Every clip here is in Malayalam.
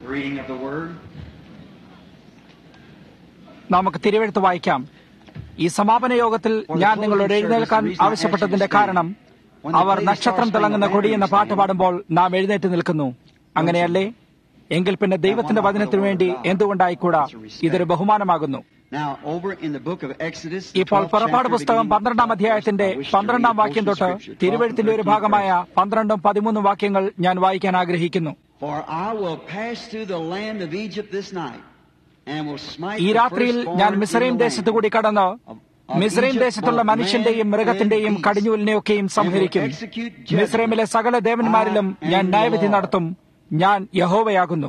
The reading of the word. നമുക്ക് തിരുവെഴുത്ത് വായിക്കാം. ഈ സമാപന യോഗത്തിൽ ഞാൻ നിങ്ങളോട് എഴുന്നേൽക്കാൻ ആവശ്യപ്പെട്ടതിന്റെ കാരണം, അവർ നക്ഷത്രം തിളങ്ങുന്ന കൊടി എന്ന പാട്ട് പാടുമ്പോൾ നാം എഴുന്നേറ്റ് നിൽക്കുന്നു. അങ്ങനെയല്ലേ? എങ്കിൽ പിന്നെ ദൈവത്തിന്റെ വചനത്തിനു വേണ്ടി എന്തുകൊണ്ടായിക്കൂടാ? ഇതൊരു ബഹുമാനമാകുന്നു. ഇപ്പോൾ പുറപ്പാട് പുസ്തകം 12-ാം അധ്യായത്തിന്റെ 12-ാം വാക്യം തൊട്ട് തിരുവെഴുത്തിന്റെ ഒരു ഭാഗമായ 12ഉം 13ഉം വാക്യങ്ങൾ ഞാൻ വായിക്കാൻ ആഗ്രഹിക്കുന്നു. ഈ രാത്രിയിൽ ഞാൻ മിസ്രയീം ദേശത്തു കൂടി കടന്ന് മിസ്രയീം ദേശത്തുള്ള മനുഷ്യന്റെയും മൃഗത്തിന്റെയും കടിഞ്ഞൂലിനെയൊക്കെയും സംഹരിക്കും. മിസ്രയീമിലെ സകല ദേവന്മാരിലും ഞാൻ ന്യായവിധി നടത്തും. ഞാൻ യഹോവയാകുന്നു.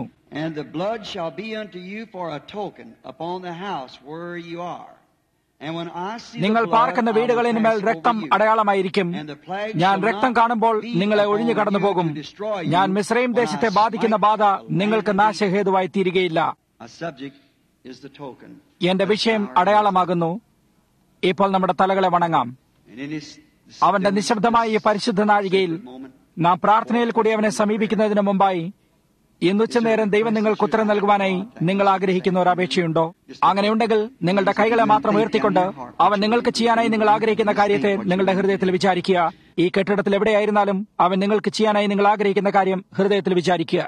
നിങ്ങൾ പാർക്കുന്ന വീടുകളിന്മേൽ രക്തം അടയാളമായിരിക്കും. ഞാൻ രക്തം കാണുമ്പോൾ നിങ്ങളെ ഒഴിഞ്ഞു കടന്നു പോകും. ഞാൻ മിസ്രയീം ദേശത്തെ ബാധിക്കുന്ന ബാധ നിങ്ങൾക്ക് നാശഹേതുവായി തീരുകയില്ല. എന്റെ വിഷയം അടയാളമാകുന്നു. ഇപ്പോൾ നമ്മുടെ തലകളെ വണങ്ങാം. അവന്റെ നിശബ്ദമായ ഈ പരിശുദ്ധ നാഴികയിൽ നാം പ്രാർത്ഥനയിൽ കൂടി അവനെ സമീപിക്കുന്നതിന് മുമ്പായി ഇന്നുച്ചനേരം ദൈവം നിങ്ങൾക്ക് ഉത്തരം നൽകുവാനായി നിങ്ങൾ ആഗ്രഹിക്കുന്ന ഒരു അപേക്ഷയുണ്ടോ? അങ്ങനെയുണ്ടെങ്കിൽ നിങ്ങളുടെ കൈകളെ മാത്രം ഉയർത്തിക്കൊണ്ട് അവൻ നിങ്ങൾക്ക് ചെയ്യാനായി നിങ്ങൾ ആഗ്രഹിക്കുന്ന കാര്യത്തെ നിങ്ങളുടെ ഹൃദയത്തിൽ വിചാരിക്കുക. ഈ കെട്ടിടത്തിൽ എവിടെയായിരുന്നാലും അവൻ നിങ്ങൾക്ക് ചെയ്യാനായി നിങ്ങൾ ആഗ്രഹിക്കുന്ന കാര്യം ഹൃദയത്തിൽ വിചാരിക്കുക.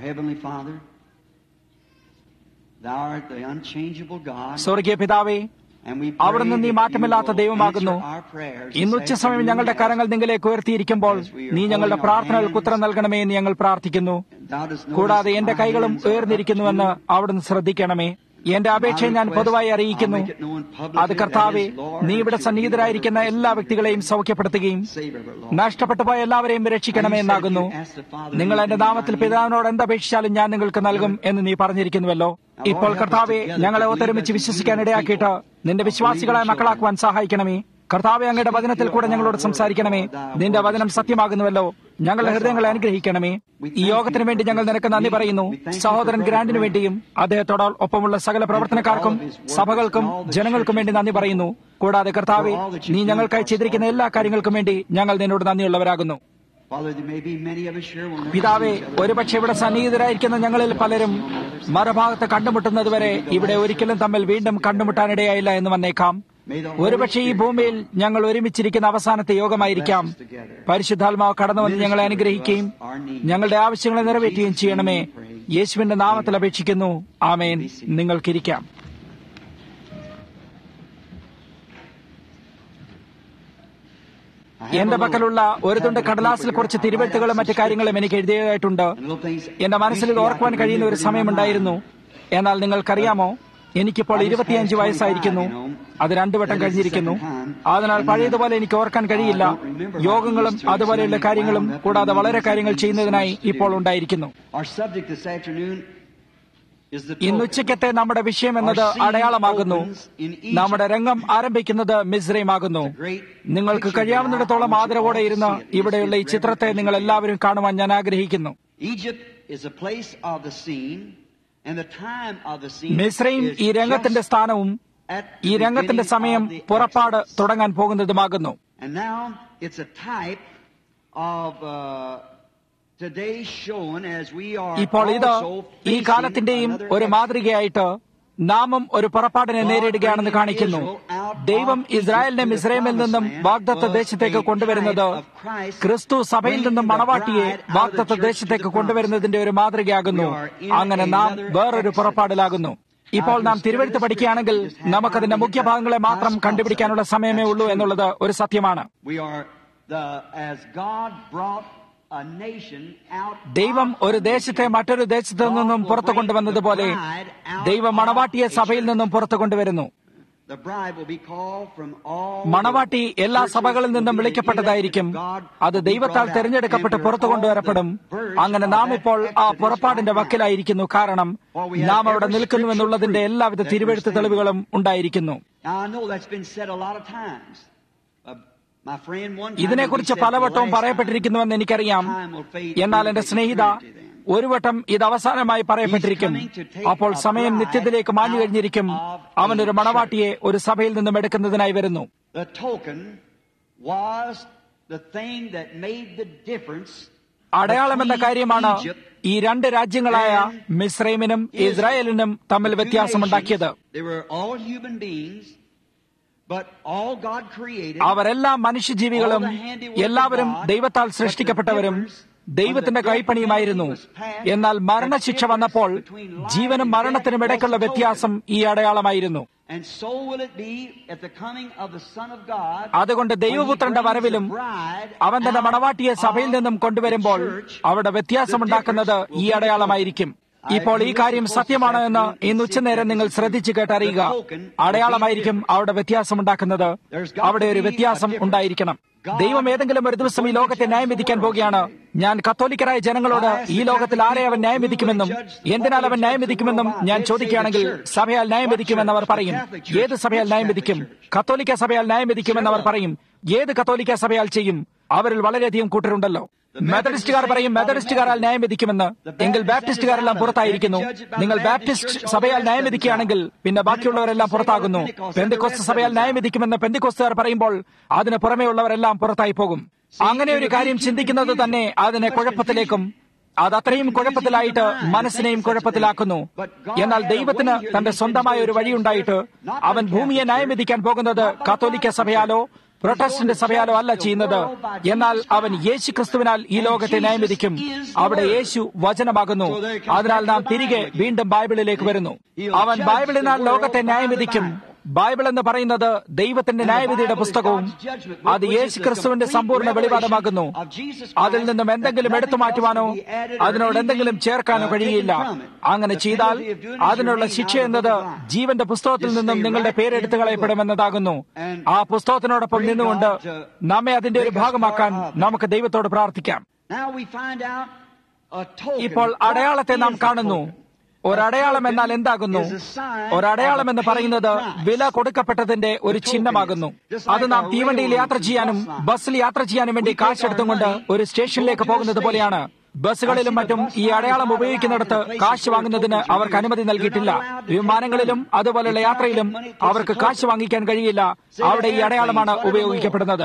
സ്വർഗീയ പിതാവേ, അവിടുന്ന് നീ മാറ്റമില്ലാത്ത ദൈവമാകുന്നു. ഇന്നുച്ച സമയം ഞങ്ങളുടെ കരങ്ങൾ നിങ്ങളിലേക്ക് ഉയർത്തിയിരിക്കുമ്പോൾ നീ ഞങ്ങളുടെ പ്രാർത്ഥനകൾക്ക് ഉത്തരം നൽകണമേ എന്ന് ഞങ്ങൾ പ്രാർത്ഥിക്കുന്നു. കൂടാതെ എന്റെ കൈകളും ഉയർന്നിരിക്കുന്നുവെന്ന് അവിടുന്ന് ശ്രദ്ധിക്കണമേ. എന്റെ അപേക്ഷയെ ഞാൻ പൊതുവായി അറിയിക്കുന്നു. അത് കർത്താവേ, നീ ഇവിടെ സന്നിഹിതരായിരിക്കുന്ന എല്ലാ വ്യക്തികളെയും സൗഖ്യപ്പെടുത്തുകയും നഷ്ടപ്പെട്ടുപോയ എല്ലാവരെയും രക്ഷിക്കണമേ എന്നാകുന്നു. നിങ്ങൾ എന്റെ നാമത്തിൽ പിതാവിനോട് എന്തപേക്ഷിച്ചാലും ഞാൻ നിങ്ങൾക്ക് നൽകും എന്ന് നീ പറഞ്ഞിരിക്കുന്നുവല്ലോ. ഇപ്പോൾ കർത്താവെ, ഞങ്ങളെ ഒത്തൊരുമിച്ച് വിശ്വസിക്കാൻ ഇടയാക്കിയിട്ട് നിന്റെ വിശ്വാസികളായ മക്കളാക്കുവാൻ സഹായിക്കണമേ. കർത്താവെ, അങ്ങയുടെ വചനത്തിൽ കൂടെ ഞങ്ങളോട് സംസാരിക്കണമേ. നിന്റെ വചനം സത്യമാകുന്നുവല്ലോ. ഞങ്ങളുടെ ഹൃദയങ്ങളെ അനുഗ്രഹിക്കണമേ. ഈ യോഗത്തിന് വേണ്ടി ഞങ്ങൾ നിനക്ക് നന്ദി പറയുന്നു. സഹോദരൻ ഗ്രാൻഡിനു വേണ്ടിയും അദ്ദേഹത്തോടൊപ്പമുള്ള സകല പ്രവർത്തനക്കാർക്കും സഭകൾക്കും ജനങ്ങൾക്കും വേണ്ടി നന്ദി പറയുന്നു. കൂടാതെ കർത്താവെ, നീ ഞങ്ങൾക്കായി ചെയ്തിരിക്കുന്ന എല്ലാ കാര്യങ്ങൾക്കും വേണ്ടി ഞങ്ങൾ നിന്നോട് നന്ദിയുള്ളവരാകുന്നു. പിതാവെ, ഒരുപക്ഷെ ഇവിടെ സന്നിഹിതരായിരിക്കുന്ന ഞങ്ങളിൽ പലരും മറുഭാഗത്ത് കണ്ടുമുട്ടുന്നതുവരെ ഇവിടെ ഒരിക്കലും തമ്മിൽ വീണ്ടും കണ്ടുമുട്ടാനിടയായില്ല എന്ന് വന്നേക്കാം. ഒരുപക്ഷെ ഈ ഭൂമിയിൽ ഞങ്ങൾ ഒരുമിച്ചിരിക്കുന്ന അവസാനത്തെ യോഗമായിരിക്കാം. പരിശുദ്ധാത്മാവ് കടന്നുവന്ന് ഞങ്ങളെ അനുഗ്രഹിക്കുകയും ഞങ്ങളുടെ ആവശ്യങ്ങളെ നിറവേറ്റുകയും ചെയ്യണമേ. യേശുവിന്റെ നാമത്തിൽ അപേക്ഷിക്കുന്നു. ആമേൻ. നിങ്ങൾക്കിരിക്കാം. എന്റെ പക്കലുള്ള ഒരു തുണ്ട് കടലാസിൽ കുറച്ച് തിരുവെഴുത്തുകളും മറ്റു കാര്യങ്ങളും എനിക്ക് എഴുതിയതായിട്ടുണ്ട്. എന്റെ മനസ്സിൽ ഇത് ഓർക്കുവാൻ കഴിയുന്ന ഒരു സമയമുണ്ടായിരുന്നു. എന്നാൽ നിങ്ങൾക്കറിയാമോ, എനിക്കിപ്പോൾ 25 വയസ്സായിരിക്കുന്നു. അത് 2 വട്ടം കഴിഞ്ഞിരിക്കുന്നു. അതിനാൽ പഴയതുപോലെ എനിക്ക് ഓർക്കാൻ കഴിയില്ല. യോഗങ്ങളും അതുപോലെയുള്ള കാര്യങ്ങളും കൂടാതെ വളരെ കാര്യങ്ങൾ ചെയ്യുന്നതിനായി ഇപ്പോൾ ഉണ്ടായിരിക്കുന്നു. ഇന്നുച്ചയ്ക്കത്തെ നമ്മുടെ വിഷയം എന്നത് അടയാളമാകുന്നു. നമ്മുടെ രംഗം ആരംഭിക്കുന്നത് മിസ്രൈമാകുന്നു. നിങ്ങൾക്ക് കഴിയാവുന്നിടത്തോളം ആദരവോടെ ഇരുന്ന് ഇവിടെയുള്ള ഈ ചിത്രത്തെ നിങ്ങൾ എല്ലാവരും കാണുവാൻ ഞാൻ ആഗ്രഹിക്കുന്നു. മിസ്രൈം ഈ രംഗത്തിന്റെ സ്ഥാനവും ഈ രംഗത്തിന്റെ സമയം പുറപ്പാട് തുടങ്ങാൻ പോകുന്നതുമാകുന്നു. ഇപ്പോൾ ഇത് ഈ കാലത്തിന്റെയും ഒരു മാതൃകയായിട്ട് നാമും ഒരു പുറപ്പാടിനെ നേരിടുകയാണെന്ന് കാണിക്കുന്നു. ദൈവം ഇസ്രായേലിനെ മിസ്രൈമിൽ നിന്നും വാഗ്ദത്ത ദേശത്തേക്ക് കൊണ്ടുവരുന്നത് ക്രിസ്തു സഭയിൽ നിന്നും മണവാട്ടിയെ വാഗ്ദത്ത ദേശത്തേക്ക് കൊണ്ടുവരുന്നതിന്റെ ഒരു മാതൃകയാകുന്നു. അങ്ങനെ നാം വേറൊരു പുറപ്പാടിലാകുന്നു. ഇപ്പോൾ നാം തിരുവെഴുത്ത് പഠിക്കുകയാണെങ്കിൽ നമുക്കതിന്റെ മുഖ്യഭാഗങ്ങളെ മാത്രം കണ്ടുപിടിക്കാനുള്ള സമയമേ ഉള്ളൂ എന്നുള്ളത് ഒരു സത്യമാണ്. ദൈവം ഒരു ദേശത്തെ മറ്റൊരു ദേശത്തു നിന്നും പുറത്തു കൊണ്ടുവന്നതുപോലെ ദൈവം മണവാട്ടിയെ സഭയിൽ നിന്നും പുറത്തു കൊണ്ടുവരുന്നു. മണവാട്ടി എല്ലാ സഭകളിൽ നിന്നും വിളിക്കപ്പെട്ടതായിരിക്കും. അത് ദൈവത്താൽ തെരഞ്ഞെടുക്കപ്പെട്ട് പുറത്തു കൊണ്ടുവരപ്പെടും. അങ്ങനെ നാം ഇപ്പോൾ ആ പുറപ്പാടിന്റെ വക്കിലായിരിക്കുന്നു. കാരണം നാം അവിടെ നിൽക്കുന്നുവെന്നുള്ളതിന്റെ എല്ലാവിധ തിരുവെഴുത്ത് തെളിവുകളും ഉണ്ടായിരിക്കുന്നു. ഇതിനെക്കുറിച്ച് പലവട്ടവും പറയപ്പെട്ടിരിക്കുന്നുവെന്ന് എനിക്കറിയാം. എന്നാൽ എന്റെ സ്നേഹിത, ഒരു വട്ടം ഇത് അവസാനമായി പറയപ്പെട്ടിരിക്കും. അപ്പോൾ സമയം നിത്യത്തിലേക്ക് മാഞ്ഞു കഴിഞ്ഞിരിക്കും. അവനൊരു മണവാട്ടിയെ ഒരു സഭയിൽ നിന്നും എടുക്കുന്നതിനായി വരുന്നു. അടയാളം എന്ന കാര്യമാണ് ഈ രണ്ട് രാജ്യങ്ങളായ മിസ്രൈമിനും ഇസ്രായേലിനും തമ്മിൽ വ്യത്യാസമുണ്ടാക്കിയത്. അവരെല്ലാം മനുഷ്യജീവികളും എല്ലാവരും ദൈവത്താൽ സൃഷ്ടിക്കപ്പെട്ടവരും ദൈവത്തിന്റെ കൈപ്പണിയുമായിരുന്നു. എന്നാൽ മരണശിക്ഷ വന്നപ്പോൾ ജീവനും മരണത്തിനും ഇടയ്ക്കുള്ള വ്യത്യാസം ഈ അടയാളമായിരുന്നു. അതുകൊണ്ട് ദൈവപുത്രന്റെ വരവിലും അവൻ തന്റെ മണവാട്ടിയെ സഭയിൽ നിന്നും കൊണ്ടുവരുമ്പോൾ അവിടെ വ്യത്യാസമുണ്ടാക്കുന്നത് ഈ അടയാളമായിരിക്കും. ഇപ്പോൾ ഈ കാര്യം സത്യമാണ് എന്ന് ഇന്ന് ഉച്ചനേരം നിങ്ങൾ ശ്രദ്ധിച്ചു കേട്ടറിയുക. അടയാളമായിരിക്കും അവിടെ വ്യത്യാസമുണ്ടാക്കുന്നത്. അവിടെ ഒരു വ്യത്യാസം ഉണ്ടായിരിക്കണം. ദൈവം ഏതെങ്കിലും ഒരു ദിവസം ഈ ലോകത്തെ ന്യായം വിധിക്കാൻ പോകുകയാണ്. ഞാൻ കത്തോലിക്കരായ ജനങ്ങളോട് ഈ ലോകത്തിൽ ആരെ അവൻ ന്യായം വിധിക്കുമെന്നും എന്തിനാൽ അവൻ ന്യായം വിധിക്കുമെന്നും ഞാൻ ചോദിക്കുകയാണെങ്കിൽ സഭയാൽ ന്യായം വിധിക്കുമെന്ന് അവർ പറയും. ഏത് സഭയാൽ ന്യായം വിധിക്കും? കത്തോലിക്ക സഭയാൽ ന്യായം വിധിക്കുമെന്ന് അവർ പറയും. ഏത് കത്തോലിക്ക സഭയാൽ ചെയ്യും? അവരിൽ വളരെയധികം കൂട്ടരുണ്ടല്ലോ. മെത്തഡിസ്റ്റുകാർ പറയും മെത്തഡിസ്റ്റുകാരാൽ ന്യായം വിധിക്കുമെന്ന്. എങ്കിൽ ബാപ്റ്റിസ്റ്റുകാരെല്ലാം പുറത്തായിരിക്കുന്നു. നിങ്ങൾ ബാപ്റ്റിസ്റ്റ് സഭയാൽ ന്യായം വിധിക്കുകയാണെങ്കിൽ പിന്നെ ബാക്കിയുള്ളവരെല്ലാം പുറത്താകുന്നു. പെന്തിക്കോസ്ത് സഭയാൽ ന്യായം വിധിക്കുമെന്ന് പെന്തിക്കോസ്തുകാർ പറയുമ്പോൾ അതിന് പുറമേ ഉള്ളവരെല്ലാം പുറത്തായി പോകും. അങ്ങനെ ഒരു കാര്യം ചിന്തിക്കുന്നത് തന്നെ അതിനെ കുഴപ്പത്തിലേക്കും അതത്രയും കുഴപ്പത്തിലായിട്ട് മനസ്സിനെയും കുഴപ്പത്തിലാക്കുന്നു. എന്നാൽ ദൈവത്തിന് തന്റെ സ്വന്തമായ ഒരു വഴിയുണ്ടായിട്ട് അവൻ ഭൂമിയെ ന്യായം വിധിക്കാൻ പോകുന്നത് കത്തോലിക്ക സഭയാലോ പ്രൊട്ടസ്റ്റന്റ് സഭയാലോ അല്ല ചെയ്യുന്നത്. എന്നാൽ അവൻ യേശു ക്രിസ്തുവിനാൽ ഈ ലോകത്തെ ന്യായം വിധിക്കും. അവിടെ യേശു വചനമാകുന്നു. അതിനാൽ നാം തിരികെ വീണ്ടും ബൈബിളിലേക്ക് വരുന്നു. അവൻ ബൈബിളിനാൽ ലോകത്തെ ന്യായം വിധിക്കും. ബൈബിൾ എന്ന് പറയുന്നത് ദൈവത്തിന്റെ ന്യായവിധിയുടെ പുസ്തകവും അത് യേശു ക്രിസ്തുവിന്റെ സമ്പൂർണ്ണ വെളിപാടമാകുന്നു. അതിൽ നിന്നും എന്തെങ്കിലും എടുത്തു മാറ്റുവാനോ അതിനോട് എന്തെങ്കിലും ചേർക്കാനോ കഴിയില്ല. അങ്ങനെ ചെയ്താൽ അതിനുള്ള ശിക്ഷ എന്നത് ജീവന്റെ പുസ്തകത്തിൽ നിന്നും നിങ്ങളുടെ പേരെടുത്തു കളയപ്പെടുമെന്നതാകുന്നു. ആ പുസ്തകത്തിനോടൊപ്പം നിന്നുകൊണ്ട് നമ്മെ അതിന്റെ ഒരു ഭാഗമാക്കാൻ നമുക്ക് ദൈവത്തോട് പ്രാർത്ഥിക്കാം. ഇപ്പോൾ അടയാളത്തെ നാം കാണുന്നു. ഒരടയാളം എന്നാൽ എന്താകുന്നു? ഒരടയാളം എന്ന് പറയുന്നത് വില കൊടുക്കപ്പെട്ടതിന്റെ ഒരു ചിഹ്നമാകുന്നു. അത് നാം തീവണ്ടിയിൽ യാത്ര ചെയ്യാനും ബസ്സിൽ യാത്ര ചെയ്യാനും വേണ്ടി കാശെടുത്തുകൊണ്ട് ഒരു സ്റ്റേഷനിലേക്ക് പോകുന്നത് പോലെയാണ്. ബസ്സുകളിലും മറ്റും ഈ അടയാളം ഉപയോഗിക്കുന്നിടത്ത് കാശ് വാങ്ങുന്നതിന് അവർക്ക് അനുമതി നൽകിയിട്ടില്ല. വിമാനങ്ങളിലും അതുപോലെയുള്ള യാത്രയിലും അവർക്ക് കാശ് വാങ്ങിക്കാൻ കഴിയില്ല. അവിടെ ഈ അടയാളമാണ് ഉപയോഗിക്കപ്പെടുന്നത്.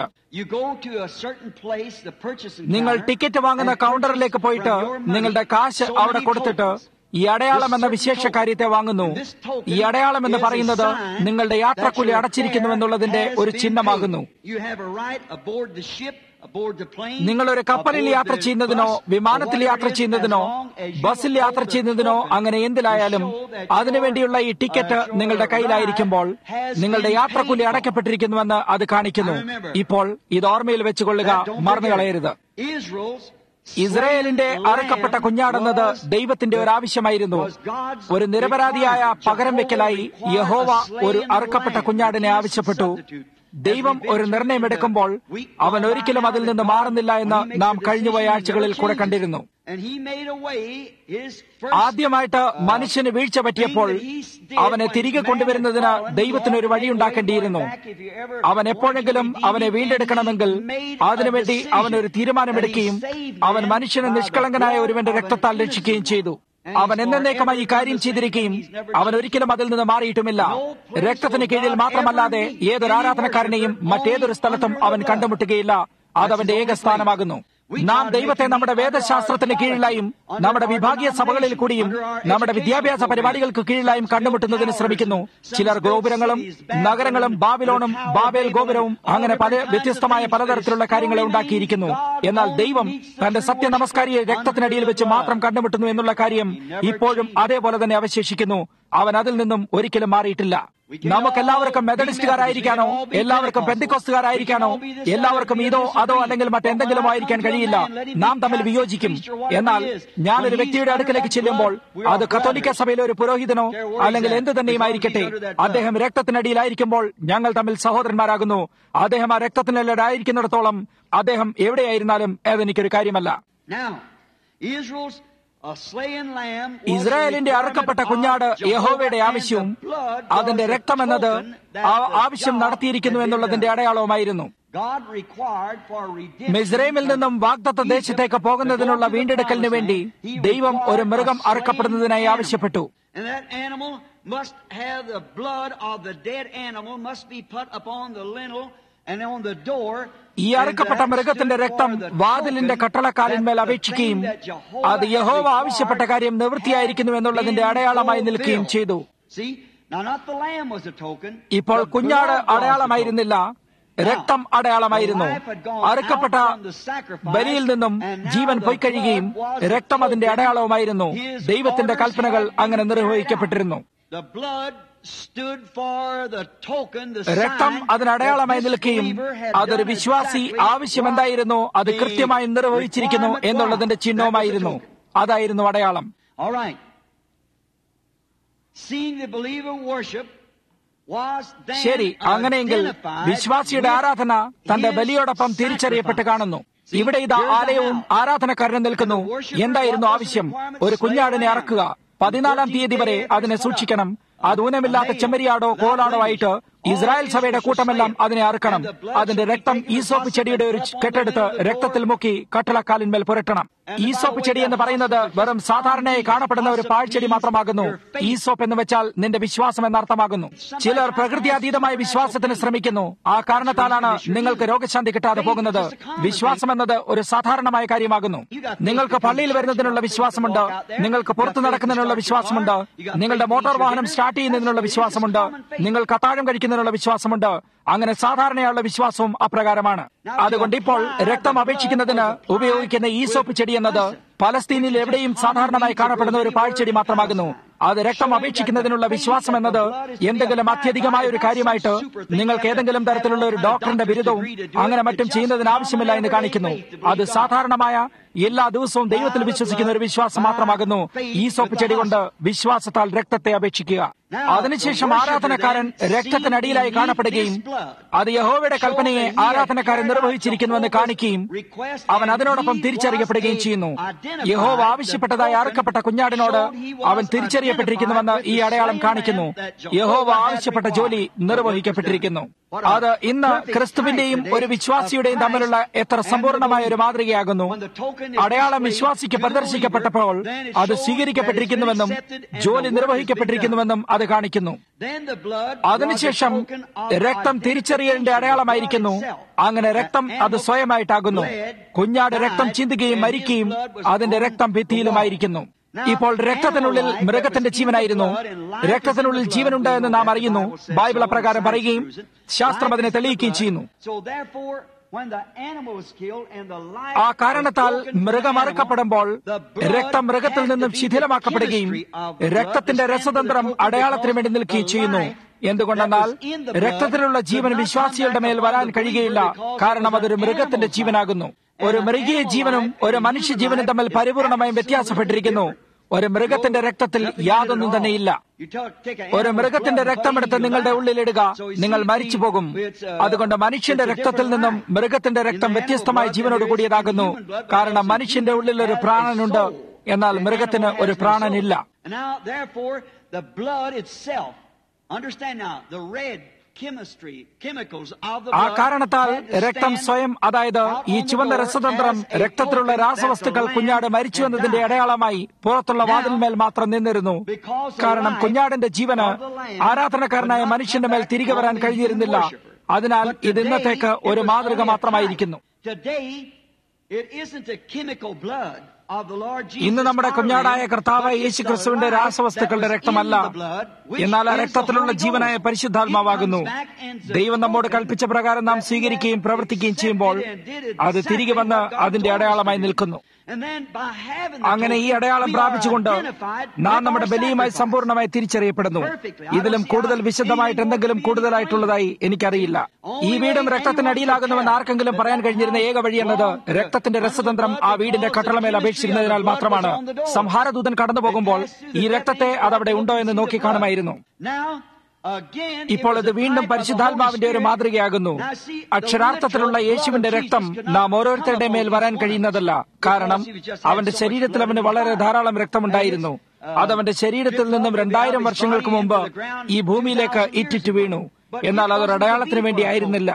നിങ്ങൾ ടിക്കറ്റ് വാങ്ങുന്ന കൗണ്ടറിലേക്ക് പോയിട്ട് നിങ്ങളുടെ കാശ് അവിടെ കൊടുത്തിട്ട് ഈ അടയാളം എന്ന വിശേഷ കാര്യത്തെ വാങ്ങുന്നു. ഈ അടയാളം എന്ന് പറയുന്നത് നിങ്ങളുടെ യാത്രക്കൂലി അടച്ചിരിക്കുന്നുവെന്നുള്ളതിന്റെ ഒരു ചിഹ്നമാകുന്നു. നിങ്ങളൊരു കപ്പലിൽ യാത്ര ചെയ്യുന്നതിനോ വിമാനത്തിൽ യാത്ര ചെയ്യുന്നതിനോ ബസ്സിൽ യാത്ര ചെയ്യുന്നതിനോ അങ്ങനെ എന്തിലായാലും അതിനുവേണ്ടിയുള്ള ഈ ടിക്കറ്റ് നിങ്ങളുടെ കയ്യിലായിരിക്കുമ്പോൾ നിങ്ങളുടെ യാത്രക്കൂലി അടയ്ക്കപ്പെട്ടിരിക്കുന്നുവെന്ന് അത് കാണിക്കുന്നു. ഇപ്പോൾ ഇത് ഓർമ്മയിൽ വെച്ചുകൊള്ളുക, മറന്നുകളയരുത്. ഇസ്രായേലിന്റെ അറുക്കപ്പെട്ട കുഞ്ഞാടെന്നത് ദൈവത്തിന്റെ ഒരു ആവശ്യമായിരുന്നു. ഒരു നിരപരാധിയായ പകരം വെക്കലായി യഹോവ ഒരു അറുക്കപ്പെട്ട കുഞ്ഞാടിനെ ആവശ്യപ്പെട്ടു. ദൈവം ഒരു നിർണയമെടുക്കുമ്പോൾ അവൻ ഒരിക്കലും അതിൽ നിന്ന് മാറുന്നില്ല എന്ന് നാം കഴിഞ്ഞുപോയ ആഴ്ചകളിൽ കൂടെ കണ്ടിരുന്നു. ആദ്യമായിട്ട് മനുഷ്യന് വീഴ്ച പറ്റിയപ്പോൾ അവനെ തിരികെ കൊണ്ടുവരുന്നതിന് ദൈവത്തിനൊരു വഴിയുണ്ടാക്കേണ്ടിയിരുന്നു. അവൻ എപ്പോഴെങ്കിലും അവനെ വീണ്ടെടുക്കണമെങ്കിൽ അതിനുവേണ്ടി അവനൊരു തീരുമാനമെടുക്കുകയും അവൻ മനുഷ്യനെ നിഷ്കളങ്കനായ ഒരുവന്റെ രക്തത്താൽ രക്ഷിക്കുകയും ചെയ്തു. അവൻ എന്നേക്കുമായി ഈ കാര്യം ചെയ്തിരിക്കുകയും അവൻ ഒരിക്കലും അതിൽ നിന്ന് മാറിയിട്ടുമില്ല. രക്തത്തിന് കീഴിൽ മാത്രമല്ലാതെ ഏതൊരു ആരാധനക്കാരനെയും മറ്റേതൊരു സ്ഥലത്തും അവൻ കണ്ടുമുട്ടുകയില്ല. അതവന്റെ ഏകസ്ഥാനമാകുന്നു. നാം ദൈവത്തെ നമ്മുടെ വേദശാസ്ത്രത്തിന് കീഴിലായും നമ്മുടെ വിഭാഗീയ സഭകളിൽ കൂടിയും നമ്മുടെ വിദ്യാഭ്യാസ പരിപാടികൾക്ക് കീഴിലായും കണ്ടുമുട്ടുന്നതിന് ശ്രമിക്കുന്നു. ചിലർ ഗോപുരങ്ങളും നഗരങ്ങളും ബാബിലോണും ബാബേൽ ഗോപുരവും അങ്ങനെ പല വ്യത്യസ്തമായ പലതരത്തിലുള്ള കാര്യങ്ങളെ ഉണ്ടാക്കിയിരിക്കുന്നു. എന്നാൽ ദൈവം തന്റെ സത്യ നമസ്കാരിയെ രക്തത്തിനടിയിൽ വെച്ച് മാത്രം കണ്ടുമുട്ടുന്നു എന്നുള്ള കാര്യം ഇപ്പോഴും അതേപോലെ തന്നെ അവശേഷിക്കുന്നു. അവൻ അതിൽ നിന്നും ഒരിക്കലും മാറിയിട്ടില്ല. നമുക്കെല്ലാവർക്കും മെത്തഡിസ്റ്റുകാരായിരിക്കാനോ എല്ലാവർക്കും പെന്തിക്കോസ്തുകാരായിരിക്കാനോ എല്ലാവർക്കും ഇതോ അതോ അല്ലെങ്കിൽ മറ്റെന്തെങ്കിലും ആയിരിക്കാൻ കഴിയില്ല. നാം തമ്മിൽ വിയോജിക്കും. എന്നാൽ ഞാനൊരു വ്യക്തിയുടെ അടുക്കലേക്ക് ചെല്ലുമ്പോൾ അത് കത്തോലിക്ക സഭയിലെ ഒരു പുരോഹിതനോ അല്ലെങ്കിൽ എന്തു തന്നെയും ആയിരിക്കട്ടെ, അദ്ദേഹം രക്തത്തിനടിയിലായിരിക്കുമ്പോൾ ഞങ്ങൾ തമ്മിൽ സഹോദരന്മാരാകുന്നു. അദ്ദേഹം ആ രക്തത്തിനടിയിലായിരിക്കുന്നിടത്തോളം അദ്ദേഹം എവിടെയായിരുന്നാലും അതെനിക്കൊരു കാര്യമല്ല. ഇസ്രായേലിന്റെ അറുക്കപ്പെട്ട കുഞ്ഞാട് യഹോവയുടെ ആവശ്യവും അതിന്റെ രക്തമെന്നത് ആ ആവശ്യം നടത്തിയിരിക്കുന്നു എന്നുള്ളതിന്റെ അടയാളവുമായിരുന്നു. മിസ്രൈമിൽ നിന്നും വാഗ്ദത്ത ദേശത്തേക്ക് പോകുന്നതിനുള്ള വീണ്ടെടുക്കലിന് വേണ്ടി ദൈവം ഒരു മൃഗം അറുക്കപ്പെടുന്നതിനായി ആവശ്യപ്പെട്ടു. ഈ അറുക്കപ്പെട്ട മൃഗത്തിന്റെ രക്തം വാതിലിന്റെ കട്ടളക്കാലിന്മേൽ അപേക്ഷിക്കുകയും അത് യഹോവ ആവശ്യപ്പെട്ട കാര്യം നിവൃത്തിയായിരിക്കുന്നു എന്നുള്ളതിന്റെ അടയാളമായി നിൽക്കുകയും ചെയ്തു. ഇപ്പോൾ കുഞ്ഞാട് അടയാളമായിരുന്നില്ല, രക്തം അടയാളമായിരുന്നു. അറുക്കപ്പെട്ട ബലിയിൽ നിന്നും ജീവൻ പൊയ്ക്കഴിയുകയും രക്തം അതിന്റെ അടയാളവുമായിരുന്നു. ദൈവത്തിന്റെ കൽപ്പനകൾ അങ്ങനെ നിർവഹിക്കപ്പെട്ടിരുന്നു. രക്തം അതിനടയാളമായി നിൽക്കുകയും അതൊരു വിശ്വാസി ആവശ്യമെന്തായിരുന്നു അത് കൃത്യമായി നിർവഹിച്ചിരിക്കുന്നു എന്നുള്ളതിന്റെ ചിഹ്നവുമായിരുന്നു. അതായിരുന്നു അടയാളം. ശരി, അങ്ങനെയെങ്കിൽ വിശ്വാസിയുടെ ആരാധന തന്റെ ബലിയോടൊപ്പം തിരിച്ചറിയപ്പെട്ട് കാണുന്നു. ഇവിടെ ഇതാ ആലയവും ആരാധനക്കാരനും നിൽക്കുന്നു. എന്തായിരുന്നു ആവശ്യം? ഒരു കുഞ്ഞാടിനെ അറക്കുക. 14-ാം തീയതി വരെ അതിനെ സൂക്ഷിക്കണം. അത് ഊനമില്ലാത്ത ചെമ്മരിയാടോ കോലാടോ ആയിട്ട് ഇസ്രായേൽ സഭയുടെ കൂട്ടമെല്ലാം അതിനെ അറുക്കണം. അതിന്റെ രക്തം ഈസോപ്പ് ചെടിയുടെ ഒരു കെട്ടെടുത്ത് രക്തത്തിൽ മുക്കി കട്ടളക്കാലിന്മേൽ പുരട്ടണം. ഈസോപ്പ് ചെടി എന്ന് പറയുന്നത് വെറും സാധാരണയായി കാണപ്പെടുന്ന ഒരു പാഴ്ചെടി മാത്രമാകുന്നു. ഈസോപ്പ് എന്ന് വെച്ചാൽ നിന്റെ വിശ്വാസം എന്നർത്ഥമാകുന്നു. ചിലർ പ്രകൃതിയാതീതമായ വിശ്വാസത്തിന് ശ്രമിക്കുന്നു. ആ കാരണത്താലാണ് നിങ്ങൾക്ക് രോഗശാന്തി കിട്ടാതെ പോകുന്നത്. വിശ്വാസം എന്നത് ഒരു സാധാരണമായ കാര്യമാകുന്നു. നിങ്ങൾക്ക് പള്ളിയിൽ വരുന്നതിനുള്ള വിശ്വാസമുണ്ട്, നിങ്ങൾക്ക് പുറത്തു നടക്കുന്നതിനുള്ള വിശ്വാസമുണ്ട്, നിങ്ങളുടെ മോട്ടോർ വാഹനം സ്റ്റാർട്ട് ചെയ്യുന്നതിനുള്ള വിശ്വാസമുണ്ട്, നിങ്ങൾക്ക് അത്താഴം കഴിക്കുന്നതിനുള്ള വിശ്വാസമുണ്ട്. അങ്ങനെ സാധാരണയുള്ള വിശ്വാസവും അപ്രകാരമാണ്. അതുകൊണ്ട് ഇപ്പോൾ രക്തം അപേക്ഷിക്കുന്നതിന് ഉപയോഗിക്കുന്ന ഈസോപ്പ് ചെടി എന്നത് പലസ്തീനിൽ എവിടെയും സാധാരണമായി കാണപ്പെടുന്ന ഒരു പാഴ്ചെടി മാത്രമാകുന്നു. അത് രക്തം അപേക്ഷിക്കുന്നതിനുള്ള വിശ്വാസം എന്നത് എന്തെങ്കിലും അത്യധികമായ ഒരു കാര്യമായിട്ട് നിങ്ങൾക്ക് ഏതെങ്കിലും തരത്തിലുള്ള ഒരു ഡോക്ടറിന്റെ ബിരുദവും അങ്ങനെ മറ്റും ചെയ്യുന്നതിന് ആവശ്യമില്ല എന്ന് കാണിക്കുന്നു. അത് സാധാരണമായ എല്ലാ ദിവസവും ദൈവത്തിൽ വിശ്വസിക്കുന്ന ഒരു വിശ്വാസം മാത്രമാകുന്നു. ഈസോപ്പ് ചെടി കൊണ്ട് വിശ്വാസത്താൽ രക്തത്തെ അപേക്ഷിക്കുക. അതിനുശേഷം ആരാധനക്കാരൻ രക്തത്തിനടിയിലായി കാണപ്പെടുകയും അത് യഹോവയുടെ കൽപ്പനയെ ആരാധനക്കാരൻ നിർവഹിച്ചിരിക്കുന്നുവെന്ന് കാണിക്കുകയും അവൻ അതിനോടൊപ്പം തിരിച്ചറിയപ്പെടുകയും ചെയ്യുന്നു. യഹോവ ആവശ്യപ്പെട്ടതായി അറുക്കപ്പെട്ട കുഞ്ഞാടിനോട് അവൻ തിരിച്ചറിയപ്പെട്ടിരിക്കുന്നുവെന്ന് ഈ അടയാളം കാണിക്കുന്നു. യഹോവ ആവശ്യപ്പെട്ട ജോലി നിർവഹിക്കപ്പെട്ടിരിക്കുന്നു. അത് ഇന്ന് ക്രിസ്തുവിന്റെയും ഒരു വിശ്വാസിയുടെയും തമ്മിലുള്ള എത്ര സമ്പൂർണമായ ഒരു മാതൃകയാകുന്നു. അടയാളം വിശ്വാസിക്ക് പ്രദർശിക്കപ്പെട്ടപ്പോൾ അത് സ്വീകരിക്കപ്പെട്ടിരിക്കുന്നുവെന്നും ജോലി നിർവഹിക്കപ്പെട്ടിരിക്കുന്നുവെന്നും അത് കാണിക്കുന്നു. അതിനുശേഷം രക്തം തിരിച്ചറിയലിന്റെ അടയാളമായിരിക്കുന്നു. അങ്ങനെ രക്തം അത് സ്വയമായിട്ടാകുന്നു. കുഞ്ഞാട് രക്തം ചിന്തുകയും മരിക്കുകയും അതിന്റെ രക്തം ഭിത്തിയിലുമായിരിക്കുന്നു. ഇപ്പോൾ രക്തത്തിനുള്ളിൽ മൃഗത്തിന്റെ ജീവനായിരുന്നു. രക്തത്തിനുള്ളിൽ ജീവനുണ്ട് എന്ന് നാം അറിയുന്നു. ബൈബിൾ അപ്രകാരം പറയുകയും ശാസ്ത്രം അതിനെ തെളിയിക്കുകയും ചെയ്യുന്നു. ആ കാരണത്താൽ മൃഗം അറുക്കപ്പെടുമ്പോൾ രക്തം മൃഗത്തിൽ നിന്നും ശിഥിലമാക്കപ്പെടുകയും രക്തത്തിന്റെ രസതന്ത്രം അടയാളത്തിന് വേണ്ടി നിൽക്കുകയും ചെയ്യുന്നു. എന്തുകൊണ്ടെന്നാൽ രക്തത്തിലുള്ള ജീവൻ വിശ്വാസികളുടെ മേൽ വരാൻ കഴിയുകയില്ല. കാരണം അതൊരു മൃഗത്തിന്റെ ജീവനാകുന്നു. ഒരു മൃഗീയ ജീവനും ഒരു മനുഷ്യ ജീവനും തമ്മിൽ പരിപൂർണമായും വ്യത്യാസപ്പെട്ടിരിക്കുന്നു. ഒരു മൃഗത്തിന്റെ രക്തത്തിൽ യാതൊന്നും തന്നെയില്ല. ഒരു മൃഗത്തിന്റെ രക്തമെടുത്ത് നിങ്ങളുടെ ഉള്ളിലിടുക, നിങ്ങൾ മരിച്ചു പോകും. അതുകൊണ്ട് മനുഷ്യന്റെ രക്തത്തിൽ നിന്നും മൃഗത്തിന്റെ രക്തം വ്യത്യസ്തമായ ജീവനോട് കൂടിയതാകുന്നു. കാരണം മനുഷ്യന്റെ ഉള്ളിൽ ഒരു പ്രാണനുണ്ട്, എന്നാൽ മൃഗത്തിന് ഒരു പ്രാണനില്ല. ആ കാരണത്താൽ രക്തം സ്വയം, അതായത് ഈ ചുവന്ന രസതന്ത്രം രക്തത്തിലുള്ള രാസവസ്തുക്കൾ കുഞ്ഞാട് മരിച്ചു എന്നതിന്റെ അടയാളമായി പുറത്തുള്ള വാതിലിന്മേൽ മാത്രം നിന്നിരുന്നു. കാരണം കുഞ്ഞാടിന്റെ ജീവന് ആരാധനക്കാരനായ മനുഷ്യന്റെ മേൽ തിരികെ വരാൻ കഴിഞ്ഞിരുന്നില്ല. അതിനാൽ ഇത് ഇന്നത്തേക്ക് ഒരു മാതൃക മാത്രമായിരിക്കുന്നു. ഇന്ന് നമ്മുടെ കുഞ്ഞാടായ കർത്താവായ യേശു ക്രിസ്തുവിന്റെ രാസവസ്തുക്കളുടെ രക്തമല്ല, എന്നാൽ ആ രക്തത്തിലുള്ള ജീവനായ പരിശുദ്ധാത്മാവാകുന്നു. ദൈവം നമ്മോട് കൽപ്പിച്ച പ്രകാരം നാം സ്വീകരിക്കുകയും പ്രവർത്തിക്കുകയും ചെയ്യുമ്പോൾ അത് തിരികെ വന്ന് അതിന്റെ അടയാളമായി നിൽക്കുന്നു. അങ്ങനെ ഈ അടയാളം പ്രാപിച്ചുകൊണ്ട് നാം നമ്മുടെ ബലിയുമായി സമ്പൂർണ്ണമായി തിരിച്ചറിയപ്പെടുന്നു. ഇതിലും കൂടുതൽ വിശദമായിട്ട് എന്തെങ്കിലും കൂടുതലായിട്ടുള്ളതായി എനിക്കറിയില്ല. ഈ വീടും രക്തത്തിനടിയിലാകുന്നുവെന്ന് ആർക്കെങ്കിലും പറയാൻ കഴിഞ്ഞിരുന്ന ഏക വഴി എന്നത് രക്തത്തിന്റെ രസതന്ത്രം ആ വീടിന്റെ കട്ടളമേൽ അപേക്ഷിക്കുന്നതിനാൽ മാത്രമാണ്. സംഹാരദൂതൻ കടന്നു പോകുമ്പോൾ ഈ രക്തത്തെ അതവിടെ ഉണ്ടോ എന്ന് നോക്കിക്കാണുമായിരുന്നു. ഇപ്പോൾ ഇത് വീണ്ടും പരിശുദ്ധാത്മാവിന്റെ ഒരു മാതൃകയാകുന്നു. അക്ഷരാർത്ഥത്തിലുള്ള യേശുവിന്റെ രക്തം നാം ഓരോരുത്തരുടെ മേൽ വരാൻ കഴിയുന്നതല്ല. കാരണം അവന്റെ ശരീരത്തിൽ അവന് വളരെ ധാരാളം രക്തമുണ്ടായിരുന്നു. അതവന്റെ ശരീരത്തിൽ നിന്നും 2000 വർഷങ്ങൾക്ക് മുമ്പ് ഈ ഭൂമിയിലേക്ക് ഇറ്റിറ്റ് വീണു. എന്നാൽ അതൊരു അടയാളത്തിന് വേണ്ടി ആയിരുന്നില്ല.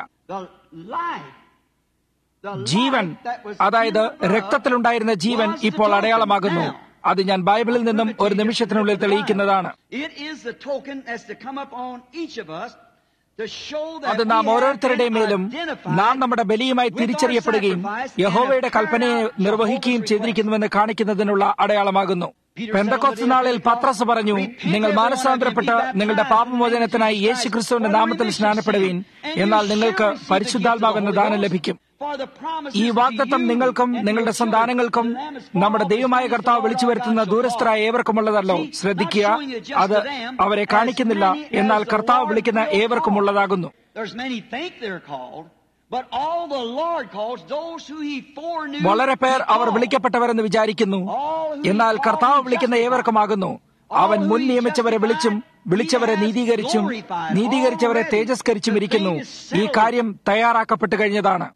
ജീവൻ, അതായത് രക്തത്തിലുണ്ടായിരുന്ന ജീവൻ ഇപ്പോൾ അടയാളമാകുന്നു. അത് ഞാൻ ബൈബിളിൽ നിന്നും ഒരു നിമിഷത്തിനുള്ളിൽ തെളിയിക്കുന്നതാണ്. അത് നാം ഓരോരുത്തരുടെയും മേലും നാം നമ്മുടെ ബലിയുമായി തിരിച്ചറിയപ്പെടുകയും യഹോവയുടെ കൽപ്പനയെ നിർവഹിക്കുകയും ചെയ്തിരിക്കുന്നുവെന്ന് കാണിക്കുന്നതിനുള്ള അടയാളമാകുന്നു. പെന്തക്കോസ്ത് നാളിൽ പത്രോസ് പറഞ്ഞു, നിങ്ങൾ മാനസാന്തരപ്പെട്ട് നിങ്ങളുടെ പാപമോചനത്തിനായി യേശുക്രിസ്തുവിന്റെ നാമത്തിൽ സ്നാനപ്പെടുവീൻ, എന്നാൽ നിങ്ങൾക്ക് പരിശുദ്ധാത്മാവെന്ന ദാനം ലഭിക്കും. ഈ വാഗ്ദത്തം നിങ്ങൾക്കും നിങ്ങളുടെ സന്താനങ്ങൾക്കും നമ്മുടെ ദൈവമായ കർത്താവ് വിളിച്ചു വരുത്തുന്ന ദൂരസ്ഥരായ ഏവർക്കുമുള്ളതല്ലോ. ശ്രദ്ധിക്കുക, അത് അവരെ കാണിക്കുന്നില്ല, എന്നാൽ കർത്താവ് വിളിക്കുന്ന ഏവർക്കുമുള്ളതാകുന്നു. വളരെ പേർ അവർ വിളിക്കപ്പെട്ടവരെന്ന് വിചാരിക്കുന്നു, എന്നാൽ കർത്താവ് വിളിക്കുന്ന ഏവർക്കുമാകുന്നു. അവൻ മുൻ നിയമിച്ചവരെ വിളിച്ചും വിളിച്ചവരെ നീതീകരിച്ചും നീതീകരിച്ചവരെ തേജസ്കരിച്ചും ഇരിക്കുന്നു. ഈ കാര്യം തയ്യാറാക്കപ്പെട്ടു കഴിഞ്ഞതാണ്.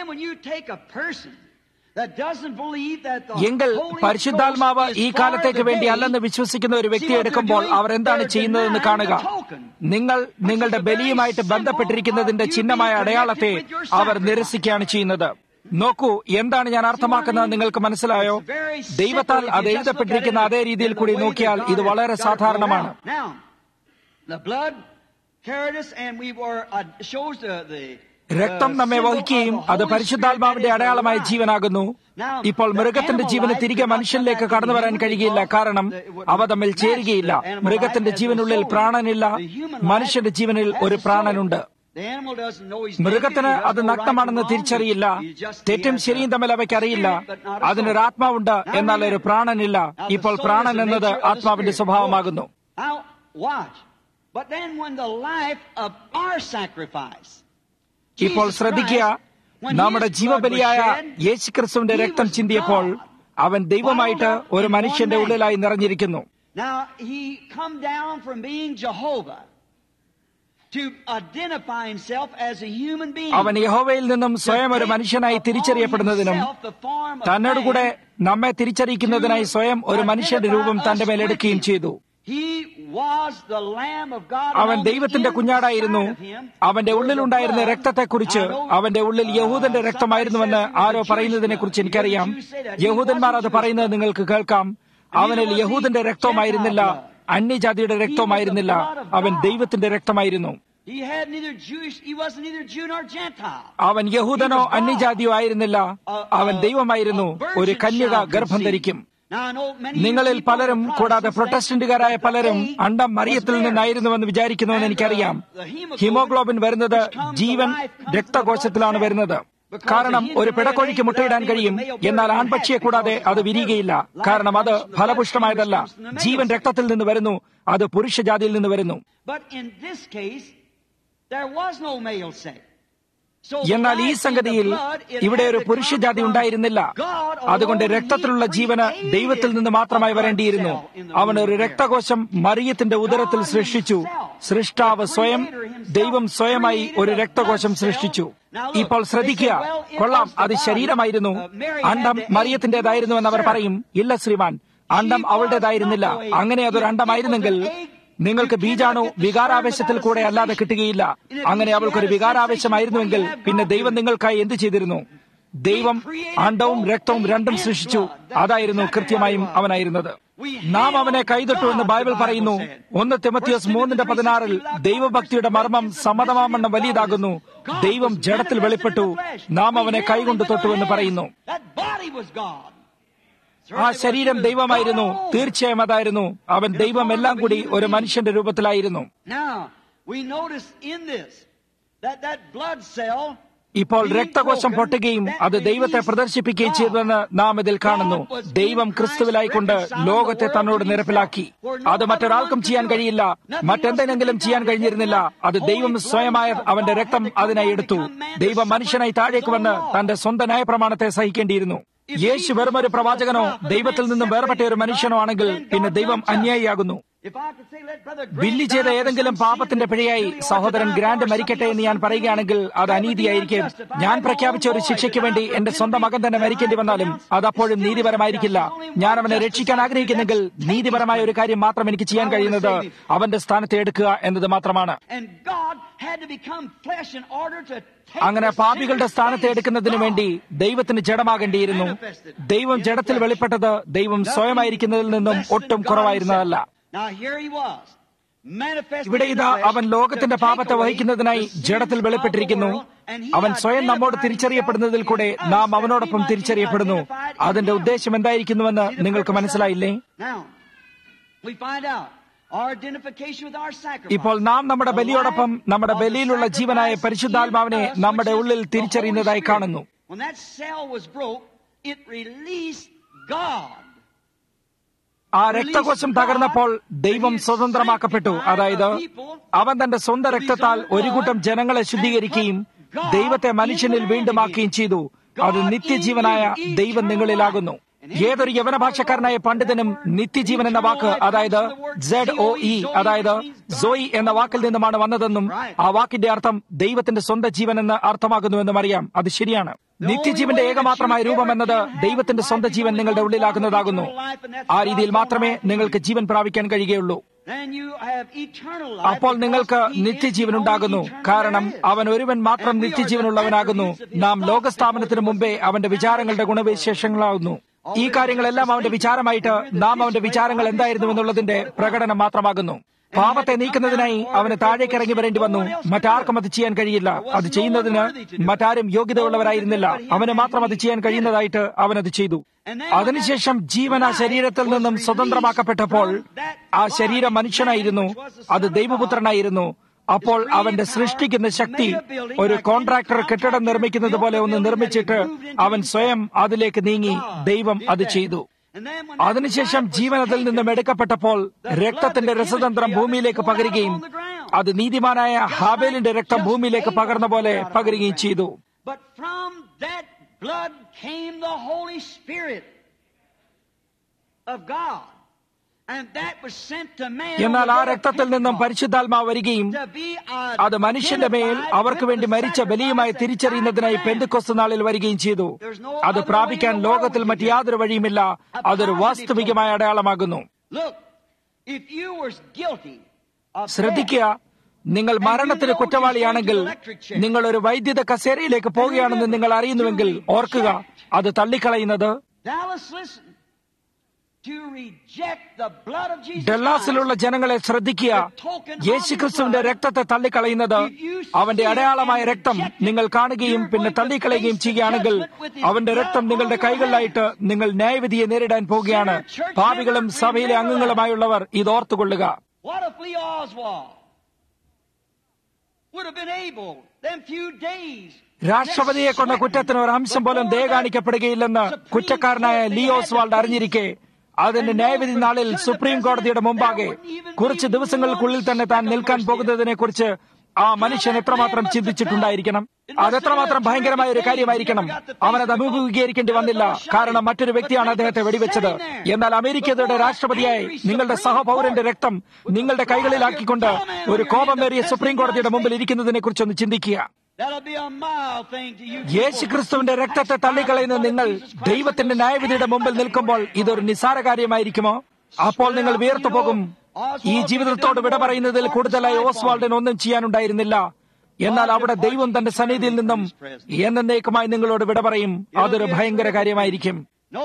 എങ്കിൽ പരിശുദ്ധാത്മാവ് ഈ കാലത്തേക്ക് വേണ്ടി അല്ലെന്ന് വിശ്വസിക്കുന്ന ഒരു വ്യക്തിയെ എടുക്കുമ്പോൾ അവർ എന്താണ് ചെയ്യുന്നതെന്ന് കാണുക. നിങ്ങൾ നിങ്ങളുടെ ബലിയുമായിട്ട് ബന്ധപ്പെട്ടിരിക്കുന്നതിന്റെ ചിഹ്നമായ അടയാളത്തെ അവർ നിരസിക്കുകയാണ് ചെയ്യുന്നത്. നോക്കൂ, എന്താണ് ഞാൻ അർത്ഥമാക്കുന്നത് നിങ്ങൾക്ക് മനസ്സിലായോ? ദൈവത്താൽ അത് എഴുതപ്പെട്ടിരിക്കുന്ന അതേ രീതിയിൽ കൂടി നോക്കിയാൽ ഇത് വളരെ സാധാരണമാണ്. രക്തം നമ്മെ വഹിക്കുകയും അത് പരിശുദ്ധാത്മാവിന്റെ അടയാളമായ ജീവനാകുന്നു. ഇപ്പോൾ മൃഗത്തിന്റെ ജീവന് തിരികെ മനുഷ്യനിലേക്ക് കടന്നു വരാൻ കഴിയുകയില്ല, കാരണം അവ തമ്മിൽ ചേരുകയില്ല. മൃഗത്തിന്റെ ജീവനുള്ളിൽ പ്രാണനില്ല, മനുഷ്യന്റെ ജീവനിൽ ഒരു പ്രാണനുണ്ട്. മൃഗത്തിന് അത് നഗ്നമാണെന്ന് തിരിച്ചറിയില്ല. തെറ്റും ശരിയും തമ്മിൽ അവയ്ക്ക് അറിയില്ല. അതിനൊരു ആത്മാവുണ്ട്, എന്നാൽ ഒരു പ്രാണനില്ല. ഇപ്പോൾ പ്രാണൻ എന്നത് ആത്മാവിന്റെ സ്വഭാവമാകുന്നു. ഇപ്പോൾ ശ്രദ്ധിക്കുക, നമ്മുടെ ജീവബലിയായ യേശുക്രിസ്തുവിന്റെ രക്തം ചിന്തിയപ്പോൾ അവൻ ദൈവമായിട്ട് ഒരു മനുഷ്യന്റെ ഉള്ളിലായി നിറഞ്ഞിരിക്കുന്നു. അവൻ യഹോവയിൽ നിന്നും സ്വയം ഒരു മനുഷ്യനായി തിരിച്ചറിയപ്പെടുന്നതിനും തന്നോടുകൂടെ നമ്മെ തിരിച്ചറിയിക്കുന്നതിനായി സ്വയം ഒരു മനുഷ്യന്റെ രൂപം തന്റെ മേലെടുക്കുകയും ചെയ്തു. അവൻ ദൈവത്തിന്റെ കുഞ്ഞാടായിരുന്നു. അവന്റെ ഉള്ളിലുണ്ടായിരുന്ന രക്തത്തെക്കുറിച്ച് അവന്റെ ഉള്ളിൽ യഹൂദന്റെ രക്തമായിരുന്നുവെന്ന് ആരോ പറയുന്നതിനെ കുറിച്ച് എനിക്കറിയാം. യഹൂദന്മാർ അത് പറയുന്നത് നിങ്ങൾക്ക് കേൾക്കാം. അവനിൽ യഹൂദന്റെ രക്തവുമായിരുന്നില്ല, അന്യജാതിയുടെ രക്തവുമായിരുന്നില്ല, അവൻ ദൈവത്തിന്റെ രക്തമായിരുന്നു. അവൻ യഹൂദനോ അന്യജാതിയോ ആയിരുന്നില്ല, അവൻ ദൈവമായിരുന്നു. ഒരു കന്യക ഗർഭം ധരിക്കും. നിങ്ങളിൽ പലരും, കൂടാതെ പ്രൊട്ടസ്റ്റന്റുകാരായ പലരും അണ്ഡം മറിയത്തിൽ നിന്നായിരുന്നുവെന്ന് വിചാരിക്കുന്നുവെന്ന് എനിക്കറിയാം. ഹീമോഗ്ലോബിൻ വരുന്നത് ജീവൻ രക്തകോശത്തിലാണ് വരുന്നത്. കാരണം ഒരു പിടക്കോഴിക്ക് മുട്ടയിടാൻ കഴിയും, എന്നാൽ ആൺപക്ഷിയെ കൂടാതെ അത് വിരിയുകയില്ല. കാരണം അത് ഫലപുഷ്ടമായതല്ല. ജീവൻ രക്തത്തിൽ നിന്ന് വരുന്നു, അത് പുരുഷജാതിയിൽ നിന്ന് വരുന്നു. എന്നാൽ ഈ സംഗതിയിൽ ഇവിടെ ഒരു പുരുഷജാതി ഉണ്ടായിരുന്നില്ല. അതുകൊണ്ട് രക്തത്തിലുള്ള ജീവന് ദൈവത്തിൽ നിന്ന് മാത്രമായി വരേണ്ടിയിരുന്നു. അവൻ ഒരു രക്തകോശം മറിയത്തിന്റെ ഉദരത്തിൽ സൃഷ്ടിച്ചു. സൃഷ്ടാവ് സ്വയം, ദൈവം സ്വയമായി ഒരു രക്തകോശം സൃഷ്ടിച്ചു. ഇപ്പോൾ ശ്രദ്ധിക്കുക, കൊള്ളാം, അത് ശരീരമായിരുന്നു. അണ്ഡം മറിയത്തിന്റേതായിരുന്നു എന്നവർ പറയും. ഇല്ല ശ്രീമാൻ, അണ്ഡം അവളുടേതായിരുന്നില്ല. അങ്ങനെ അതൊരു അണ്ഡമായിരുന്നെങ്കിൽ നിങ്ങൾക്ക് ബീജാണു വികാരാവേശത്തിൽ കൂടെ അല്ലാതെ കിട്ടുകയില്ല. അങ്ങനെ അവൾക്കൊരു വികാരാവേശമായിരുന്നുവെങ്കിൽ പിന്നെ ദൈവം നിങ്ങൾക്കായി എന്ത് ചെയ്തിരുന്നു? ദൈവം അണ്ഡവും രക്തവും രണ്ടും സൃഷ്ടിച്ചു. അതായിരുന്നു കൃത്യമായും അവനായിരുന്നത്. നാം അവനെ കൈതൊട്ടു എന്ന് ബൈബിൾ പറയുന്നു. 1 തിമോത്തിയോസ് 3:16 ദൈവഭക്തിയുടെ മർമ്മം സമ്മതമാവണ്ണം വലിയതാകുന്നു. ദൈവം ജഡത്തിൽ വെളിപ്പെട്ടു, നാം അവനെ കൈകൊണ്ട് തൊട്ടുവെന്ന് പറയുന്നു. ആ ശരീരം ദൈവമായിരുന്നു. തീർച്ചയായും അതായിരുന്നു. അവൻ ദൈവം എല്ലാം കൂടി ഒരു മനുഷ്യന്റെ രൂപത്തിലായിരുന്നു. ഇപ്പോൾ രക്തകോശം പൊട്ടുകയും അത് ദൈവത്തെ പ്രദർശിപ്പിക്കുകയും ചെയ്തതെന്ന് നാം ഇതിൽ കാണുന്നു. ദൈവം ക്രിസ്തുവിലായിക്കൊണ്ട് ലോകത്തെ തന്നോട് നിരപ്പിലാക്കി. അത് മറ്റൊരാൾക്കും ചെയ്യാൻ കഴിയില്ല, മറ്റെന്തെങ്കിലും ചെയ്യാൻ കഴിഞ്ഞിരുന്നില്ല. അത് ദൈവം സ്വയമായ അവന്റെ രക്തം അതിനായി എടുത്തു. ദൈവം മനുഷ്യനായി താഴേക്ക് വന്ന് തന്റെ സ്വന്തം ന്യായപ്രമാണത്തെ സഹിക്കേണ്ടിയിരുന്നു. യേശു വെറുമൊരു പ്രവാചകനോ ദൈവത്തിൽ നിന്നും വേർപെട്ട ഒരു മനുഷ്യനോ ആണെങ്കിൽ പിന്നെ ദൈവം അന്യായിയാകുന്നു. ബില്ലി ചെയ്ത ഏതെങ്കിലും പാപത്തിന്റെ പിഴയായി സഹോദരൻ ഗ്രാൻഡ് മരിക്കട്ടെ എന്ന് ഞാൻ പറയുകയാണെങ്കിൽ അത് അനീതിയായിരിക്കും. ഞാൻ പ്രഖ്യാപിച്ച ഒരു ശിക്ഷയ്ക്ക് വേണ്ടി എന്റെ സ്വന്തം മകൻ തന്നെ മരിക്കേണ്ടി വന്നാലും അതപ്പോഴും നീതിപരമായിരിക്കില്ല. ഞാൻ അവനെ രക്ഷിക്കാൻ ആഗ്രഹിക്കുന്നെങ്കിൽ നീതിപരമായ ഒരു കാര്യം മാത്രം എനിക്ക് ചെയ്യാൻ കഴിയുന്നത് അവന്റെ സ്ഥാനത്ത് എടുക്കുക എന്നത് മാത്രമാണ്. അങ്ങനെ പാപികളുടെ സ്ഥാനത്ത് എടുക്കുന്നതിന് വേണ്ടി ദൈവത്തിന് ജഡമാകേണ്ടിയിരുന്നു. ദൈവം ജഡത്തിൽ വെളിപ്പെട്ടത് ദൈവം സ്വയമായിരിക്കുന്നതിൽ നിന്നും ഒട്ടും കുറവായിരുന്നതല്ല. ഇവിടെ ഇതാ അവൻ ലോകത്തിന്റെ പാപത്തെ വഹിക്കുന്നതിനായി ജഡത്തിൽ വെളിപ്പെട്ടിരിക്കുന്നു. അവൻ സ്വയം നമ്മോട് തിരിച്ചറിയപ്പെടുന്നതിൽ കൂടെ നാം അവനോടൊപ്പം തിരിച്ചറിയപ്പെടുന്നു. അതിന്റെ ഉദ്ദേശം എന്തായിരിക്കുന്നുവെന്ന് നിങ്ങൾക്ക് മനസ്സിലായില്ലേ? ഇപ്പോൾ നാം നമ്മുടെ ബലിയോടൊപ്പം നമ്മുടെ ബലിയിലുള്ള ജീവനായ പരിശുദ്ധാത്മാവിനെ നമ്മുടെ ഉള്ളിൽ തിരിച്ചറിയുന്നതായി കാണുന്നു. ആ രക്തകോശം തകർന്നപ്പോൾ ദൈവം സ്വതന്ത്രമാക്കപ്പെട്ടു. അതായത് അവൻ തന്റെ സ്വന്തം രക്തത്താൽ ഒരു കൂട്ടം ജനങ്ങളെ ശുദ്ധീകരിക്കുകയും ദൈവത്തെ മനുഷ്യനിൽ വീണ്ടുമാക്കുകയും ചെയ്തു. അത് നിത്യജീവനായ ദൈവം നിങ്ങളിലാകുന്നു. ഏതൊരു യവന ഭാഷക്കാരനായ പണ്ഡിതനും നിത്യജീവൻ എന്ന വാക്ക്, അതായത് ZOE, അതായത് സോയി എന്ന വാക്കിൽ നിന്നുമാണ് വന്നതെന്നും ആ വാക്കിന്റെ അർത്ഥം ദൈവത്തിന്റെ സ്വന്തം ജീവൻ എന്ന് അർത്ഥമാകുന്നുവെന്നും അറിയാം. അത് ശരിയാണ്. നിത്യജീവന്റെ ഏകമാത്രമായ രൂപം എന്നത് ദൈവത്തിന്റെ സ്വന്തം ജീവൻ നിങ്ങളുടെ ഉള്ളിലാകുന്നതാകുന്നു. ആ രീതിയിൽ മാത്രമേ നിങ്ങൾക്ക് ജീവൻ പ്രാപിക്കാൻ കഴിയുകയുള്ളൂ. അപ്പോൾ നിങ്ങൾക്ക് നിത്യജീവൻ ഉണ്ടാകുന്നു. കാരണം അവൻ ഒരുവൻ മാത്രം നിത്യജീവനുള്ളവനാകുന്നു. നാം ലോകസ്ഥാപനത്തിന് മുമ്പേ അവന്റെ വിചാരങ്ങളുടെ ഗുണവിശേഷങ്ങളാകുന്നു. ഈ കാര്യങ്ങളെല്ലാം അവന്റെ വിചാരമായിട്ട് നാം അവന്റെ വിചാരങ്ങൾ എന്തായിരുന്നു എന്നുള്ളതിന്റെ പ്രകടനം മാത്രമാകുന്നു. പാപത്തെ നീക്കുന്നതിനായി അവന് താഴേക്ക് ഇറങ്ങി വരേണ്ടി വന്നു. മറ്റാർക്കും അത് ചെയ്യാൻ കഴിയില്ല. അത് ചെയ്യുന്നതിന് മറ്റാരും യോഗ്യതയുള്ളവരായിരുന്നില്ല. അവന് മാത്രം അത് ചെയ്യാൻ കഴിയുന്നതായിട്ട് അവനത് ചെയ്തു. അതിനുശേഷം ജീവൻ ആ ശരീരത്തിൽ നിന്നും സ്വതന്ത്രമാക്കപ്പെട്ടപ്പോൾ ആ ശരീരം മനുഷ്യനായിരുന്നു, അത് ദൈവപുത്രനായിരുന്നു. അപ്പോൾ അവന്റെ സൃഷ്ടിക്കുന്ന ശക്തി ഒരു കോൺട്രാക്ടർ കെട്ടിടം നിർമ്മിക്കുന്നത് പോലെ ഒന്ന് നിർമ്മിച്ചിട്ട് അവൻ സ്വയം അതിലേക്ക് നീങ്ങി. ദൈവം അത് ചെയ്തു. അതിനുശേഷം ജീവൻ അതിൽ നിന്നും എടുക്കപ്പെട്ടപ്പോൾ രക്തത്തിന്റെ രസതന്ത്രം ഭൂമിയിലേക്ക് പകരുകയും അത് നീതിമാനായ ഹാബേലിന്റെ രക്തം ഭൂമിയിലേക്ക് പകർന്ന പോലെ പകരുകയും ചെയ്തു. എന്നാൽ ആ രക്തത്തിൽ നിന്നും പരിശുദ്ധാത്മാവ് വരികയും അത് മനുഷ്യന്റെ മേൽ അവർക്ക് വേണ്ടി മരിച്ച ബലിയുമായി തിരിച്ചറിയുന്നതിനായി പെന്തക്കോസ്ത് നാളിൽ വരികയും ചെയ്തു. അത് പ്രാപിക്കാൻ ലോകത്തിൽ മറ്റ് യാതൊരു വഴിയുമില്ല. അതൊരു വാസ്തവികമായ അടയാളമാകുന്നു. ശ്രദ്ധിക്കുക, നിങ്ങൾ മരണത്തിന് കുറ്റവാളിയാണെങ്കിൽ നിങ്ങൾ ഒരു വൈദ്യുത കസേരയിലേക്ക് പോവുകയാണെന്ന് നിങ്ങൾ അറിയുന്നുവെങ്കിൽ ഓർക്കുക, അത് തള്ളിക്കളയുന്നത് ഡെല്ലാസിലുള്ള ജനങ്ങളെ ശ്രദ്ധിക്കുക. യേശുക്രിസ്തുവിന്റെ രക്തത്തെ തള്ളിക്കളയുന്നത് അവന്റെ അടയാളമായ രക്തം നിങ്ങൾ കാണുകയും പിന്നെ തള്ളിക്കളയുകയും ചെയ്യുകയാണെങ്കിൽ അവന്റെ രക്തം നിങ്ങളുടെ കൈകളിലായിട്ട് നിങ്ങൾ ന്യായവിധിയെ നേരിടാൻ പോവുകയാണ്. പാപികളും സഭയിലെ അംഗങ്ങളുമായുള്ളവർ ഇത് ഓർത്തുകൊള്ളുക. രാഷ്ട്രപതിയെ കൊണ്ട കുറ്റത്തിന് ഒരു അംശം പോലും ദയ കാണിക്കപ്പെടുകയില്ലെന്ന് കുറ്റക്കാരനായ ലിയോ ഓസ്വാൾഡ് അറിഞ്ഞിരിക്കെ അതിന്റെ ന്യായവിധി നാളിൽ സുപ്രീം കോടതിയുടെ മുമ്പാകെ കുറച്ച് ദിവസങ്ങൾക്കുള്ളിൽ തന്നെ താൻ നിൽക്കാൻ പോകുന്നതിനെ കുറിച്ച് ആ മനുഷ്യൻ എത്രമാത്രം ചിന്തിച്ചിട്ടുണ്ടായിരിക്കണം. അതെത്രമാത്രം ഭയങ്കരമായ ഒരു കാര്യമായിരിക്കണം. അവനത് അഭിമുഖീകരിക്കേണ്ടി വന്നില്ല, കാരണം മറ്റൊരു വ്യക്തിയാണ് അദ്ദേഹത്തെ വെടിവെച്ചത്. എന്നാൽ അമേരിക്കയുടെ രാഷ്ട്രപതിയായി നിങ്ങളുടെ സഹപൗരന്റെ രക്തം നിങ്ങളുടെ കൈകളിലാക്കിക്കൊണ്ട് ഒരു കോപമേറിയ സുപ്രീം കോടതിയുടെ മുമ്പിൽ ഇരിക്കുന്നതിനെ കുറിച്ചൊന്ന് ചിന്തിക്കുക. യേശുക്രിസ്തുവിന്റെ രക്തത്തെ തള്ളിക്കളയുന്ന നിങ്ങൾ ദൈവത്തിന്റെ ന്യായവിധിയുടെ മുമ്പിൽ നിൽക്കുമ്പോൾ ഇതൊരു നിസ്സാര കാര്യമായിരിക്കുമോ? അപ്പോൾ നിങ്ങൾ വിയർത്തു പോകും. ഈ ജീവിതത്തോട് വിട പറയുന്നതിൽ കൂടുതലായി ഓസ്വാൾഡിന് ഒന്നും ചെയ്യാനുണ്ടായിരുന്നില്ല. എന്നാൽ അവിടെ ദൈവം തന്റെ സന്നിധിയിൽ നിന്നും എന്നേക്കുമായി നിങ്ങളോട് വിട പറയും. അതൊരു ഭയങ്കര കാര്യമായിരിക്കും.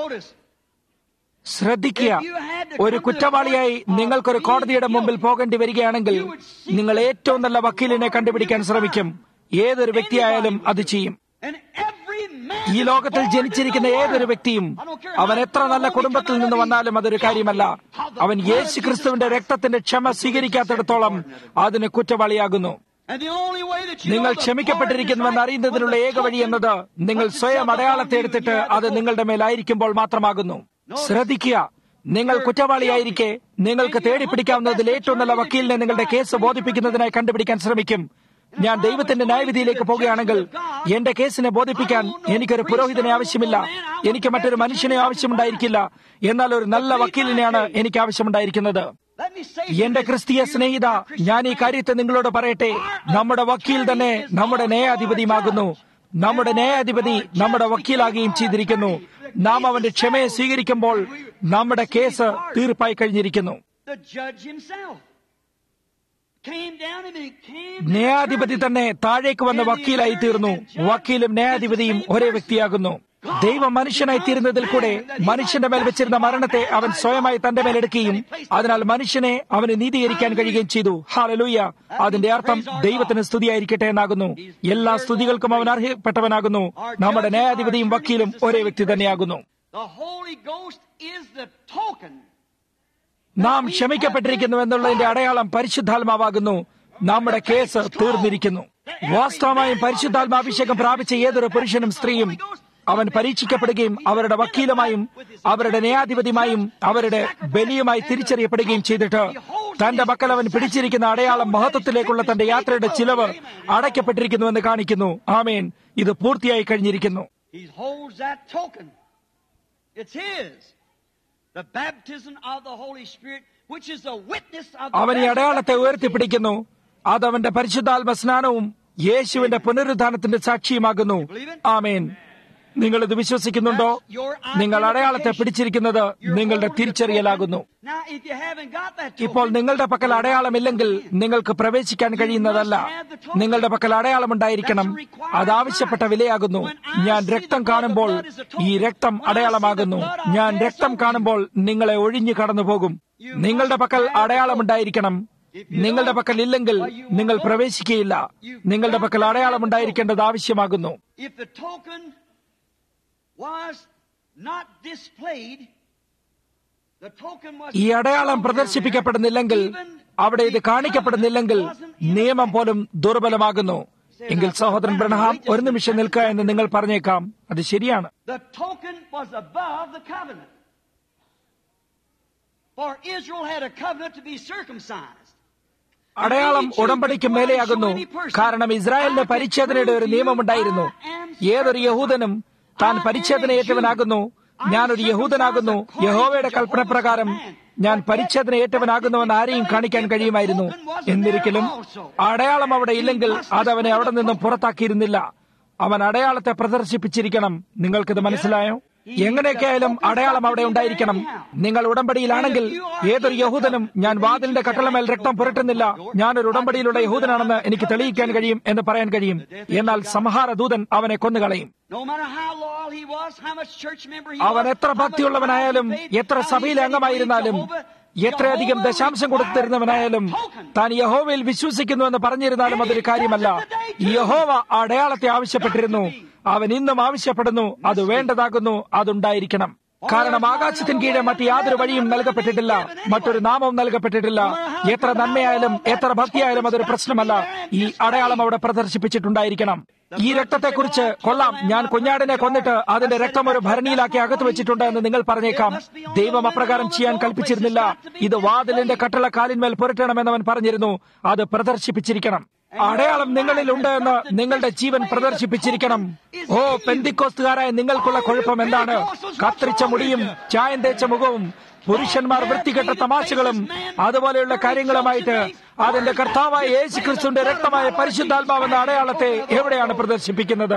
ശ്രദ്ധിക്കുക, ഒരു കുറ്റവാളിയായി നിങ്ങൾക്കൊരു കോടതിയുടെ മുമ്പിൽ പോകേണ്ടി വരികയാണെങ്കിൽ നിങ്ങൾ ഏറ്റവും നല്ല വക്കീലിനെ കണ്ടുപിടിക്കാൻ ശ്രമിക്കും. ഏതൊരു വ്യക്തിയായാലും അത് ചെയ്യും. ഈ ലോകത്തിൽ ജനിച്ചിരിക്കുന്ന ഏതൊരു വ്യക്തിയും അവൻ എത്ര നല്ല കുടുംബത്തിൽ നിന്ന് വന്നാലും അതൊരു കാര്യമല്ല. അവൻ യേശുക്രിസ്തുവിന്റെ രക്തത്തിന്റെ ക്ഷമ സ്വീകരിക്കാത്തിടത്തോളം അതിന് കുറ്റവാളിയാകുന്നു. നിങ്ങൾ ക്ഷമിക്കപ്പെട്ടിരിക്കുന്നുവെന്ന് അറിയുന്നതിനുള്ള ഏക വഴി എന്നത് നിങ്ങൾ സ്വയം അടയാളത്തെ എടുത്തിട്ട് അത് നിങ്ങളുടെ മേലായിരിക്കുമ്പോൾ മാത്രമാകുന്നു. ശ്രദ്ധിക്കുക, നിങ്ങൾ കുറ്റവാളിയായിരിക്കെ നിങ്ങൾക്ക് തേടിപ്പിടിക്കാവുന്നതിൽ ഏറ്റവും നല്ല വക്കീലിനെ നിങ്ങളുടെ കേസ് ബോധിപ്പിക്കുന്നതിനായി കണ്ടുപിടിക്കാൻ ശ്രമിക്കും. ഞാൻ ദൈവത്തിന്റെ ന്യായവിധിയിലേക്ക് പോകുകയാണെങ്കിൽ എന്റെ കേസിനെ ബോധിപ്പിക്കാൻ എനിക്കൊരു പുരോഹിതനെ ആവശ്യമില്ല, എനിക്ക് മറ്റൊരു മനുഷ്യനെ ആവശ്യമുണ്ടായിരിക്കില്ല. എന്നാൽ ഒരു നല്ല വക്കീലിനെയാണ് എനിക്ക് ആവശ്യമുണ്ടായിരിക്കുന്നത്. എന്റെ ക്രിസ്തീയ സ്നേഹിത, ഞാൻ ഈ കാര്യത്തെ നിങ്ങളോട് പറയട്ടെ. നമ്മുടെ വക്കീൽ തന്നെ നമ്മുടെ ന്യായാധിപതിയുമാകുന്നു. നമ്മുടെ ന്യായാധിപതി നമ്മുടെ വക്കീലാകുകയും ചെയ്തിരിക്കുന്നു. നാം അവന്റെ ക്ഷമയെ സ്വീകരിക്കുമ്പോൾ നമ്മുടെ കേസ് തീർപ്പായി കഴിഞ്ഞിരിക്കുന്നു. ന്യായാധിപതി തന്നെ താഴേക്ക് വന്ന വക്കീലായി തീർന്നു. വക്കീലും ന്യായാധിപതിയും ഒരേ വ്യക്തിയാകുന്നു. ദൈവം മനുഷ്യനായി തീരുന്നതിൽ കൂടെ മനുഷ്യന്റെ മേൽ വെച്ചിരുന്ന മരണത്തെ അവൻ സ്വയമായി തന്റെ മേലെടുക്കുകയും അതിനാൽ മനുഷ്യനെ അവന് നീതീകരിക്കാൻ കഴിയുകയും ചെയ്തു. ഹല്ലേലൂയ. അതിന്റെ അർത്ഥം ദൈവത്തിന് സ്തുതിയായിരിക്കട്ടെ എന്നാകുന്നു. എല്ലാ സ്തുതികൾക്കും അവൻ അർഹപ്പെട്ടവനാകുന്നു. നമ്മുടെ ന്യായാധിപതിയും വക്കീലും ഒരേ വ്യക്തി തന്നെയാകുന്നു. നാം ക്ഷമിക്കപ്പെട്ടിരിക്കുന്നു എന്നുള്ളതിന്റെ അടയാളം പരിശുദ്ധാത്മാവാകുന്നു. നമ്മുടെ കേസ് തീർന്നിരിക്കുന്നു. വാസ്തവമായും പരിശുദ്ധാത്മാഭിഷേകം പ്രാപിച്ച ഏതൊരു പുരുഷനും സ്ത്രീയും അവൻ പരീക്ഷിക്കപ്പെടുകയും അവരുടെ വക്കീലുമായും അവരുടെ ന്യായാധിപതിയുമായും അവരുടെ ബലിയുമായി തിരിച്ചറിയപ്പെടുകയും ചെയ്തിട്ട് തന്റെ മക്കൾ അവൻ പിടിച്ചിരിക്കുന്ന അടയാളം മഹത്വത്തിലേക്കുള്ള തന്റെ യാത്രയുടെ ചിലവ് അടയ്ക്കപ്പെട്ടിരിക്കുന്നുവെന്ന് കാണിക്കുന്നു. ആമേൻ. ഇത് പൂർത്തിയായി കഴിഞ്ഞിരിക്കുന്നു. അവൻ ഈ അടയാളത്തെ ഉയർത്തിപ്പിടിക്കുന്നു. അതവന്റെ പരിശുദ്ധാത്മ സ്നാനവും യേശുവിന്റെ പുനരുദ്ധാനത്തിന്റെ സാക്ഷിയുമാകുന്നു. ആമേൻ. നിങ്ങൾ ഇത് വിശ്വസിക്കുന്നുണ്ടോ? നിങ്ങൾ അടയാളത്തെ പിടിച്ചിരിക്കുന്നത് നിങ്ങളുടെ തിരിച്ചറിയലാകുന്നു. ഇപ്പോൾ നിങ്ങളുടെ പക്കൽ അടയാളമില്ലെങ്കിൽ നിങ്ങൾക്ക് പ്രവേശിക്കാൻ കഴിയുന്നതല്ല. നിങ്ങളുടെ പക്കൽ അടയാളമുണ്ടായിരിക്കണം. അത് ആവശ്യപ്പെട്ട വിലയാകുന്നു. ഞാൻ രക്തം കാണുമ്പോൾ ഈ രക്തം അടയാളമാകുന്നു. ഞാൻ രക്തം കാണുമ്പോൾ നിങ്ങളെ ഒഴിഞ്ഞു കടന്നു പോകും. നിങ്ങളുടെ പക്കൽ അടയാളമുണ്ടായിരിക്കണം. നിങ്ങളുടെ പക്കൽ ഇല്ലെങ്കിൽ നിങ്ങൾ പ്രവേശിക്കുകയില്ല. നിങ്ങളുടെ പക്കൽ അടയാളമുണ്ടായിരിക്കേണ്ടത് ആവശ്യമാകുന്നു. ഈ അടയാളം പ്രദർശിപ്പിക്കപ്പെടുന്നില്ലെങ്കിൽ, അവിടെ ഇത് കാണിക്കപ്പെടുന്നില്ലെങ്കിൽ നിയമം പോലും ദുർബലമാകുന്നു. എങ്കിൽ സഹോദരൻ ബ്രഹ്നാം ഒരു നിമിഷം നിൽക്കുക എന്ന് നിങ്ങൾ പറഞ്ഞേക്കാം. അത് ശരിയാണ്. അടയാളം ഉടമ്പടിക്ക് മേലെയാകുന്നു. കാരണം ഇസ്രായേലിന് പരിച്ഛേദനയുടെ ഒരു നിയമമുണ്ടായിരുന്നു. ഏതൊരു യഹൂദനും താൻ പരിച്ഛേദനയേറ്റവനാകുന്നു, ഞാനൊരു യഹൂദനാകുന്നു, യഹോവയുടെ കൽപ്പന പ്രകാരം ഞാൻ പരിച്ഛേദന ഏറ്റവനാകുന്നുവെന്ന് ആരെയും കാണിക്കാൻ കഴിയുമായിരുന്നു. എന്നിരിക്കലും അടയാളം അവിടെ ഇല്ലെങ്കിൽ അതവനെ അവിടെ നിന്നും പുറത്താക്കിയിരുന്നില്ല. അവൻ അടയാളത്തെ പ്രദർശിപ്പിച്ചിരിക്കണം. നിങ്ങൾക്കിത് മനസ്സിലായോ? എങ്ങനെയൊക്കെയായാലും അടയാളം അവിടെ ഉണ്ടായിരിക്കണം. നിങ്ങൾ ഉടമ്പടിയിലാണെങ്കിൽ ഏതൊരു യഹൂദനും ഞാൻ വാതിലിന്റെ കട്ടളമേൽ രക്തം പുരട്ടുന്നില്ല, ഞാനൊരു ഉടമ്പടിയിലുള്ള യഹൂദനാണെന്ന് എനിക്ക് തെളിയിക്കാൻ കഴിയും എന്ന് പറയാൻ കഴിയും. എന്നാൽ സംഹാരദൂതൻ അവനെ കൊന്നുകളയും. അവൻ എത്ര ഭക്തിയുള്ളവനായാലും, എത്ര സഭയിലെ അംഗമായിരുന്നാലും, എത്രയധികം ദശാംശം കൊടുത്തിരുന്നവനായാലും, താൻ യഹോവയിൽ വിശ്വസിക്കുന്നുവെന്ന് പറഞ്ഞിരുന്നാലും അതൊരു കാര്യമല്ല. യഹോവ അടയാളത്തെ ആവശ്യപ്പെട്ടിരുന്നു. അവൻ ഇന്നും ആവശ്യപ്പെടുന്നു. അത് വേണ്ടതാകുന്നു. അതുണ്ടായിരിക്കണം. കാരണം ആകാശത്തിന് കീഴെ മറ്റ് യാതൊരു വഴിയും നൽകപ്പെട്ടിട്ടില്ല, മറ്റൊരു നാമവും നൽകപ്പെട്ടിട്ടില്ല. എത്ര നന്മയായാലും എത്ര ഭക്തിയായാലും അതൊരു പ്രശ്നമല്ല. ഈ അടയാളം അവിടെ പ്രദർശിപ്പിച്ചിട്ടുണ്ടായിരിക്കണം. ഈ രക്തത്തെക്കുറിച്ച് കൊള്ളാം, ഞാൻ കുഞ്ഞാടിനെ കൊന്നിട്ട് അതിന്റെ രക്തം ഒരു ഭരണിയിലാക്കി അകത്ത് വെച്ചിട്ടുണ്ട് എന്ന് നിങ്ങൾ പറഞ്ഞേക്കാം. ദൈവം അപ്രകാരം ചെയ്യാൻ കൽപ്പിച്ചിരുന്നില്ല. ഇത് വാതിലിന്റെ കട്ടളക്കാലിന്മേൽ പുരട്ടണമെന്നവൻ പറഞ്ഞിരുന്നു. അത് പ്രദർശിപ്പിച്ചിരിക്കണം. അടയാളം നിങ്ങളിൽ ഉണ്ട് എന്ന് നിങ്ങളുടെ ജീവൻ പ്രദർശിപ്പിച്ചിരിക്കണം. ഓ പെന്തിക്കോസ്തുകാരായ നിങ്ങൾക്കുള്ള കുഴപ്പം എന്താണ്? കത്രിച്ച മുടിയും ചായം തേച്ച മുഖവും പുരുഷന്മാർ വൃത്തികെട്ട തമാശകളും അതുപോലെയുള്ള കാര്യങ്ങളുമായിട്ട് അതിന്റെ കർത്താവായ യേശു ക്രിസ്തുവിന്റെ രക്തമായ പരിശുദ്ധാത്മാവെന്ന അടയാളത്തെ എവിടെയാണ് പ്രദർശിപ്പിക്കുന്നത്?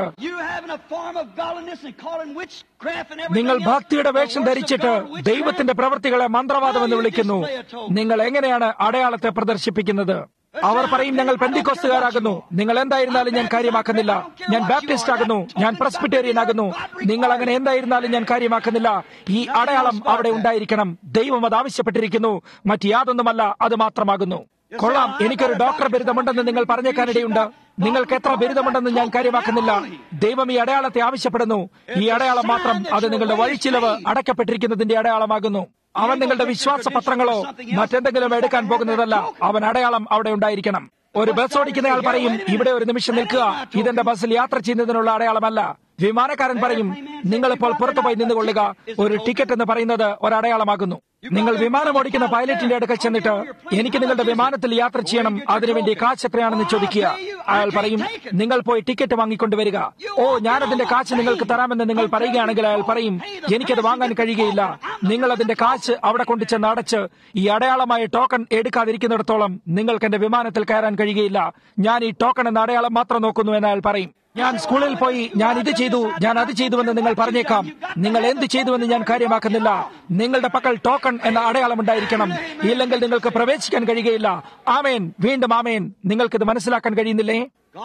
നിങ്ങൾ ഭക്തിയുടെ വേഷം ധരിച്ചിട്ട് ദൈവത്തിന്റെ പ്രവൃത്തികളെ മന്ത്രവാദം എന്ന് വിളിക്കുന്നു. നിങ്ങൾ എങ്ങനെയാണ് അടയാളത്തെ പ്രദർശിപ്പിക്കുന്നത്? അവർ പറയും, ഞങ്ങൾ പെന്തിക്കോസ്തുകാരാകുന്നു. നിങ്ങൾ എന്തായിരുന്നാലും ഞാൻ കാര്യമാക്കുന്നില്ല. ഞാൻ ബാപ്റ്റിസ്റ്റ് ആകുന്നു, ഞാൻ പ്രസ്ബിറ്റേറിയൻ ആകുന്നു. നിങ്ങൾ അങ്ങനെ എന്തായിരുന്നാലും ഞാൻ കാര്യമാക്കുന്നില്ല. ഈ അടയാളം അവിടെ ഉണ്ടായിരിക്കണം. ദൈവം അത് ആവശ്യപ്പെട്ടിരിക്കുന്നു. മറ്റ് യാതൊന്നുമല്ല, അത് മാത്രമാകുന്നു. കൊള്ളാം, എനിക്കൊരു ഡോക്ടർ ബിരുദമുണ്ടെന്ന് നിങ്ങൾ പറഞ്ഞേക്കാനിടയുണ്ട്. നിങ്ങൾക്ക് എത്ര ബിരുദമുണ്ടെന്ന് ഞാൻ കാര്യമാക്കുന്നില്ല. ദൈവം ഈ അടയാളത്തെ ആവശ്യപ്പെടുന്നു. ഈ അടയാളം മാത്രം അത് നിങ്ങളുടെ വഴിച്ചിലവ് അടയ്ക്കപ്പെട്ടിരിക്കുന്നതിന്റെ അടയാളമാകുന്നു. അവൻ നിങ്ങളുടെ വിശ്വാസ പത്രങ്ങളോ മറ്റെന്തെങ്കിലും എടുക്കാൻ പോകുന്നതല്ല. അവൻ അടയാളം അവിടെ ഉണ്ടായിരിക്കണം. ഒരു ബസ് ഓടിക്കുന്നയാൾ പറയും, ഇവിടെ ഒരു നിമിഷം നിൽക്കുക, ഇതെന്റെ ബസ്സിൽ യാത്ര ചെയ്യുന്നതിനുള്ള അടയാളമല്ല. വിമാനക്കാരൻ പറയും, നിങ്ങളിപ്പോൾ പുറത്തുപോയി നിന്നുകൊള്ളുക. ഒരു ടിക്കറ്റ് എന്ന് പറയുന്നത് ഒരടയാളമാകുന്നു. നിങ്ങൾ വിമാനം ഓടിക്കുന്ന പൈലറ്റിന്റെ അടുക്കൽ ചെന്നിട്ട്, എനിക്ക് നിങ്ങളുടെ വിമാനത്തിൽ യാത്ര ചെയ്യണം, അതിനുവേണ്ടി കാശ് എത്രയാണെന്ന് ചോദിക്കുക. അയാൾ പറയും, നിങ്ങൾ പോയി ടിക്കറ്റ് വാങ്ങിക്കൊണ്ടുവരിക. ഓ, ഞാനതിന്റെ കാശ് നിങ്ങൾക്ക് തരാമെന്ന് നിങ്ങൾ പറയുകയാണെങ്കിൽ അയാൾ പറയും, എനിക്കത് വാങ്ങാൻ കഴിയുകയില്ല. നിങ്ങൾ അതിന്റെ കാശ് അവിടെ കൊണ്ടു ചെന്ന് അടച്ച് ഈ അടയാളമായ ടോക്കൺ എടുക്കാതിരിക്കുന്നിടത്തോളം നിങ്ങൾക്ക് എന്റെ വിമാനത്തിൽ കയറാൻ കഴിയുകയില്ല. ഞാൻ ഈ ടോക്കൺ എന്ന അടയാളം മാത്രം നോക്കുന്നു എന്ന് അയാൾ പറയും. ഞാൻ സ്കൂളിൽ പോയി ഞാൻ ഇത് ചെയ്തു, ഞാൻ അത് ചെയ്തുവെന്ന് നിങ്ങൾ പറഞ്ഞേക്കാം. നിങ്ങൾ എന്ത് ചെയ്തുവെന്ന് ഞാൻ കാര്യമാക്കുന്നില്ല. നിങ്ങളുടെ പക്കൽ ടോക്കൺ എന്ന അടയാളം ഉണ്ടായിരിക്കണം. ഇല്ലെങ്കിൽ നിങ്ങൾക്ക് പ്രവേശിക്കാൻ കഴിയുകയില്ല. ആമേൻ, വീണ്ടും ആമേൻ. നിങ്ങൾക്കിത് മനസ്സിലാക്കാൻ കഴിയുന്നില്ലേ?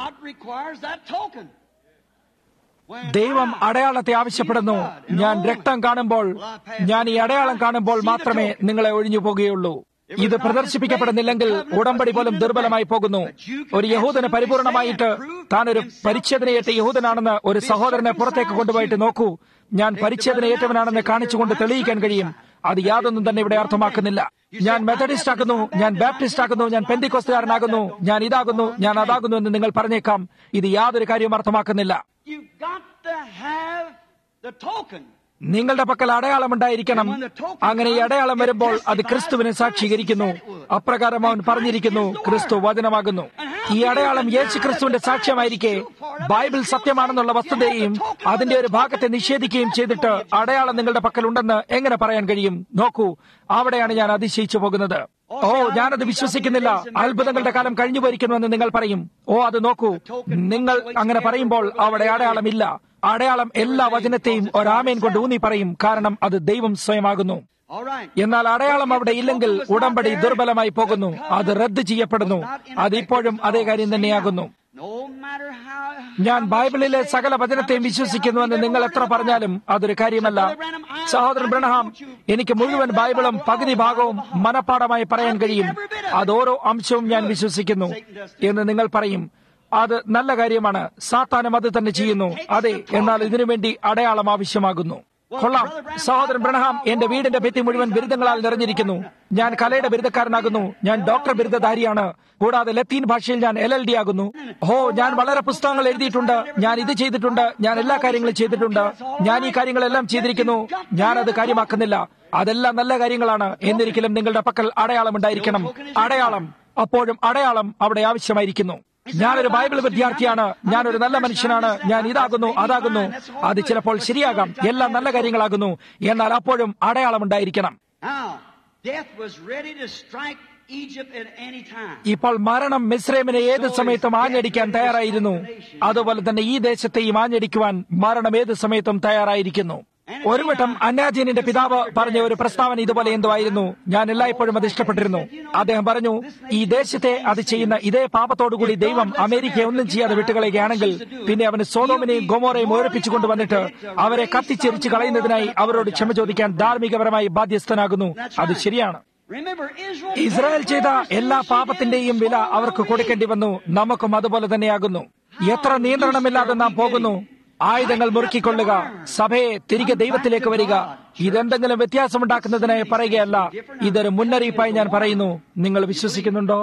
ദൈവം അടയാളത്തെ ആവശ്യപ്പെടുന്നു. ഞാൻ രക്തം കാണുമ്പോൾ, ഞാൻ ഈ അടയാളം കാണുമ്പോൾ മാത്രമേ നിങ്ങളെ ഒഴിഞ്ഞു പോകുകയുള്ളൂ. ഇത് പ്രദർശിപ്പിക്കപ്പെടുന്നില്ലെങ്കിൽ ഉടമ്പടി പോലും ദുർബലമായി പോകുന്നു. ഒരു യഹൂദന് പരിപൂർണമായിട്ട് താനൊരു പരിച്ഛേദനയേറ്റ യഹൂദനാണെന്ന് ഒരു സഹോദരനെ പുറത്തേക്ക് കൊണ്ടുപോയിട്ട് നോക്കൂ, ഞാൻ പരിച്ഛേദനയേറ്റവനാണെന്ന് കാണിച്ചുകൊണ്ട് തെളിയിക്കാൻ കഴിയും. അത് യാതൊന്നും തന്നെ ഇവിടെ അർത്ഥമാക്കുന്നില്ല. ഞാൻ മെത്തഡിസ്റ്റ് ആകുന്നു, ഞാൻ ബാപ്റ്റിസ്റ്റ് ആകുന്നു, ഞാൻ പെന്തിക്കോസ്തുകാരനാകുന്നു, ഞാൻ ഇതാകുന്നു, ഞാൻ അതാകുന്നു എന്ന് നിങ്ങൾ പറഞ്ഞേക്കാം. ഇത് യാതൊരു കാര്യവും അർത്ഥമാക്കുന്നില്ല. നിങ്ങളുടെ പക്കൽ അടയാളമുണ്ടായിരിക്കണം. അങ്ങനെ ഈ അടയാളം വരുമ്പോൾ അത് ക്രിസ്തുവിനെ സാക്ഷീകരിക്കുന്നു. അപ്രകാരം അവൻ പറഞ്ഞിരിക്കുന്നു, ക്രിസ്തു വചനമാകുന്നു. ഈ അടയാളം യേശു ക്രിസ്തുവിന്റെ സാക്ഷ്യമായിരിക്കെ ബൈബിൾ സത്യമാണെന്നുള്ള വസ്തുതയെയും അതിന്റെ ഒരു ഭാഗത്തെ നിഷേധിക്കുകയും ചെയ്തിട്ട് അടയാളം നിങ്ങളുടെ പക്കൽ ഉണ്ടെന്ന് എങ്ങനെ പറയാൻ കഴിയും? നോക്കൂ, അവിടെയാണ് ഞാൻ അതിശയിച്ചു പോകുന്നത്. ഓ, ഞാനത് വിശ്വസിക്കുന്നില്ല, അത്ഭുതങ്ങളുടെ കാലം കഴിഞ്ഞു പോയിരിക്കുന്നുവെന്ന് നിങ്ങൾ പറയും. ഓ, അത് നോക്കൂ, നിങ്ങൾ അങ്ങനെ പറയുമ്പോൾ അവിടെ അടയാളമില്ല. അടയാളം എല്ലാ വചനത്തെയും ഒരാമേൻ കൊണ്ട് ഊന്നി പറയും, കാരണം അത് ദൈവം സ്വയമാകുന്നു. എന്നാൽ അടയാളം അവിടെ ഇല്ലെങ്കിൽ ഉടമ്പടി ദുർബലമായി പോകുന്നു, അത് റദ്ദ് ചെയ്യപ്പെടുന്നു. അത് ഇപ്പോഴും അതേ കാര്യം തന്നെയാകുന്നു. ഞാൻ ബൈബിളിലെ സകല വചനത്തെയും വിശ്വസിക്കുന്നുവെന്ന് നിങ്ങൾ എത്ര പറഞ്ഞാലും അതൊരു കാര്യമല്ല. സഹോദരൻ ബ്രനഹാം, എനിക്ക് മുഴുവൻ ബൈബിളും പകുതി ഭാഗവും മനപ്പാഠമായി പറയാൻ കഴിയും. അത് ഓരോ അംശവും ഞാൻ വിശ്വസിക്കുന്നു എന്ന് നിങ്ങൾ പറയും. അത് നല്ല കാര്യമാണ്. സാത്താനും അത് തന്നെ ചെയ്യുന്നു. അതെ, എന്നാൽ ഇതിനുവേണ്ടി അടയാളം ആവശ്യമാകുന്നു. കൊള്ളാം, സഹോദരൻ ബ്രനഹാം, എന്റെ വീടിന്റെ ഭിത്തി മുഴുവൻ ബിരുദങ്ങളാൽ നിറഞ്ഞിരിക്കുന്നു. ഞാൻ കലയുടെ ബിരുദക്കാരനാകുന്നു. ഞാൻ ഡോക്ടർ ബിരുദധാരിയാണ്. കൂടാതെ ലത്തീൻ ഭാഷയിൽ ഞാൻ LLD ആകുന്നു. ഞാൻ വളരെ പുസ്തകങ്ങൾ എഴുതിയിട്ടുണ്ട്. ഞാൻ ഇത് ചെയ്തിട്ടുണ്ട്. ഞാൻ എല്ലാ കാര്യങ്ങളും ചെയ്തിട്ടുണ്ട്. ഞാൻ ഈ കാര്യങ്ങളെല്ലാം ചെയ്തിരിക്കുന്നു. ഞാനത് കാര്യമാക്കുന്നില്ല. അതെല്ലാം നല്ല കാര്യങ്ങളാണ്. എന്നിരിക്കലും നിങ്ങളുടെ പക്കൽ അടയാളം ഉണ്ടായിരിക്കണം. അടയാളം, അപ്പോഴും അടയാളം അവിടെ ആവശ്യമായിരിക്കുന്നു. ഞാനൊരു ബൈബിൾ വിദ്യാർത്ഥിയാണ്, ഞാനൊരു നല്ല മനുഷ്യനാണ്, ഞാൻ ഇതാകുന്നു അതാകുന്നു. അത് ചിലപ്പോൾ ശരിയാകാം, എല്ലാം നല്ല കാര്യങ്ങളാകുന്നു. എന്നാൽ അപ്പോഴും അടയാളം ഉണ്ടായിരിക്കണം. ഇപ്പോൾ മരണം മിസ്രൈമിനെ ഏത് സമയത്തും ആഞ്ഞടിക്കാൻ തയ്യാറായിരുന്നു. അതുപോലെ തന്നെ ഈ ദേശത്തെയും ആഞ്ഞടിക്കുവാൻ മരണം ഏത് സമയത്തും തയ്യാറായിരിക്കുന്നു. ഒരു വട്ടം അന്നാജീനിന്റെ പിതാവ് പറഞ്ഞ ഒരു പ്രസ്താവന ഇതുപോലെ എന്തോ ആയിരുന്നു. ഞാൻ എല്ലായ്പ്പോഴും അത് ഇഷ്ടപ്പെട്ടിരുന്നു. അദ്ദേഹം പറഞ്ഞു, ഈ ദേശത്തെ അത് ചെയ്യുന്ന ഇതേ പാപത്തോടുകൂടി ദൈവം അമേരിക്കയെ ഒന്നും ചെയ്യാതെ വിട്ടുകളയുകയാണെങ്കിൽ പിന്നെ അവന് സോദോമിനെയും ഗൊമോറയും ഓർപ്പിച്ചു കൊണ്ടുവന്നിട്ട് അവരെ കത്തിച്ചെരിച്ച് കളയുന്നതിനായി അവരോട് ക്ഷമ ചോദിക്കാൻ ധാർമ്മികപരമായി ബാധ്യസ്ഥനാകുന്നു. അത് ശരിയാണ്. ഇസ്രായേൽ ചെയ്ത എല്ലാ പാപത്തിന്റെയും വില അവർക്ക് കൊടുക്കേണ്ടി വന്നു. നമുക്കും അതുപോലെ തന്നെയാകുന്നു. എത്ര നിയന്ത്രണമില്ലാതെ നാം പോകുന്നു. ആയുധങ്ങൾ മുറുക്കിക്കൊള്ളുക, സഭയെ തിരികെ ദൈവത്തിലേക്ക് വരിക. ഇതെന്തെങ്കിലും വ്യത്യാസമുണ്ടാക്കുന്നതിനായി പറയുകയല്ല, ഇതൊരു മുന്നറിയിപ്പായി ഞാൻ പറയുന്നു. നിങ്ങൾ വിശ്വസിക്കുന്നുണ്ടോ?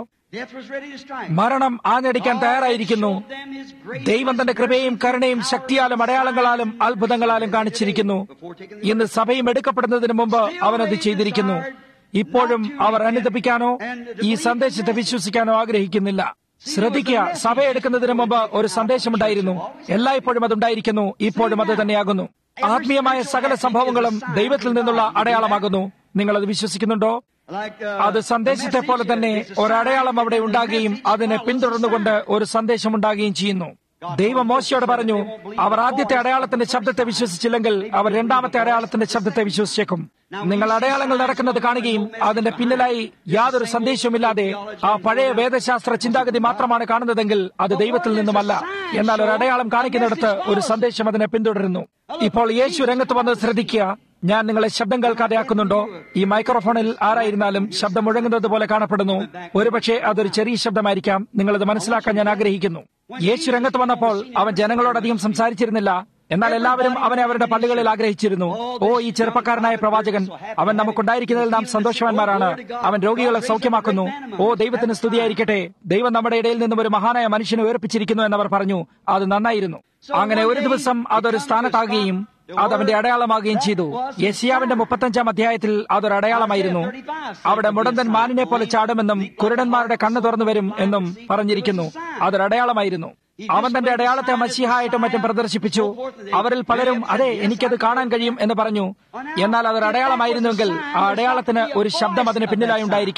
മരണം ആഞ്ഞടിക്കാൻ തയ്യാറായിരിക്കുന്നു. ദൈവം തന്റെ കൃപയും കരുണയും ശക്തിയാലും അടയാളങ്ങളാലും അത്ഭുതങ്ങളാലും കാണിച്ചിരിക്കുന്നു. ഇന്ന് സഭയും എടുക്കപ്പെടുന്നതിന് മുമ്പ് അവനത് ചെയ്തിരിക്കുന്നു. ഇപ്പോഴും അവർ അനുദപിക്കാനോ ഈ സന്ദേശത്തെ വിശ്വസിക്കാനോ ആഗ്രഹിക്കുന്നില്ല. ശ്രദ്ധിക്കുക, സഭ എടുക്കുന്നതിന് മുമ്പ് ഒരു സന്ദേശമുണ്ടായിരുന്നു. എല്ലായ്പ്പോഴും അതുണ്ടായിരിക്കുന്നു. ഇപ്പോഴും അത് തന്നെയാകുന്നു. ആത്മീയമായ സകല സംഭവങ്ങളും ദൈവത്തിൽ നിന്നുള്ള അടയാളമാകുന്നു. നിങ്ങളത് വിശ്വസിക്കുന്നുണ്ടോ? അത് സന്ദേശത്തെ പോലെ തന്നെ ഒരടയാളം അവിടെ ഉണ്ടാകുകയും അതിനെ പിന്തുടർന്നുകൊണ്ട് ഒരു സന്ദേശം ഉണ്ടാകുകയും ചെയ്യുന്നു. ദൈവം മോശയോട് പറഞ്ഞു, അവർ ആദ്യത്തെ അടയാളത്തിന്റെ ശബ്ദത്തെ വിശ്വസിച്ചില്ലെങ്കിൽ അവർ രണ്ടാമത്തെ അടയാളത്തിന്റെ ശബ്ദത്തെ വിശ്വസിച്ചേക്കും. നിങ്ങൾ അടയാളങ്ങൾ നടക്കുന്നത് കാണുകയും അതിന്റെ പിന്നിലായി യാതൊരു സന്ദേശവുമില്ലാതെ ആ പഴയ വേദശാസ്ത്ര ചിന്താഗതി മാത്രമാണ് കാണുന്നതെങ്കിൽ അത് ദൈവത്തിൽ നിന്നുമല്ല. എന്നാൽ ഒരു അടയാളം കാണിക്കുന്നിടത്ത് ഒരു സന്ദേശം അതിനെ പിന്തുടരുന്നു. ഇപ്പോൾ യേശു രംഗത്ത് വന്നത് ശ്രദ്ധിക്കുക. ഞാൻ നിങ്ങളെ ശബ്ദം കേൾക്കാതെ ആക്കുന്നുണ്ടോ? ഈ മൈക്രോഫോണിൽ ആരായിരുന്നാലും ശബ്ദം മുഴങ്ങുന്നത് പോലെ കാണപ്പെടുന്നു. ഒരുപക്ഷെ അതൊരു ചെറിയ ശബ്ദമായിരിക്കാം. നിങ്ങളത് മനസ്സിലാക്കാൻ ഞാൻ ആഗ്രഹിക്കുന്നു. യേശു രംഗത്ത് വന്നപ്പോൾ അവൻ ജനങ്ങളോടധികം സംസാരിച്ചിരുന്നില്ല. എന്നാൽ എല്ലാവരും അവനെ അവരുടെ പള്ളികളിൽ ആഗ്രഹിച്ചിരുന്നു. ഓ, ഈ ചെറുപ്പക്കാരനായ പ്രവാചകൻ, അവൻ നമുക്കുണ്ടായിരിക്കുന്നതിൽ നാം സന്തോഷവാന്മാരാണ്. അവൻ രോഗികളെ സൗഖ്യമാക്കുന്നു. ഓ, ദൈവത്തിന് സ്തുതിയായിരിക്കട്ടെ. ദൈവം നമ്മുടെ ഇടയിൽ നിന്നും ഒരു മഹാനായ മനുഷ്യനെ ഉയർപ്പിച്ചിരിക്കുന്നു എന്നവർ പറഞ്ഞു. അത് നന്നായിരുന്നു. അങ്ങനെ ഒരു ദിവസം അതൊരു സ്ഥാനത്താകുകയും അതവന്റെ അടയാളമാകുകയും ചെയ്തു. യെശയ്യാവിന്റെ 35-ാം അധ്യായത്തിൽ അതൊരു അടയാളമായിരുന്നു. അവിടെ മുടന്തൻ മാനിനെ പോലെ ചാടുമെന്നും കുരുടന്മാരുടെ കണ്ണ് തുറന്നു വരും എന്നും പറഞ്ഞിരിക്കുന്നു. അതൊരു അടയാളമായിരുന്നു. അവൻ തന്റെ അടയാളത്തെ മശീഹായിട്ടും മറ്റും പ്രദർശിപ്പിച്ചു. അവരിൽ പലരും അതെ, എനിക്കത് കാണാൻ കഴിയും എന്ന് പറഞ്ഞു. എന്നാൽ അതൊരു അടയാളമായിരുന്നുവെങ്കിൽ ആ അടയാളത്തിന് ഒരു ശബ്ദം അതിന് പിന്നിലായി ഉണ്ടായിരിക്കണം.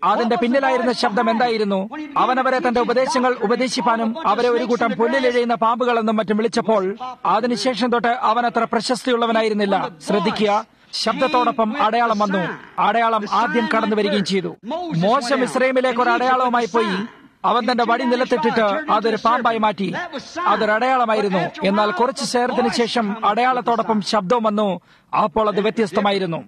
അതിന്റെ പിന്നിലായിരുന്ന ശബ്ദം എന്തായിരുന്നു? അവനവരെ തന്റെ ഉപദേശങ്ങൾ ഉപദേശിപ്പാനും അവരെ ഒരു കൂട്ടം പുല്ലിലെഴുയുന്ന പാമ്പുകളെന്നും മറ്റും വിളിച്ചപ്പോൾ അതിനുശേഷം തൊട്ട് അവൻ അത്ര പ്രശസ്തിയുള്ളവനായിരുന്നില്ല. ശ്രദ്ധിക്കുക, ശബ്ദത്തോടൊപ്പം അടയാളം വന്നു. അടയാളം ആദ്യം കടന്നു വരികയും ചെയ്തു. മോശ മിസ്രയീമിലേക്ക് ഒരു അടയാളവുമായി പോയി. അവൻ തന്റെ വടി നിലത്തിട്ടിട്ട് അതൊരു പാമ്പായി മാറ്റി. അതൊരു അടയാളമായിരുന്നു. എന്നാൽ കുറച്ചു നേരത്തിന് ശേഷം അടയാളത്തോടൊപ്പം ശബ്ദവും വന്നു. അപ്പോൾ അത് വ്യത്യസ്തമായിരുന്നു.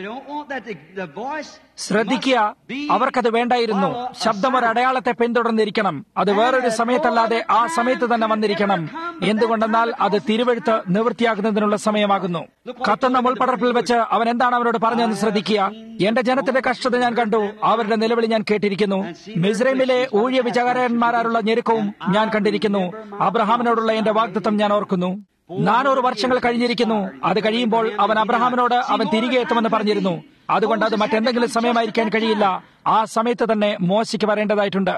ശ്രദ്ധിക്കുക, അവർക്കത് വേണ്ടായിരുന്നു. ശബ്ദം ഒരു അടയാളത്തെ പിന്തുടർന്നിരിക്കണം. അത് വേറൊരു സമയത്തല്ലാതെ ആ സമയത്ത് തന്നെ വന്നിരിക്കണം. എന്തുകൊണ്ടെന്നാൽ അത് തിരുവെഴുത്ത് നിവൃത്തിയാകുന്നതിനുള്ള സമയമാകുന്നു. കത്തുന്ന മുൾപടർപ്പിൽ വെച്ച് അവൻ എന്താണ് അവരോട് പറഞ്ഞതെന്ന് ശ്രദ്ധിക്കുക. എന്റെ ജനത്തിന്റെ കഷ്ടത ഞാൻ കണ്ടു, അവരുടെ നിലവിളി ഞാൻ കേട്ടിരിക്കുന്നു. മിസ്രൈമിലെ ഊഴിയ വിചാരകന്മാരാലുള്ള ഞെരുക്കവും ഞാൻ കണ്ടിരിക്കുന്നു. അബ്രഹാമിനോടുള്ള എന്റെ വാഗ്ദത്തം ഞാൻ ഓർക്കുന്നു. 400 വർഷങ്ങൾ കഴിഞ്ഞിരിക്കുന്നു. അത് കഴിയുമ്പോൾ അവൻ അബ്രഹാമിനോട് അവൻ തിരികെ എത്തുമെന്ന് പറഞ്ഞിരുന്നു. അതുകൊണ്ട് അത് മറ്റെന്തെങ്കിലും സമയമായിരിക്കാൻ കഴിയില്ല. ആ സമയത്ത് തന്നെ മോശയ്ക്ക് വരേണ്ടതായിട്ടുണ്ട്.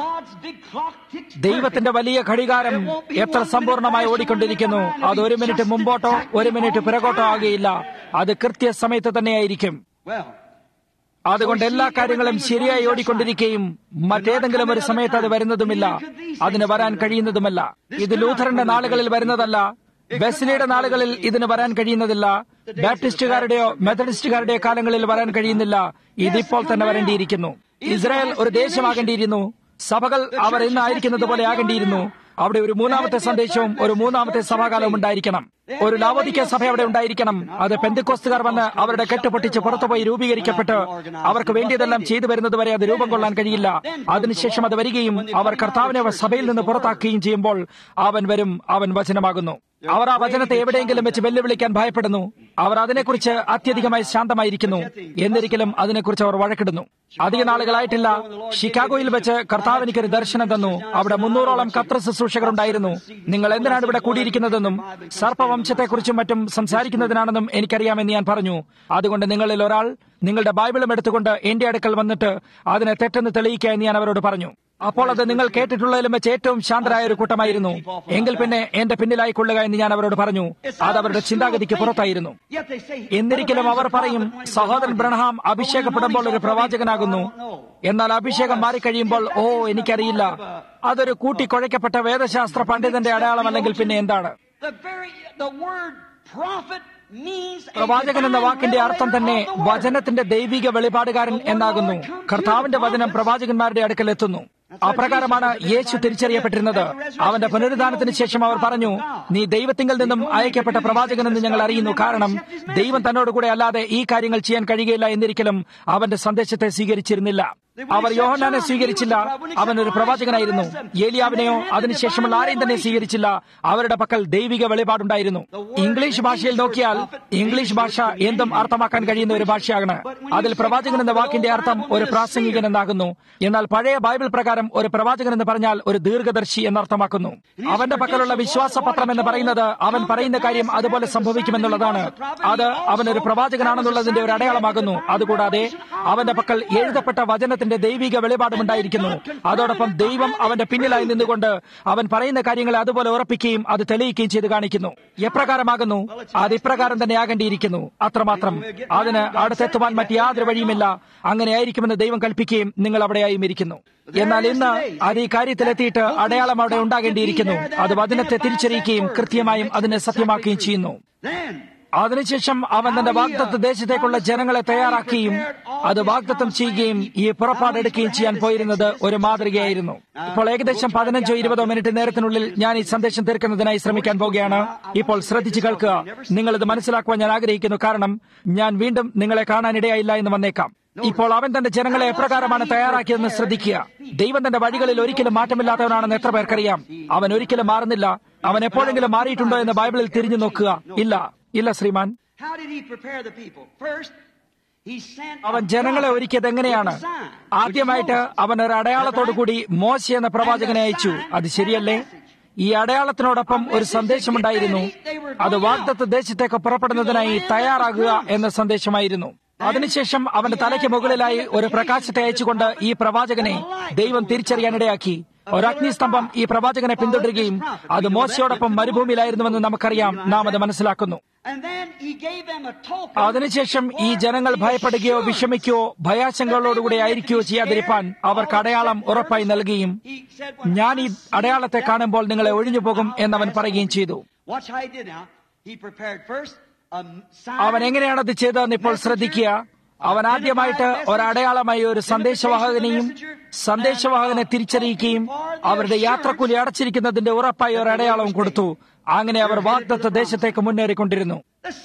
ദൈവത്തിന്റെ വലിയ ഘടികാരം എത്ര സമ്പൂർണമായി ഓടിക്കൊണ്ടിരിക്കുന്നു. അത് 1 മിനിറ്റ് മുമ്പോട്ടോ 1 മിനിറ്റ് പിറകോട്ടോ ആകുകയില്ല. അത് കൃത്യസമയത്ത് തന്നെയായിരിക്കും. അതുകൊണ്ട് എല്ലാ കാര്യങ്ങളും ശരിയായി ഓടിക്കൊണ്ടിരിക്കുകയും മറ്റേതെങ്കിലും ഒരു സമയത്ത് അത് വരുന്നതുമില്ല. അതിന് വരാൻ കഴിയുന്നതുമല്ല. ഇത് ലൂഥറിന്റെ നാളുകളിൽ വരുന്നതല്ല. വെസ്ലിയുടെ നാളുകളിൽ ഇതിന് വരാൻ കഴിയുന്നതില്ല. ബാപ്റ്റിസ്റ്റുകാരുടെയോ മെത്തഡിസ്റ്റുകാരുടെയോ കാലങ്ങളിൽ വരാൻ കഴിയുന്നില്ല. ഇതിപ്പോൾ തന്നെ വരേണ്ടിയിരിക്കുന്നു. ഇസ്രായേൽ ഒരു ദേശമാകേണ്ടിയിരുന്നു. സഭകൾ അവർ ഇന്ന് ആയിരിക്കുന്നത് പോലെ ആകേണ്ടിയിരുന്നു. അവിടെ ഒരു 3ാമത്തെ സന്ദേശവും ഒരു 3ാമത്തെ സഭാകാലവും ഉണ്ടായിരിക്കണം. ഒരു ലാവോദിക്ക സഭ അവിടെ ഉണ്ടായിരിക്കണം. അത് പെന്തക്കോസ്തുകാർ വന്ന് അവരുടെ കെട്ടുപൊട്ടിച്ച് പുറത്തുപോയി രൂപീകരിക്കപ്പെട്ട് അവർക്ക് വേണ്ടിയതെല്ലാം ചെയ്തു വരുന്നതുവരെ അത് രൂപം കൊള്ളാൻ കഴിയില്ല. അതിനുശേഷം അത് വരികയും അവർ കർത്താവിനെ സഭയിൽ നിന്ന് പുറത്താക്കുകയും ചെയ്യുമ്പോൾ അവൻ വരും. അവൻ വചനമാകുന്നു. അവർ ആ വചനത്തെ എവിടെയെങ്കിലും വെച്ച് വെല്ലുവിളിക്കാൻ ഭയപ്പെടുന്നു. അവർ അതിനെക്കുറിച്ച് അത്യധികമായി ശാന്തമായിരിക്കുന്നു. എന്നിരിക്കലും അതിനെക്കുറിച്ച് അവർ വഴക്കിടുന്നു. അധിക നാളുകളായിട്ടില്ല, ഷിക്കാഗോയിൽ വെച്ച് കർത്താവ് എനിക്കൊരു ദർശനം തന്നു. അവിടെ 300ഓളം കത്ര ശുശ്രൂഷകർ ഉണ്ടായിരുന്നു. നിങ്ങൾ എന്തിനാണ് ഇവിടെ കൂടിയിരിക്കുന്നതെന്നും സർപ്പവംശത്തെക്കുറിച്ചും മറ്റും സംസാരിക്കുന്നതിനാണെന്നും എനിക്കറിയാമെന്ന് ഞാൻ പറഞ്ഞു. അതുകൊണ്ട് നിങ്ങളിൽ ഒരാൾ നിങ്ങളുടെ ബൈബിളും എടുത്തുകൊണ്ട് എന്റെ അടുക്കൽ വന്നിട്ട് അതിനെ തെറ്റെന്ന് തെളിയിക്കുക എന്ന് ഞാൻ അവരോട് പറഞ്ഞു. അപ്പോൾ അത് നിങ്ങൾ കേട്ടിട്ടുള്ളതിലും വെച്ച് ഏറ്റവും ശാന്തരായ ഒരു കൂട്ടമായിരുന്നു. എങ്കിൽ പിന്നെ എന്റെ പിന്നിലായി കൊള്ളുക എന്ന് ഞാൻ അവരോട് പറഞ്ഞു. അത് അവരുടെ ചിന്താഗതിക്ക് പുറത്തായിരുന്നു. എന്നിരിക്കലും അവർ പറയും, സഹോദരൻ ബ്രൺഹാം അഭിഷേകപ്പെടുമ്പോൾ ഒരു പ്രവാചകനാകുന്നു. എന്നാൽ അഭിഷേകം മാറിക്കഴിയുമ്പോൾ എനിക്കറിയില്ല, അതൊരു കൂട്ടിക്കുഴയ്ക്കപ്പെട്ട വേദശാസ്ത്ര പണ്ഡിതന്റെ അടയാളമല്ലെങ്കിൽ പിന്നെ എന്താണ്? പ്രവാചകൻ എന്ന വാക്കിന്റെ അർത്ഥം തന്നെ വചനത്തിന്റെ ദൈവിക വെളിപാടുകാരൻ എന്നാകുന്നു. കർത്താവിന്റെ വചനം പ്രവാചകന്മാരുടെ അടുക്കൽ എത്തുന്നു. അപ്രകാരമാണ് യേശു തിരിച്ചറിയപ്പെട്ടിരുന്നത്. അവന്റെ പുനരുദ്ധാനത്തിന് ശേഷം അവർ പറഞ്ഞു, നീ ദൈവത്തിങ്കിൽ നിന്നും അയക്കപ്പെട്ട പ്രവാചകനെന്ന് ഞങ്ങൾ അറിയുന്നു. കാരണം ദൈവം തന്നോടുകൂടെ അല്ലാതെ ഈ കാര്യങ്ങൾ ചെയ്യാൻ കഴിയുകയില്ല എന്നിരിക്കലും അവന്റെ സന്ദേശത്തെ സ്വീകരിച്ചിരുന്നില്ല. അവർ യോഹന്നാനെ സ്വീകരിച്ചില്ല. അവൻ ഒരു പ്രവാചകനായിരുന്നു. ഏലിയാവിനെയോ അതിനുശേഷമുള്ള ആരെയും തന്നെ സ്വീകരിച്ചില്ല. അവരുടെ പക്കൽ ദൈവിക വെളിപാടുണ്ടായിരുന്നു. ഇംഗ്ലീഷ് ഭാഷയിൽ നോക്കിയാൽ ഇംഗ്ലീഷ് ഭാഷ എന്തും അർത്ഥമാക്കാൻ കഴിയുന്ന ഒരു ഭാഷയാണ്. അതിൽ പ്രവാചകൻ എന്ന വാക്കിന്റെ അർത്ഥം ഒരു പ്രാസംഗികൻ എന്നാകുന്നു. എന്നാൽ പഴയ ബൈബിൾ പ്രകാരം ഒരു പ്രവാചകൻ എന്ന് പറഞ്ഞാൽ ഒരു ദീർഘദർശി എന്നർത്ഥമാക്കുന്നു. അവന്റെ പക്കലുള്ള വിശ്വാസപത്രം എന്ന് പറയുന്നത് അവൻ പറയുന്ന കാര്യം അതുപോലെ സംഭവിക്കുമെന്നുള്ളതാണ്. അത് അവനൊരു പ്രവാചകനാണെന്നുള്ളതിന്റെ ഒരു അടയാളമാകുന്നു. അതുകൂടാതെ അവന്റെ പക്കൽ എഴുതപ്പെട്ട വചനത്തിന്റെ ദൈവിക വെളിപാടുമുണ്ടായിരിക്കുന്നു. അതോടൊപ്പം ദൈവം അവന്റെ പിന്നിലായി നിന്നുകൊണ്ട് അവൻ പറയുന്ന കാര്യങ്ങളെ അതുപോലെ ഉറപ്പിക്കുകയും അത് തെളിയിക്കുകയും ചെയ്ത് കാണിക്കുന്നു. എപ്രകാരമാകുന്നു? അത് ഇപ്രകാരം തന്നെ ആകേണ്ടിയിരിക്കുന്നു. അത്രമാത്രം. അതിന് അടുത്തെത്തുവാൻ മറ്റ് യാതൊരു വഴിയുമില്ല. അങ്ങനെയായിരിക്കുമെന്ന് ദൈവം കൽപ്പിക്കുകയും നിങ്ങൾ അവിടെയായും ഇരിക്കുന്നു. എന്നാൽ ഇന്ന് അത് ഈ കാര്യത്തിലെത്തിയിട്ട് അടയാളം അവിടെ ഉണ്ടാകേണ്ടിയിരിക്കുന്നു. അത് വചനത്തെ തിരിച്ചറിയിക്കുകയും കൃത്യമായും അതിനെ സത്യമാക്കുകയും ചെയ്യുന്നു. അതിനുശേഷം അവൻ തന്റെ വാഗ്ദത്ത ദേശത്തേക്കുള്ള ജനങ്ങളെ തയ്യാറാക്കുകയും അത് വാഗ്ദത്തം ചെയ്യുകയും ഈ പുറപ്പാടെടുക്കുകയും ചെയ്യാൻ പോയിരുന്നത് ഒരു മാതൃകയായിരുന്നു. ഇപ്പോൾ ഏകദേശം 15-20 മിനിറ്റ് നേരത്തിനുള്ളിൽ ഞാൻ ഈ സന്ദേശം തീർക്കുന്നതിനായി ശ്രമിക്കാൻ പോകുകയാണ്. ഇപ്പോൾ ശ്രദ്ധിച്ചു കേൾക്കുക. നിങ്ങളിത് മനസ്സിലാക്കുവാൻ ഞാൻ ആഗ്രഹിക്കുന്നു. കാരണം ഞാൻ വീണ്ടും നിങ്ങളെ കാണാനിടയായില്ല എന്ന് വന്നേക്കാം. ഇപ്പോൾ അവൻ തന്റെ ജനങ്ങളെ എപ്രകാരമാണ് തയ്യാറാക്കിയതെന്ന് ശ്രദ്ധിക്കുക. ദൈവം തന്റെ വഴികളിൽ ഒരിക്കലും മാറ്റമില്ലാത്തവനാണെന്ന് എത്ര പേർക്കറിയാം? അവൻ ഒരിക്കലും മാറുന്നില്ല. അവൻ എപ്പോഴെങ്കിലും മാറിയിട്ടുണ്ടോ എന്ന് ബൈബിളിൽ തിരിഞ്ഞു നോക്കുക. ഇല്ല ശ്രീമാൻ. അവൻ ജനങ്ങളെ ഒരുക്കിയത് എങ്ങനെയാണ്? ആദ്യമായിട്ട് അവൻ ഒരു അടയാളത്തോടുകൂടി മോശ എന്ന പ്രവാചകനെ അയച്ചു. അത് ശരിയല്ലേ? ഈ അടയാളത്തിനോടൊപ്പം ഒരു സന്ദേശമുണ്ടായിരുന്നു. അത് വാഗ്ദത്ത ദേശത്തേക്ക് പുറപ്പെടുന്നതിനായി തയ്യാറാകുക എന്ന സന്ദേശമായിരുന്നു. അതിനുശേഷം അവന്റെ തലയ്ക്ക് മുകളിലായി ഒരു പ്രകാശത്തെ അയച്ചുകൊണ്ട് ഈ പ്രവാചകനെ ദൈവം തിരിച്ചറിയാനിടയാക്കി. ഒരഗ്നിസ്തംഭം ഈ പ്രവാചകനെ പിന്തുടരുകയും അത് മോശയോടൊപ്പം മരുഭൂമിയിലായിരുന്നുവെന്ന് നമുക്കറിയാം. നാം അത് മനസ്സിലാക്കുന്നു. അതിനുശേഷം ഈ ജനങ്ങൾ ഭയപ്പെടുകയോ വിഷമിക്കുകയോ ഭയാശങ്കകളോടുകൂടി ആയിരിക്കുകയോ ചെയ്യാതിരിപ്പാൻ അവർക്ക് അടയാളം ഉറപ്പായി നൽകുകയും, ഞാൻ ഈ അടയാളത്തെ കാണുമ്പോൾ നിങ്ങളെ ഒഴിഞ്ഞു പോകും എന്നവൻ പറയുകയും ചെയ്തു. അവൻ എങ്ങനെയാണത് ചെയ്തതെന്ന് ഇപ്പോൾ ശ്രദ്ധിക്കുക. അവൻ ആദ്യമായിട്ട് ഒരടയാളമായി ഒരു സന്ദേശവാഹകനെയും സന്ദേശവാഹകനെ തിരിച്ചറിയിക്കുകയും അവരുടെ യാത്രക്കൂലി അടച്ചിരിക്കുന്നതിന്റെ ഉറപ്പായി ഒരു അടയാളവും കൊടുത്തു. അങ്ങനെ അവർ വാഗ്ദത്ത ദേശത്തേക്ക് മുന്നേറിക്കൊണ്ടിരുന്നു.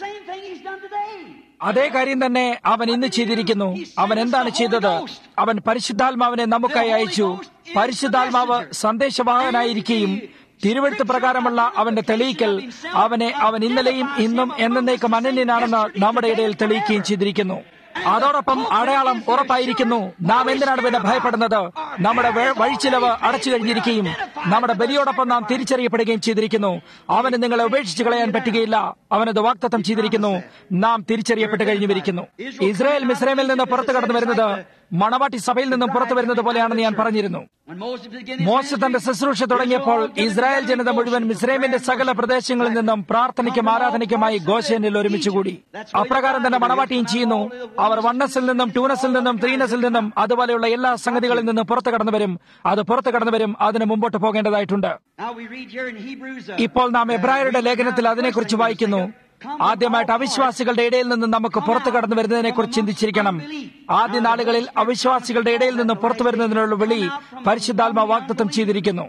അതേ കാര്യം തന്നെ അവൻ ഇന്ന് ചെയ്തിരിക്കുന്നു. അവൻ എന്താണ് ചെയ്തത്? അവൻ പരിശുദ്ധാത്മാവിനെ നമുക്കായി അയച്ചു. പരിശുദ്ധാത്മാവ് സന്ദേശവാഹകനായിരിക്കുകയും തിരുവെഴുത്ത് പ്രകാരമുള്ള അവന്റെ തെളിയിക്കൽ അവൻ ഇന്നലെയും ഇന്നും എന്നേക്കും അനന്യനാണെന്ന് നമ്മുടെ ഇടയിൽ തെളിയിക്കുകയും ചെയ്തിരിക്കുന്നു. അതോടൊപ്പം അടയാളം ഉറപ്പായിരിക്കുന്നു. നാം എന്തിനാണ് പിന്നെ ഭയപ്പെടുന്നത്? നമ്മുടെ വഴിച്ചിലവ് അടച്ചു കഴിഞ്ഞിരിക്കുകയും നമ്മുടെ ബലിയോടൊപ്പം നാം തിരിച്ചറിയപ്പെടുകയും ചെയ്തിരിക്കുന്നു. അവന് നിങ്ങളെ ഉപേക്ഷിച്ച് കളയാൻ പറ്റുകയില്ല. അവനത് വാഗ്ദത്തം ചെയ്തിരിക്കുന്നു. നാം തിരിച്ചറിയപ്പെട്ട് കഴിഞ്ഞിരിക്കുന്നു. ഇസ്രായേൽ മിസ്രൈമിൽ നിന്ന് പുറത്തു കടന്നു വരുന്നത് മണവാട്ടി സഭയിൽ നിന്നും പുറത്തു വരുന്നത് പോലെയാണെന്ന് ഞാൻ പറഞ്ഞിരുന്നു. മോശ തന്റെ ശുശ്രൂഷ തുടങ്ങിയപ്പോൾ ഇസ്രായേൽ ജനത മുഴുവൻ മിസ്രൈമിന്റെ സകല പ്രദേശങ്ങളിൽ നിന്നും പ്രാർത്ഥനയ്ക്കും ആരാധനയ്ക്കുമായി ഗോശേനിൽ ഒരുമിച്ചുകൂടി. അപ്രകാരം തന്നെ മണവാട്ടിയും ചെയ്യുന്നു. അവർ 1S നിന്നും 2S നിന്നും 3S നിന്നും അതുപോലെയുള്ള എല്ലാ സംഗതികളിൽ നിന്നും പുറത്തു കടന്നു വരും. അത് പുറത്തു കടന്നു വരും. അതിന് മുമ്പോട്ട് പോകേണ്ടതായിട്ടുണ്ട്. ഇപ്പോൾ നാം എബ്രായരുടെ ലേഖനത്തിൽ അതിനെക്കുറിച്ച് വായിക്കുന്നു. ആദ്യമായിട്ട് അവിശ്വാസികളുടെ ഇടയിൽ നിന്ന് നമുക്ക് പുറത്തു കടന്നു വരുന്നതിനെ കുറിച്ച് ചിന്തിച്ചിരിക്കണം. ആദ്യ നാളുകളിൽ അവിശ്വാസികളുടെ ഇടയിൽ നിന്ന് പുറത്തു വരുന്നതിനുള്ള വിളി പരിശുദ്ധാത്മാവ് വാഗ്ദത്തം ചെയ്തിരിക്കുന്നു.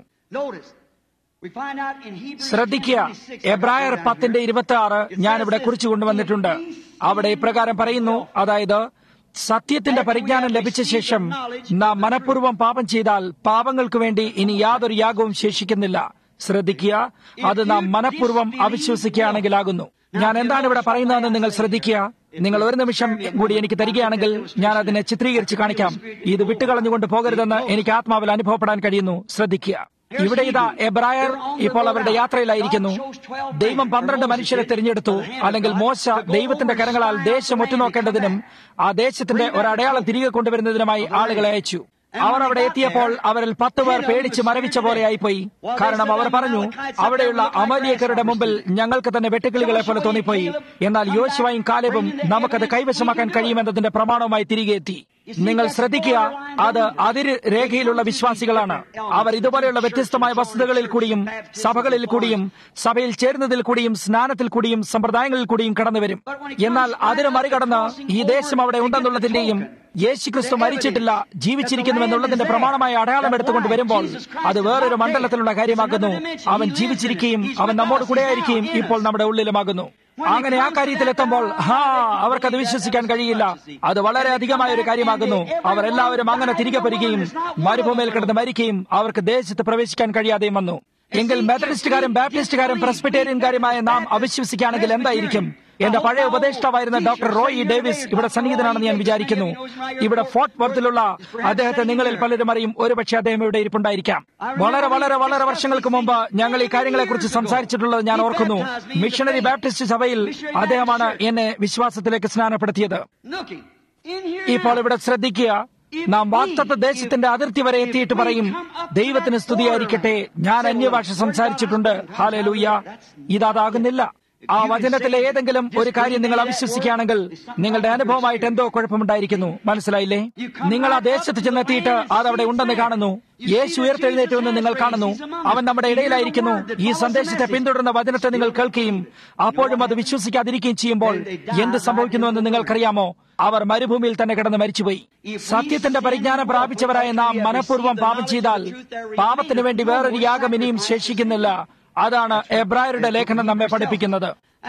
ശ്രദ്ധിക്കുക, എബ്രായർ 10:26 ഞാനിവിടെ കുറിച്ചു കൊണ്ടുവന്നിട്ടുണ്ട്. അവിടെ ഇപ്രകാരം പറയുന്നു, അതായത് സത്യത്തിന്റെ പരിജ്ഞാനം ലഭിച്ച ശേഷം നാം മനഃപൂർവ്വം പാപം ചെയ്താൽ പാപങ്ങൾക്ക് വേണ്ടി ഇനി യാതൊരു യാഗവും ശേഷിക്കുന്നില്ല. ശ്രദ്ധിക്കുക, അത് നാം മനഃപൂർവ്വം അവിശ്വസിക്കുകയാണെങ്കിലാകുന്നു. ഞാൻ എന്താണ് ഇവിടെ പറയുന്നതെന്ന് നിങ്ങൾ ശ്രദ്ധിക്കുക. നിങ്ങൾ ഒരു നിമിഷം കൂടി എനിക്ക് തരികയാണെങ്കിൽ ഞാൻ അതിനെ ചിത്രീകരിച്ച് കാണിക്കാം. ഇത് വിട്ടുകളഞ്ഞുകൊണ്ട് പോകരുതെന്ന് എനിക്ക് ആത്മാവിൽ അനുഭവപ്പെടാൻ കഴിയുന്നു. ശ്രദ്ധിക്കുക, ഇവിടെ ഇതാ എബ്രായർ ഇപ്പോൾ അവരുടെ യാത്രയിലായിരിക്കുന്നു. ദൈവം 12 മനുഷ്യരെ തിരഞ്ഞെടുത്തു. അല്ലെങ്കിൽ മോശ ദൈവത്തിന്റെ കരങ്ങളാൽ ദേശം ഒറ്റുനോക്കേണ്ടതിനും ആ ദേശത്തിന്റെ ഒരടയാളം തിരികെ കൊണ്ടുവരുന്നതിനുമായി ആളുകളെ അയച്ചു. അവർ അവിടെ എത്തിയപ്പോൾ അവരിൽ 10 പേർ പേടിച്ച് മരവിച്ച പോലെയായിപ്പോയി. കാരണം അവർ പറഞ്ഞു, അവിടെയുള്ള അമലേക്കരുടെ മുമ്പിൽ ഞങ്ങൾക്ക് തന്നെ വെട്ടുക്കിളികളെ പോലെ തോന്നിപ്പോയി. എന്നാൽ യോശുവയും കാലേബും നമുക്കത് കൈവശമാക്കാൻ കഴിയുമെന്നതിന്റെ പ്രമാണവുമായി തിരികെ എത്തി. നിങ്ങൾ ശ്രദ്ധിക്കുക, അത് അതിർരേഖയിലുള്ള വിശ്വാസികളാണ്. അവർ ഇതുപോലെയുള്ള വ്യത്യസ്തമായ വസ്തുതകളിൽ കൂടിയും സഭകളിൽ കൂടിയും സഭയിൽ ചേരുന്നതിൽ കൂടിയും സ്നാനത്തിൽ കൂടിയും സമ്പ്രദായങ്ങളിൽ കൂടിയും കടന്നുവരും. എന്നാൽ അതിന് മറികടന്ന് ഈ ദേശം അവിടെ ഉണ്ടെന്നുള്ളതിന്റെയും യേശുക്രിസ്തു മരിച്ചിട്ടില്ല, ജീവിച്ചിരിക്കുന്നുവെന്നുള്ളതിന്റെ പ്രമാണമായ അടയാളം എടുത്തുകൊണ്ട് വരുമ്പോൾ അത് വേറൊരു മണ്ഡലത്തിലുള്ള കാര്യമാകുന്നു. അവൻ ജീവിച്ചിരിക്കുകയും അവൻ നമ്മോട് കൂടെയായിരിക്കുകയും ഇപ്പോൾ നമ്മുടെ ഉള്ളിലുമാകുന്നു. അങ്ങനെ ആ കാര്യത്തിലെത്തുമ്പോൾ അവർക്കത് വിശ്വസിക്കാൻ കഴിയില്ല. അത് വളരെ അധികമായ ഒരു കാര്യമാകുന്നു. അവർ എല്ലാവരും അങ്ങനെ തിരികെ വരികയും മരുഭൂമിയിൽ കിടന്ന് മരിക്കുകയും അവർക്ക് ദേശത്ത് പ്രവേശിക്കാൻ കഴിയാതെയും വന്നു. എങ്കിൽ മെത്തഡിസ്റ്റുകാരും ബാപ്റ്റിസ്റ്റുകാരും പ്രസ്ബിറ്റേറിയൻകാരുമായ നാം അവിശ്വസിക്കുകയാണെങ്കിൽ എന്തായിരിക്കും? എന്റെ പഴയ ഉപദേഷ്ടാവായിരുന്ന ഡോക്ടർ റോയി ഡേവിസ് ഇവിടെ സന്നിഹിതനാണെന്ന് ഞാൻ വിചാരിക്കുന്നു. ഇവിടെ ഫോർട്ട് വർത്തിലുള്ള അദ്ദേഹത്തെ നിങ്ങളിൽ പലരും അറിയും. ഒരുപക്ഷെ അദ്ദേഹം ഇവിടെ ഇരിപ്പുണ്ടായിരിക്കാം. വളരെ വളരെ വളരെ വർഷങ്ങൾക്ക് മുമ്പ് ഞങ്ങൾ ഈ കാര്യങ്ങളെക്കുറിച്ച് സംസാരിച്ചിട്ടുള്ളത് ഞാൻ ഓർക്കുന്നു. മിഷണറി ബാപ്റ്റിസ്റ്റ് സഭയിൽ അദ്ദേഹമാണ് എന്നെ വിശ്വാസത്തിലേക്ക് സ്നാനപ്പെടുത്തിയത്. ഇപ്പോൾ ഇവിടെ ശ്രദ്ധിക്കുക, നാം വാഗ്ദത്ത ദേശത്തിന്റെ അതിർത്തി വരെ എത്തിയിട്ട് പറയും, ദൈവത്തിന് സ്തുതിയായിരിക്കട്ടെ, ഞാൻ അന്യഭാഷ സംസാരിച്ചിട്ടുണ്ട്, ഹല്ലേലൂയ. ഇതാകുന്നില്ല. ആ വചനത്തിലെ ഏതെങ്കിലും ഒരു കാര്യം നിങ്ങൾ അവിശ്വസിക്കുകയാണെങ്കിൽ നിങ്ങളുടെ അനുഭവമായിട്ട് എന്തോ കുഴപ്പമുണ്ടായിരിക്കുന്നു. മനസ്സിലായില്ലേ? നിങ്ങൾ ആ ദേശത്ത് ചെന്നെത്തിയിട്ട് അതവിടെ ഉണ്ടെന്ന് കാണുന്നു. യേശു ഉയർത്തെഴുന്നേറ്റുവെന്ന് നിങ്ങൾ കാണുന്നു. അവൻ നമ്മുടെ ഇടയിലായിരിക്കുന്നു. ഈ സന്ദേശത്തെ പിന്തുടരുന്ന വചനത്തെ നിങ്ങൾ കേൾക്കുകയും അപ്പോഴും അത് വിശ്വസിക്കാതിരിക്കുകയും ചെയ്യുമ്പോൾ എന്ത് സംഭവിക്കുന്നുവെന്ന് നിങ്ങൾക്കറിയാമോ? അവർ മരുഭൂമിയിൽ തന്നെ കിടന്ന് മരിച്ചുപോയി. സത്യത്തിന്റെ പരിജ്ഞാനം പ്രാപിച്ചവരായ നാം മനഃപൂർവ്വം പാപം ചെയ്താൽ പാപത്തിനു വേണ്ടി വേറൊരു യാഗം ഇനിയും ശേഷിക്കുന്നില്ല. അതാണ് എബ്രായരുടെ ലേഖനം നമ്മെ പഠിപ്പിക്കുന്നത്.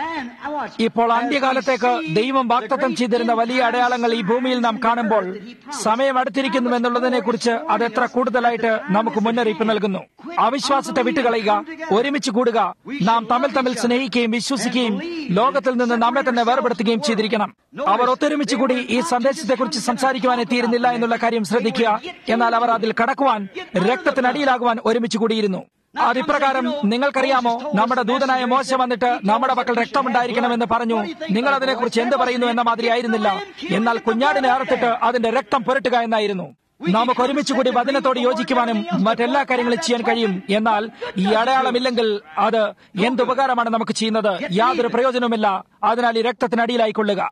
ഇപ്പോൾ അന്ത്യകാലത്തേക്ക് ദൈവം വാഗ്ദത്തം ചെയ്തിരുന്ന വലിയ അടയാളങ്ങൾ ഈ ഭൂമിയിൽ നാം കാണുമ്പോൾ സമയം അടുത്തിരിക്കുന്നു എന്നുള്ളതിനെ കുറിച്ച് അത് എത്ര കൂടുതലായിട്ട് നമുക്ക് മുന്നറിയിപ്പ് നൽകുന്നു. അവിശ്വാസത്തെ വിട്ടുകളയുക, ഒരുമിച്ച് കൂടുക, നാം തമ്മിൽ സ്നേഹിക്കുകയും വിശ്വസിക്കുകയും ലോകത്തിൽ നിന്ന് നമ്മെ തന്നെ വേർപെടുത്തുകയും ചെയ്തിരിക്കണം. അവർ ഒത്തൊരുമിച്ച് കൂടി ഈ സന്ദേശത്തെക്കുറിച്ച് സംസാരിക്കുവാൻ എത്തിയിരുന്നില്ല എന്നുള്ള കാര്യം ശ്രദ്ധിക്കുക. എന്നാൽ അവർ അതിൽ കടക്കുവാൻ, രക്തത്തിനടിയിലാകുവാൻ ഒരുമിച്ച് കൂടിയിരുന്നു. അതിപ്രകാരം നിങ്ങൾക്കറിയാമോ, നമ്മുടെ ദൂതനായ മോശ വന്നിട്ട് നമ്മുടെ പക്കൽ രക്തമുണ്ടായിരിക്കണമെന്ന് പറഞ്ഞു. നിങ്ങൾ അതിനെക്കുറിച്ച് എന്ത് പറയുന്നു എന്ന മാതിരി ആയിരുന്നില്ല. എന്നാൽ കുഞ്ഞാടിനെ അറുത്തിട്ട് അതിന്റെ രക്തം പുരട്ടുക എന്നായിരുന്നു. നമുക്ക് ഒരുമിച്ചുകൂടി വചനത്തോട് യോജിക്കുവാനും മറ്റെല്ലാ കാര്യങ്ങളും ചെയ്യാൻ കഴിയും. എന്നാൽ ഈ അടയാളമില്ലെങ്കിൽ അത് എന്തുപകാരമാണ് നമുക്ക് ചെയ്യുന്നത്? യാതൊരു പ്രയോജനവുമില്ല. അതിനാൽ ഈ രക്തത്തിനടിയിലായിക്കൊള്ളുക.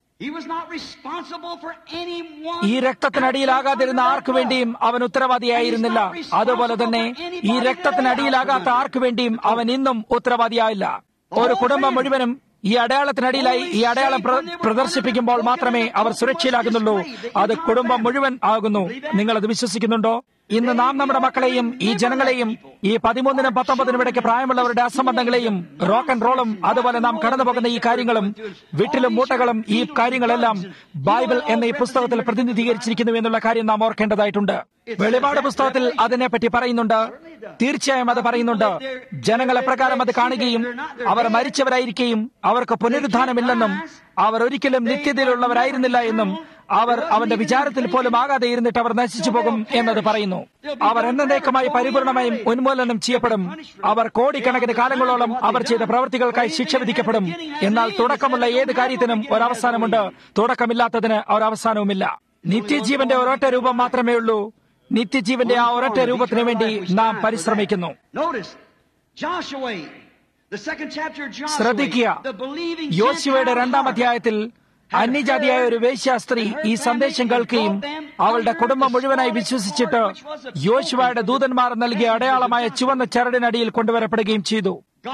ഈ രക്തത്തിനടിയിലാകാതിരുന്ന ആർക്കു വേണ്ടിയും അവൻ ഉത്തരവാദിയായിരുന്നില്ല. അതുപോലെ തന്നെ ഈ രക്തത്തിനടിയിലാകാത്ത ആർക്കു വേണ്ടിയും അവൻ ഇന്നും ഉത്തരവാദിയായില്ല. ഒരു കുടുംബം മുഴുവനും ഈ അടയാളത്തിനടിയിലായി ഈ അടയാളം പ്രദർശിപ്പിക്കുമ്പോൾ മാത്രമേ അവർ സുരക്ഷയിലാകുന്നുള്ളൂ. അത് കുടുംബം മുഴുവൻ ആകുന്നു. നിങ്ങളത് വിശ്വസിക്കുന്നുണ്ടോ? ഇന്ന് നാം നമ്മുടെ മക്കളെയും ഈ ജനങ്ങളെയും ഈ 13-നും 19-നും ഇടയ്ക്ക് പ്രായമുള്ളവരുടെ അസംബന്ധങ്ങളെയും റോക്ക് ആൻഡ് റോളും അതുപോലെ നാം കടന്നു പോകുന്ന ഈ കാര്യങ്ങളും വിട്ടിലും മൂട്ടകളും ഈ കാര്യങ്ങളെല്ലാം ബൈബിൾ എന്ന ഈ പുസ്തകത്തിൽ പ്രതിനിധീകരിച്ചിരിക്കുന്നു എന്നുള്ള കാര്യം നാം ഓർക്കേണ്ടതായിട്ടുണ്ട്. വെളിപാട് പുസ്തകത്തിൽ അതിനെപ്പറ്റി പറയുന്നുണ്ട്. തീർച്ചയായും അത് പറയുന്നുണ്ട്. ജനങ്ങൾ എപ്രകാരം അത് കാണുകയും അവർ മരിച്ചവരായിരിക്കുകയും അവർക്ക് പുനരുദ്ധാനമില്ലെന്നും അവർ ഒരിക്കലും നിത്യതയിലുള്ളവരായിരുന്നില്ല എന്നും അവർ അവന്റെ വിചാരത്തിൽ പോലും ആകാതെ ഇരുന്നിട്ട് അവർ നശിച്ചു പോകും എന്നത് പറയുന്നു. അവർ എന്നേക്കുമായി പരിപൂർണമായും ഉന്മൂലനം ചെയ്യപ്പെടും. അവർ കോടിക്കണക്കിന് കാലങ്ങളോളം അവർ ചെയ്ത പ്രവൃത്തികൾക്കായി ശിക്ഷ വിധിക്കപ്പെടും. എന്നാൽ തുടക്കമുള്ള ഏത് കാര്യത്തിനും ഒരവസാനമുണ്ട്. തുടക്കമില്ലാത്തതിന് ഒരവസാനവുമില്ല. നിത്യജീവന്റെ ഒരൊറ്റ രൂപം മാത്രമേ ഉള്ളൂ. നിത്യജീവന്റെ ആ ഒരൊറ്റ രൂപത്തിനു വേണ്ടി നാം പരിശ്രമിക്കുന്നു. ശ്രദ്ധിക്കുക, യോശുവയുടെ 2-ാം അധ്യായത്തിൽ അന്യജാതിയായ ഒരു വേശ്യാസ്ത്രീ ഈ സന്ദേശം കേൾക്കുകയും അവളുടെ കുടുംബം മുഴുവനായി വിശ്വസിച്ചിട്ട് യോശുവയുടെ ദൂതന്മാർ നൽകിയ അടയാളമായ ചുവന്ന ചരടിനടിയിൽ കൊണ്ടുവരപ്പെടുകയും ചെയ്തു.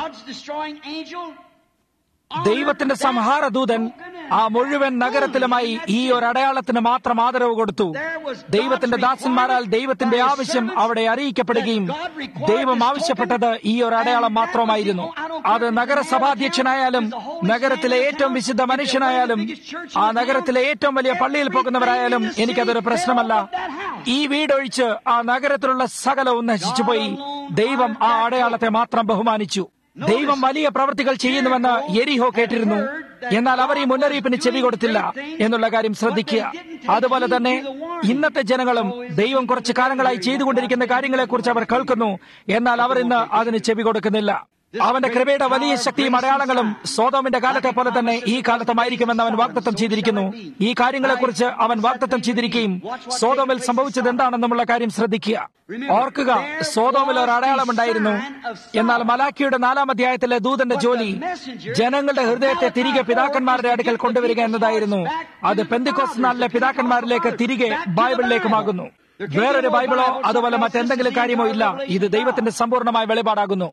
ദൈവത്തിന്റെ സംഹാരദൂതൻ ആ മുഴുവൻ നഗരത്തിലുമായി ഈ ഒരു അടയാളത്തിന് മാത്രം ആദരവ് കൊടുത്തു. ദൈവത്തിന്റെ ദാസന്മാരാൽ ദൈവത്തിന്റെ ആവശ്യം അവിടെ അറിയിക്കപ്പെടുകയും ദൈവം ആവശ്യപ്പെട്ടത് ഈ ഒരു അടയാളം മാത്രമായിരുന്നു. അത് നഗരസഭാധ്യക്ഷനായാലും നഗരത്തിലെ ഏറ്റവും വിശുദ്ധ മനുഷ്യനായാലും ആ നഗരത്തിലെ ഏറ്റവും വലിയ പള്ളിയിൽ പോകുന്നവരായാലും എനിക്കതൊരു പ്രശ്നമല്ല. ഈ വീടൊഴിച്ച് ആ നഗരത്തിലുള്ള സകലവും നശിച്ചുപോയി. ദൈവം ആ അടയാളത്തെ മാത്രം ബഹുമാനിച്ചു. ദൈവം വലിയ പ്രവൃത്തികൾ ചെയ്യുന്നുവെന്ന് യെരിഹോ കേട്ടിരുന്നു. എന്നാൽ അവർ ഈ മുന്നറിയിപ്പിന് ചെവി കൊടുത്തില്ല എന്നുള്ള കാര്യം ശ്രദ്ധിക്കുക. അതുപോലെ തന്നെ ഇന്നത്തെ ജനങ്ങളും ദൈവം കുറച്ചു കാലങ്ങളായി ചെയ്തുകൊണ്ടിരിക്കുന്ന കാര്യങ്ങളെക്കുറിച്ച് അവർ കേൾക്കുന്നു. എന്നാൽ അവർ ഇന്ന് അതിന് ചെവി കൊടുക്കുന്നില്ല. അവന്റെ കൃപയുടെ വലിയ ശക്തിയും അടയാളങ്ങളും സോദോമിന്റെ കാലത്തെ പോലെ തന്നെ ഈ കാലത്തുമായിരിക്കുമെന്ന് അവൻ വാഗ്ദത്തം ചെയ്തിരിക്കുന്നു. ഈ കാര്യങ്ങളെക്കുറിച്ച് അവൻ വാഗ്ദത്തം ചെയ്തിരിക്കുകയും സോദോമിൽ സംഭവിച്ചത് എന്താണെന്നുമുള്ള കാര്യം ശ്രദ്ധിക്കുക. ഓർക്കുക, സോദോമിൽ ഒരു അടയാളമുണ്ടായിരുന്നു. എന്നാൽ മലാക്കിയുടെ 4-ാം അധ്യായത്തിലെ ദൂതന്റെ ജോലി ജനങ്ങളുടെ ഹൃദയത്തെ തിരികെ പിതാക്കന്മാരുടെ അടുക്കൽ കൊണ്ടുവരിക എന്നതായിരുന്നു. അത് പെന്തിക്കോസ്ത് നാളിലെ പിതാക്കന്മാരിലേക്ക് തിരികെ ബൈബിളിലേക്കുമാകുന്നു. വേറൊരു ബൈബിളോ അതുപോലെ മറ്റെന്തെങ്കിലും കാര്യമോ ഇല്ല. ഇത് ദൈവത്തിന്റെ സമ്പൂർണമായ വെളിപാടാകുന്നു.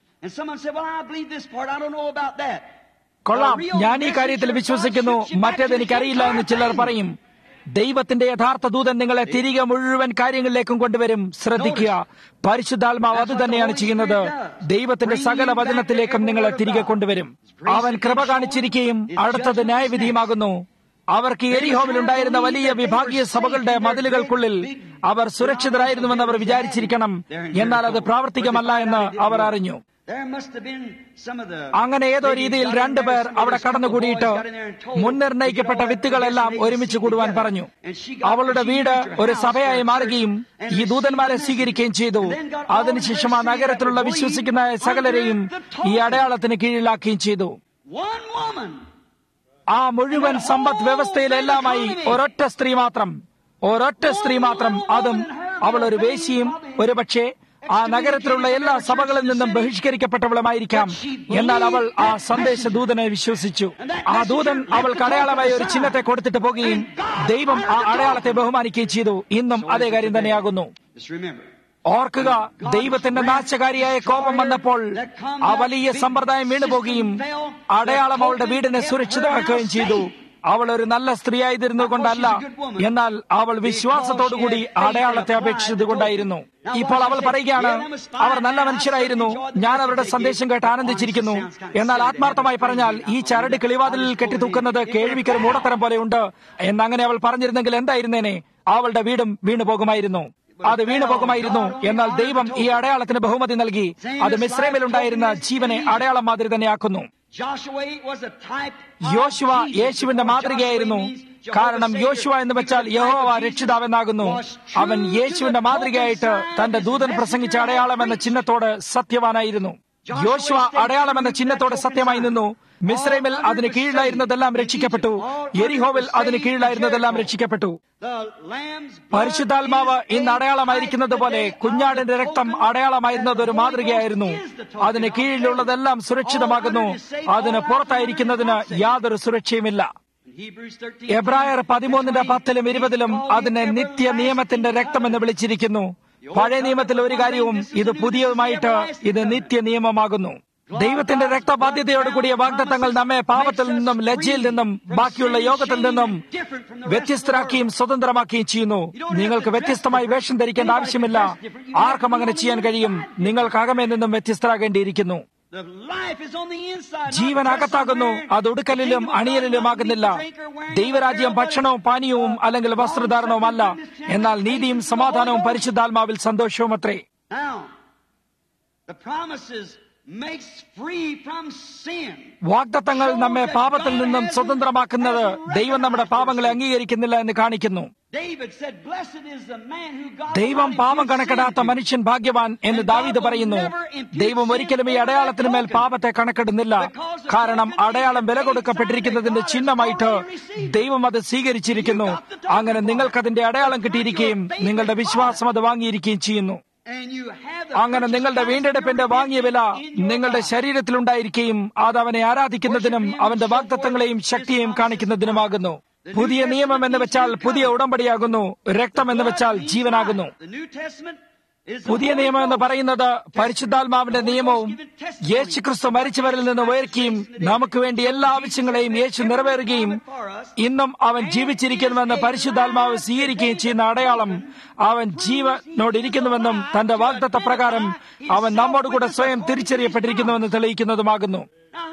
കൊള്ളാം, ഞാൻ ഈ കാര്യത്തിൽ വിശ്വസിക്കുന്നു, മറ്റേത് എനിക്കറിയില്ല എന്ന് ചിലർ പറയും. ദൈവത്തിന്റെ യഥാർത്ഥ ദൂതൻ നിങ്ങളെ തിരികെ മുഴുവൻ കാര്യങ്ങളിലേക്കും കൊണ്ടുവരും. ശ്രദ്ധിക്കുക, പരിശുദ്ധാത്മാവ് അത് തന്നെയാണ് ചെയ്യുന്നത്. ദൈവത്തിന്റെ സകല വചനത്തിലേക്കും നിങ്ങളെ തിരികെ കൊണ്ടുവരും. അവൻ കൃപ കാണിച്ചിരിക്കുകയും അടുത്തത് ന്യായവിധിയുമാകുന്നു. അവർക്ക് യെരിഹോവിൽ ഉണ്ടായിരുന്ന വലിയ വിഭാഗീയ സഭകളുടെ മതിലുകൾക്കുള്ളിൽ അവർ സുരക്ഷിതരായിരുന്നുവെന്ന് അവർ വിചാരിച്ചിരിക്കണം. എന്നാൽ അത് പ്രാവർത്തികമല്ല എന്ന് അവർ അറിഞ്ഞു. അങ്ങനെ ഏതോ രീതിയിൽ 2 പേർ അവിടെ കടന്നുകൂടിയിട്ട് മുൻനിർണയിക്കപ്പെട്ട വിത്തുകളെല്ലാം ഒരുമിച്ച് കൂടുവാൻ പറഞ്ഞു. അവളുടെ വീട് ഒരു സഭയായി മാറുകയും ഈ ദൂതന്മാരെ സ്വീകരിക്കുകയും ചെയ്തു. അതിനുശേഷം ആ നഗരത്തിലുള്ള വിശ്വസിക്കുന്ന സകലരെയും ഈ അടയാളത്തിന് കീഴിലാക്കുകയും ചെയ്തു. ആ മുഴുവൻ സമ്പദ് വ്യവസ്ഥയിലെല്ലാമായി ഒരൊറ്റ സ്ത്രീ മാത്രം, അതും അവൾ ഒരു വേശ്യയും ഒരുപക്ഷെ ആ നഗരത്തിലുള്ള എല്ലാ സഭകളിൽ നിന്നും ബഹിഷ്കരിക്കപ്പെട്ടവളുമായിരിക്കാം. എന്നാൽ അവൾ ആ സന്ദേശ ദൂതനെ വിശ്വസിച്ചു. ആ ദൂതൻ അവൾക്ക് അടയാളമായി ഒരു ചിഹ്നത്തെ കൊടുത്തിട്ട് പോകുകയും ദൈവം ആ അടയാളത്തെ ബഹുമാനിക്കുകയും ചെയ്തു. ഇന്നും അതേ കാര്യം തന്നെയാകുന്നു. ഓർക്കുക, ദൈവത്തിന്റെ നാശകാരിയായ കോപം വന്നപ്പോൾ ആ വലിയ സമ്പ്രദായം വീണുപോകുകയും അടയാളം അവളുടെ വീടിനെ സുരക്ഷിതമാക്കുകയും ചെയ്തു. അവൾ ഒരു നല്ല സ്ത്രീയായിരുന്നു കൊണ്ടല്ല, എന്നാൽ അവൾ വിശ്വാസത്തോടുകൂടി അടയാളത്തെ അപേക്ഷിച്ചതുകൊണ്ടായിരുന്നു. ഇപ്പോൾ അവൾ പറയുകയാണ്, അവർ നല്ല മനുഷ്യരായിരുന്നു, ഞാൻ അവരുടെ സന്ദേശം കേട്ട് ആനന്ദിച്ചിരിക്കുന്നു. എന്നാൽ ആത്മാർത്ഥമായി പറഞ്ഞാൽ ഈ ചരട് കിളിവാതിലിൽ കെട്ടിത്തൂക്കുന്നത് കേൾവിക്കൊരു മൂടത്തരം പോലെയുണ്ട് എന്നങ്ങനെ അവൾ പറഞ്ഞിരുന്നെങ്കിൽ എന്തായിരുന്നേനെ? അവളുടെ വീടും വീണുപോകുമായിരുന്നു. അത് വീണുപോകുമായിരുന്നു. എന്നാൽ ദൈവം ഈ അടയാളത്തിന് ബഹുമതി നൽകി. അത് മിസ്രൈമിലുണ്ടായിരുന്ന ജീവനെ അടയാളം മാതിരി തന്നെയാക്കുന്നു. യോശുവ യേശുവിന്റെ മാതൃകയായിരുന്നു. കാരണം യോശുവ എന്ന് വെച്ചാൽ യഹോവ രക്ഷിതാവെന്നാകുന്നു. അവൻ യേശുവിന്റെ മാതൃകയായിട്ട് തന്റെ ദൂതൻ പ്രസംഗിച്ച അടയാളം എന്ന ചിഹ്നത്തോട് സത്യവാനായിരുന്നു. യോശുവ അടയാളം എന്ന ചിഹ്നത്തോട് സത്യമായി നിന്നു. മിസ്രൈമിൽ അതിന് കീഴിലായിരുന്നതെല്ലാം രക്ഷിക്കപ്പെട്ടു. യെരിഹോവിൽ അതിന് കീഴിലായിരുന്നതെല്ലാം രക്ഷിക്കപ്പെട്ടു. പരിശുദ്ധാത്മാവ് ഇന്ന് അടയാളമായിരിക്കുന്നത് പോലെ കുഞ്ഞാടിന്റെ രക്തം അടയാളമായിരുന്നത് ഒരു മാതൃകയായിരുന്നു. അതിന് കീഴിലുള്ളതെല്ലാം സുരക്ഷിതമാകുന്നു. അതിന് പുറത്തായിരിക്കുന്നതിന് യാതൊരു സുരക്ഷയുമില്ല. എബ്രായർ 13:10-20 അതിനെ നിത്യ നിയമത്തിന്റെ രക്തമെന്ന് വിളിച്ചിരിക്കുന്നു. പഴയ നിയമത്തിൽ ഒരു കാര്യവും ഇത് പുതിയതുമായിട്ട് ഇത് നിത്യ നിയമമാകുന്നു. ദൈവത്തിന്റെ രക്തബാധ്യതയോടുകൂടിയ വാഗ്ദത്തങ്ങൾ നമ്മെ പാപത്തിൽ നിന്നും ലജ്ജയിൽ നിന്നും ബാക്കിയുള്ള യോഗത്തിൽ നിന്നും വ്യത്യസ്തരാക്കുകയും സ്വതന്ത്രമാക്കുകയും ചെയ്യുന്നു. നിങ്ങൾക്ക് വ്യത്യസ്തമായി വേഷം ധരിക്കേണ്ട ആവശ്യമില്ല. ആർക്കും അങ്ങനെ ചെയ്യാൻ കഴിയും. നിങ്ങൾക്ക് അകമേ നിന്നും വ്യത്യസ്തരാകേണ്ടിയിരിക്കുന്നു. ജീവൻ അകത്താകുന്നു. അത് ഉടുക്കലിലും അണിയലിലുമാകുന്നില്ല. ദൈവരാജ്യം ഭക്ഷണവും പാനീയവും അല്ലെങ്കിൽ വസ്ത്രധാരണവും അല്ല, എന്നാൽ നീതിയും സമാധാനവും പരിശുദ്ധാത്മാവിൽ സന്തോഷവും അത്രേ. വാഗ്ദത്തങ്ങൾ നമ്മെ പാപത്തിൽ നിന്നും സ്വതന്ത്രമാക്കുന്നത് ദൈവം നമ്മുടെ പാപങ്ങളെ അംഗീകരിക്കുന്നില്ല എന്ന് കാണിക്കുന്നു. ദൈവം പാപം കണക്കിടാത്ത മനുഷ്യൻ ഭാഗ്യവാൻ എന്ന് ദാവീദ് പറയുന്നു. ദൈവം ഒരിക്കലും ഈ അടയാളത്തിന് മേൽ പാപത്തെ കണക്കിടുന്നില്ല. കാരണം അടയാളം വില കൊടുക്കപ്പെട്ടിരിക്കുന്നതിന്റെ ചിഹ്നമായിട്ട് ദൈവം അത് സ്വീകരിച്ചിരിക്കുന്നു. അങ്ങനെ നിങ്ങൾക്കതിന്റെ അടയാളം കിട്ടിയിരിക്കുകയും നിങ്ങളുടെ വിശ്വാസം അത് വാങ്ങിയിരിക്കുകയും ചെയ്യുന്നു. അങ്ങനെ നിങ്ങളുടെ വീണ്ടെടുപ്പിന്റെ വാങ്ങിയ വില നിങ്ങളുടെ ശരീരത്തിലുണ്ടായിരിക്കുകയും അത് അവനെ ആരാധിക്കുന്നതിനും അവന്റെ വാഗ്ദത്തങ്ങളെയും ശക്തിയെയും കാണിക്കുന്നതിനുമാകുന്നു. പുതിയ നിയമം എന്ന് വെച്ചാൽ പുതിയ ഉടമ്പടിയാകുന്നു. രക്തം എന്ന് വെച്ചാൽ ജീവനാകുന്നു. പുതിയ നിയമം എന്ന് പറയുന്നത് പരിശുദ്ധാത്മാവിന്റെ നിയമവും യേശുക്രിസ്തു മരിച്ചവരിൽ നിന്ന് ഉയർക്കുകയും നമുക്ക് വേണ്ടി എല്ലാ ആവശ്യങ്ങളെയും യേശു നിറവേറുകയും ഇന്നും അവൻ ജീവിച്ചിരിക്കുന്നുവെന്ന് പരിശുദ്ധാത്മാവ് സ്വീകരിക്കുകയും ചെയ്യുന്ന അടയാളം അവൻ ജീവനോടിരിക്കുന്നുവെന്നും തന്റെ വാഗ്ദത്ത പ്രകാരം അവൻ നമ്മോടുകൂടെ സ്വയം തിരിച്ചറിയപ്പെട്ടിരിക്കുന്നുവെന്ന് തെളിയിക്കുന്നതുമാകുന്നു.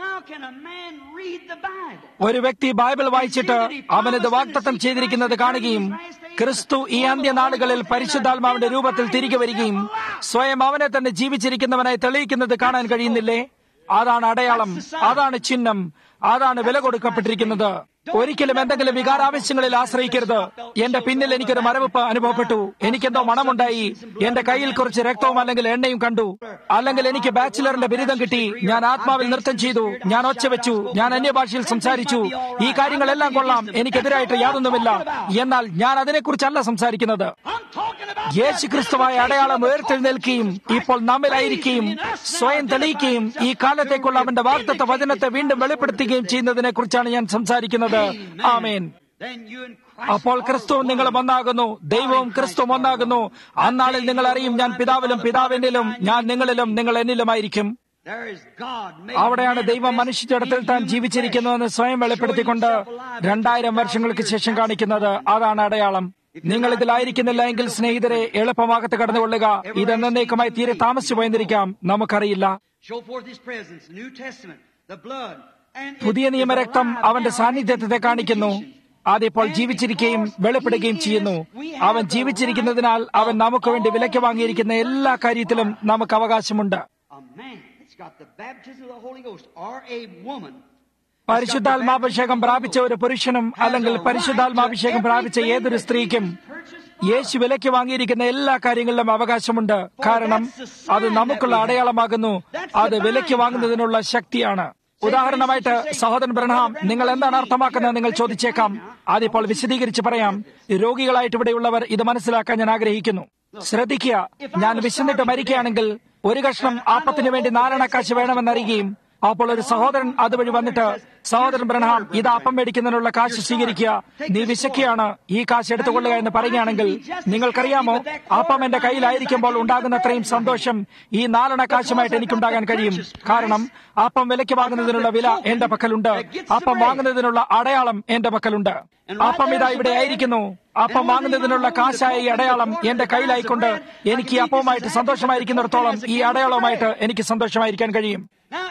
ഒരു വ്യക്തി ബൈബിൾ വായിച്ചിട്ട് അവനത് വാഗ്ദത്തം ചെയ്തിരിക്കുന്നത് കാണുകയും ക്രിസ്തു ഈ അന്ത്യനാളുകളിൽ പരിശുദ്ധാത്മാവിന്റെ രൂപത്തിൽ തിരികെ വരികയും സ്വയം അവനെ തന്നെ ജീവിച്ചിരിക്കുന്നവനായി തെളിയിക്കുന്നത് കാണാൻ കഴിയുന്നില്ലേ? അതാണ് അടയാളം, അതാണ് ചിഹ്നം, അതാണ് വില കൊടുക്കപ്പെട്ടിരിക്കുന്നത്. ഒരിക്കലും എന്തെങ്കിലും വികാരാവശ്യങ്ങളിൽ ആശ്രയിക്കരുത്. എന്റെ പിന്നിൽ എനിക്കൊരു മരവിപ്പ് അനുഭവപ്പെട്ടു, എനിക്കെന്തോ മണമുണ്ടായി, എന്റെ കയ്യിൽ കുറച്ച് രക്തവും അല്ലെങ്കിൽ എണ്ണയും കണ്ടു, അല്ലെങ്കിൽ എനിക്ക് ബാച്ചിലറിന്റെ ബിരുദം കിട്ടി, ഞാൻ ആത്മാവിൽ നൃത്തം ചെയ്തു, ഞാൻ ഒച്ച വെച്ചു, ഞാൻ അന്യഭാഷയിൽ സംസാരിച്ചു, ഈ കാര്യങ്ങളെല്ലാം കൊള്ളാം, എനിക്കെതിരായിട്ട് യാതൊന്നുമില്ല. എന്നാൽ ഞാൻ അതിനെക്കുറിച്ചല്ല സംസാരിക്കുന്നത്. യേശുക്രിസ്തുവായ അടയാളം ഉയർത്തെഴുന്നേൽക്കുകയും ഇപ്പോൾ നമ്മിലായിരിക്കുകയും സ്വയം തെളിയിക്കുകയും ഈ കാലത്തേക്കുള്ള അവന്റെ വാഗ്ദത്ത വചനത്തെ വീണ്ടും വെളിപ്പെടുത്തുകയും ചെയ്യുന്നതിനെ കുറിച്ചാണ് ഞാൻ സംസാരിക്കുന്നത്. ആമേൻ. അപ്പോൾ ക്രിസ്തുവും നിങ്ങളും ഒന്നാകുന്നു, ദൈവവും ക്രിസ്തുവും ഒന്നാകുന്നു. അന്നാളിൽ നിങ്ങൾ അറിയും, ഞാൻ പിതാവിലും പിതാവിനിലും, ഞാൻ നിങ്ങളിലും നിങ്ങൾ എന്നിലുമായിരിക്കും. അവിടെയാണ് ദൈവം മനുഷ്യജടത്തിൽ താൻ ജീവിച്ചിരിക്കുന്നുവെന്ന് സ്വയം വെളിപ്പെടുത്തിക്കൊണ്ട് 2000 വർഷങ്ങൾക്ക് ശേഷം കാണിക്കുന്നത്. അതാണ് അടയാളം. നിങ്ങൾ ഇതിലായിരിക്കുന്നില്ല എങ്കിൽ സ്നേഹിതരെ എളുപ്പമാകത്ത് കടന്നുകൊള്ളുക. ഇത് എന്നേക്കുമായി തീരെ താമസിച്ചു പോയെന്നിരിക്കാം, നമുക്കറിയില്ല. പുതിയ നിയമരക്തം അവന്റെ സാന്നിധ്യത്തെ കാണിക്കുന്നു. അതിപ്പോൾ ജീവിച്ചിരിക്കുകയും വെളിപ്പെടുകയും ചെയ്യുന്നു. അവൻ ജീവിച്ചിരിക്കുന്നതിനാൽ അവൻ നമുക്ക് വേണ്ടി വിലയ്ക്ക് വാങ്ങിയിരിക്കുന്ന എല്ലാ കാര്യത്തിലും നമുക്ക് അവകാശമുണ്ട്. പരിശുദ്ധാത്മാഭിഷേകം പ്രാപിച്ച ഒരു പുരുഷനും അല്ലെങ്കിൽ പരിശുദ്ധാത്മാഭിഷേകം പ്രാപിച്ച ഏതൊരു സ്ത്രീക്കും യേശു വിലയ്ക്ക് വാങ്ങിയിരിക്കുന്ന എല്ലാ കാര്യങ്ങളിലും അവകാശമുണ്ട്. കാരണം അത് നമുക്കുള്ള അടയാളമാകുന്നു. അത് വിലയ്ക്ക് വാങ്ങുന്നതിനുള്ള ശക്തിയാണ്. ഉദാഹരണമായിട്ട് സഹോദരൻ ബ്രഹാം, നിങ്ങൾ എന്താണ് അർത്ഥമാക്കുന്നത് നിങ്ങൾ ചോദിച്ചേക്കാം. അതിപ്പോൾ വിശദീകരിച്ച് പറയാം. രോഗികളായിട്ട് ഇവിടെയുള്ളവർ ഇത് മനസ്സിലാക്കാൻ ഞാൻ ആഗ്രഹിക്കുന്നു. ശ്രദ്ധിക്കുക, ഞാൻ വിശന്നിട്ട് മരിക്കുകയാണെങ്കിൽ ഒരു കഷ്ണം ആപ്പത്തിന് വേണ്ടി 4 അണക്കാശ് വേണമെന്നറിയുകയും അപ്പോൾ ഒരു സഹോദരൻ അതുവഴി വന്നിട്ട്, സഹോദരൻ ബ്രഹാം, ഇത് അപ്പം മേടിക്കുന്നതിനുള്ള കാശ് സ്വീകരിക്കുക, നീ വിശക്കുകയാണ്, ഈ കാശ് എടുത്തുകൊള്ളുക എന്ന് പറയുകയാണെങ്കിൽ, നിങ്ങൾക്കറിയാമോ, അപ്പം എന്റെ കയ്യിലായിരിക്കുമ്പോൾ ഉണ്ടാകുന്നത്രയും സന്തോഷം ഈ 4 അണക്കാശുമായിട്ട് എനിക്കുണ്ടാകാൻ കഴിയും. കാരണം അപ്പം വിലയ്ക്ക് വാങ്ങുന്നതിനുള്ള വില എന്റെ പക്കലുണ്ട്. അപ്പം വാങ്ങുന്നതിനുള്ള അടയാളം എന്റെ പക്കലുണ്ട്. അപ്പം ഇതാ ഇവിടെ ആയിരിക്കുന്നു. അപ്പം വാങ്ങുന്നതിനുള്ള കാശായ ഈ അടയാളം എന്റെ കയ്യിലായിക്കൊണ്ട് എനിക്ക് ഈ അപ്പവുമായിട്ട് സന്തോഷമായിരിക്കുന്നിടത്തോളം ഈ അടയാളവുമായിട്ട് എനിക്ക് സന്തോഷമായിരിക്കാൻ കഴിയും.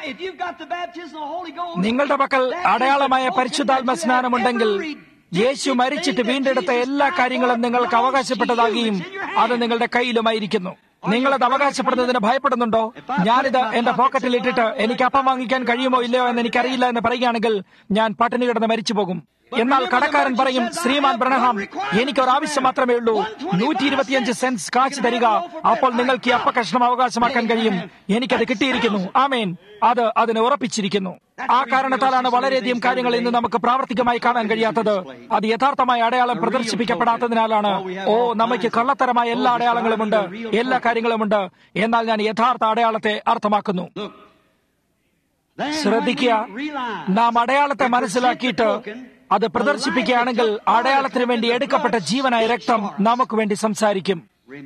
നിങ്ങളുടെ പക്കൽ അടയാളമായ പരിശുദ്ധാത്മ സ്നാനമുണ്ടെങ്കിൽ യേശു മരിച്ചിട്ട് വീണ്ടെടുത്ത എല്ലാ കാര്യങ്ങളും നിങ്ങൾക്ക് അവകാശപ്പെട്ടതാകുകയും അത് നിങ്ങളുടെ കയ്യിലുമായിരിക്കുന്നു. നിങ്ങളത് അവകാശപ്പെടുന്നതിന് ഭയപ്പെടുന്നുണ്ടോ? ഞാനിത് എന്റെ പോക്കറ്റിൽ ഇട്ടിട്ട് എനിക്ക് അപ്പം വാങ്ങിക്കാൻ കഴിയുമോ ഇല്ലയോ എന്ന് എനിക്കറിയില്ല എന്ന് പറയുകയാണെങ്കിൽ ഞാൻ പട്ടിണി കിടന്ന് മരിച്ചു പോകും. എന്നാൽ കടക്കാരൻ പറയും, ശ്രീമാൻ ബ്രനഹാം, എനിക്കൊരാവശ്യം മാത്രമേ ഉള്ളൂ, 125 സെന്റ്സ് കാശ് തരിക, അപ്പോൾ നിങ്ങൾക്ക് ഈ അപ്പകഷ്ണം അവകാശമാക്കാൻ കഴിയും. എനിക്കത് കിട്ടിയിരിക്കുന്നു. ആമേൻ. അത് അതിനെ ഉറപ്പിച്ചിരിക്കുന്നു. ആ കാരണത്താലാണ് വളരെയധികം കാര്യങ്ങൾ ഇന്ന് നമുക്ക് പ്രാവർത്തികമായി കാണാൻ കഴിയാത്തത്. അത് യഥാർത്ഥമായ അടയാളം പ്രദർശിപ്പിക്കപ്പെടാത്തതിനാലാണ്. നമുക്ക് കള്ളത്തരമായ എല്ലാ അടയാളങ്ങളുമുണ്ട്, എല്ലാ കാര്യങ്ങളുമുണ്ട്. എന്നാൽ ഞാൻ യഥാർത്ഥ അടയാളത്തെ അർത്ഥമാക്കുന്നു. ശ്രദ്ധിക്കുക, നാം അടയാളത്തെ മനസ്സിലാക്കിയിട്ട് അത് പ്രദർശിപ്പിക്കുകയാണെങ്കിൽ അടയാളത്തിന് വേണ്ടി എടുക്കപ്പെട്ട ജീവനായ രക്തം നമുക്ക് വേണ്ടി സംസാരിക്കും.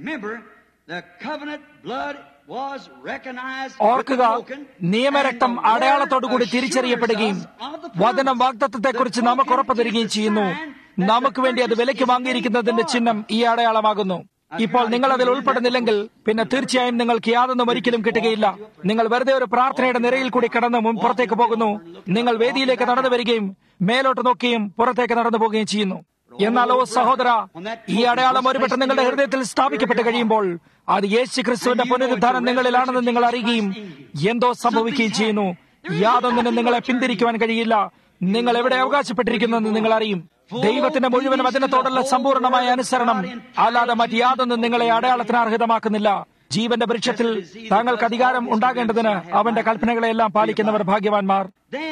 ഓർക്കുക, നിയമരക്തം അടയാളത്തോടുകൂടി തിരിച്ചറിയപ്പെടുകയും വചനം വാഗ്ദത്തത്തെക്കുറിച്ച് നമുക്ക് ഉറപ്പ് തരികയും ചെയ്യുന്നു. നമുക്ക് വേണ്ടി അത് വിലയ്ക്ക് വാങ്ങിയിരിക്കുന്നതിന്റെ ചിഹ്നം ഈ അടയാളമാകുന്നു. ഇപ്പോൾ നിങ്ങൾ അതിൽ ഉൾപ്പെടുന്നില്ലെങ്കിൽ പിന്നെ തീർച്ചയായും നിങ്ങൾക്ക് യാതൊന്നും ഒരിക്കലും കിട്ടുകയില്ല. നിങ്ങൾ വെറുതെ ഒരു പ്രാർത്ഥനയുടെ നിരയിൽ കൂടി കടന്ന് മുൻപുറത്തേക്ക് പോകുന്നു. നിങ്ങൾ വേദിയിലേക്ക് നടന്നു വരികയും മേലോട്ട് നോക്കുകയും പുറത്തേക്ക് നടന്നു പോവുകയും ചെയ്യുന്നു. എന്നാൽ സഹോദര, ഈ അടയാളം ഒരുപെട്ട് നിങ്ങളുടെ ഹൃദയത്തിൽ സ്ഥാപിക്കപ്പെട്ട് കഴിയുമ്പോൾ അത് യേശു ക്രിസ്തുവിന്റെ പുനരുദ്ധാനം നിങ്ങളിലാണെന്ന് നിങ്ങൾ അറിയുകയും എന്തോ സംഭവിക്കുകയും ചെയ്യുന്നു. യാതൊന്നിനും നിങ്ങളെ പിന്തിരിക്കുവാൻ കഴിയില്ല. നിങ്ങൾ എവിടെ അവകാശപ്പെട്ടിരിക്കുന്നുവെന്ന് നിങ്ങൾ അറിയും. ദൈവത്തിന്റെ മുഴുവൻ വചനത്തോടുള്ള സമ്പൂർണമായ അനുസരണം അല്ലാതെ മറ്റ് യാതൊന്നും നിങ്ങളെ അടയാളത്തിന് അർഹതമാക്കുന്നില്ല. ജീവന്റെ വൃക്ഷത്തിൽ താങ്കൾക്ക് അധികാരം ഉണ്ടാകേണ്ടതിന് അവന്റെ കൽപ്പനകളെല്ലാം പാലിക്കുന്നവർ ഭാഗ്യവാന്മാർ.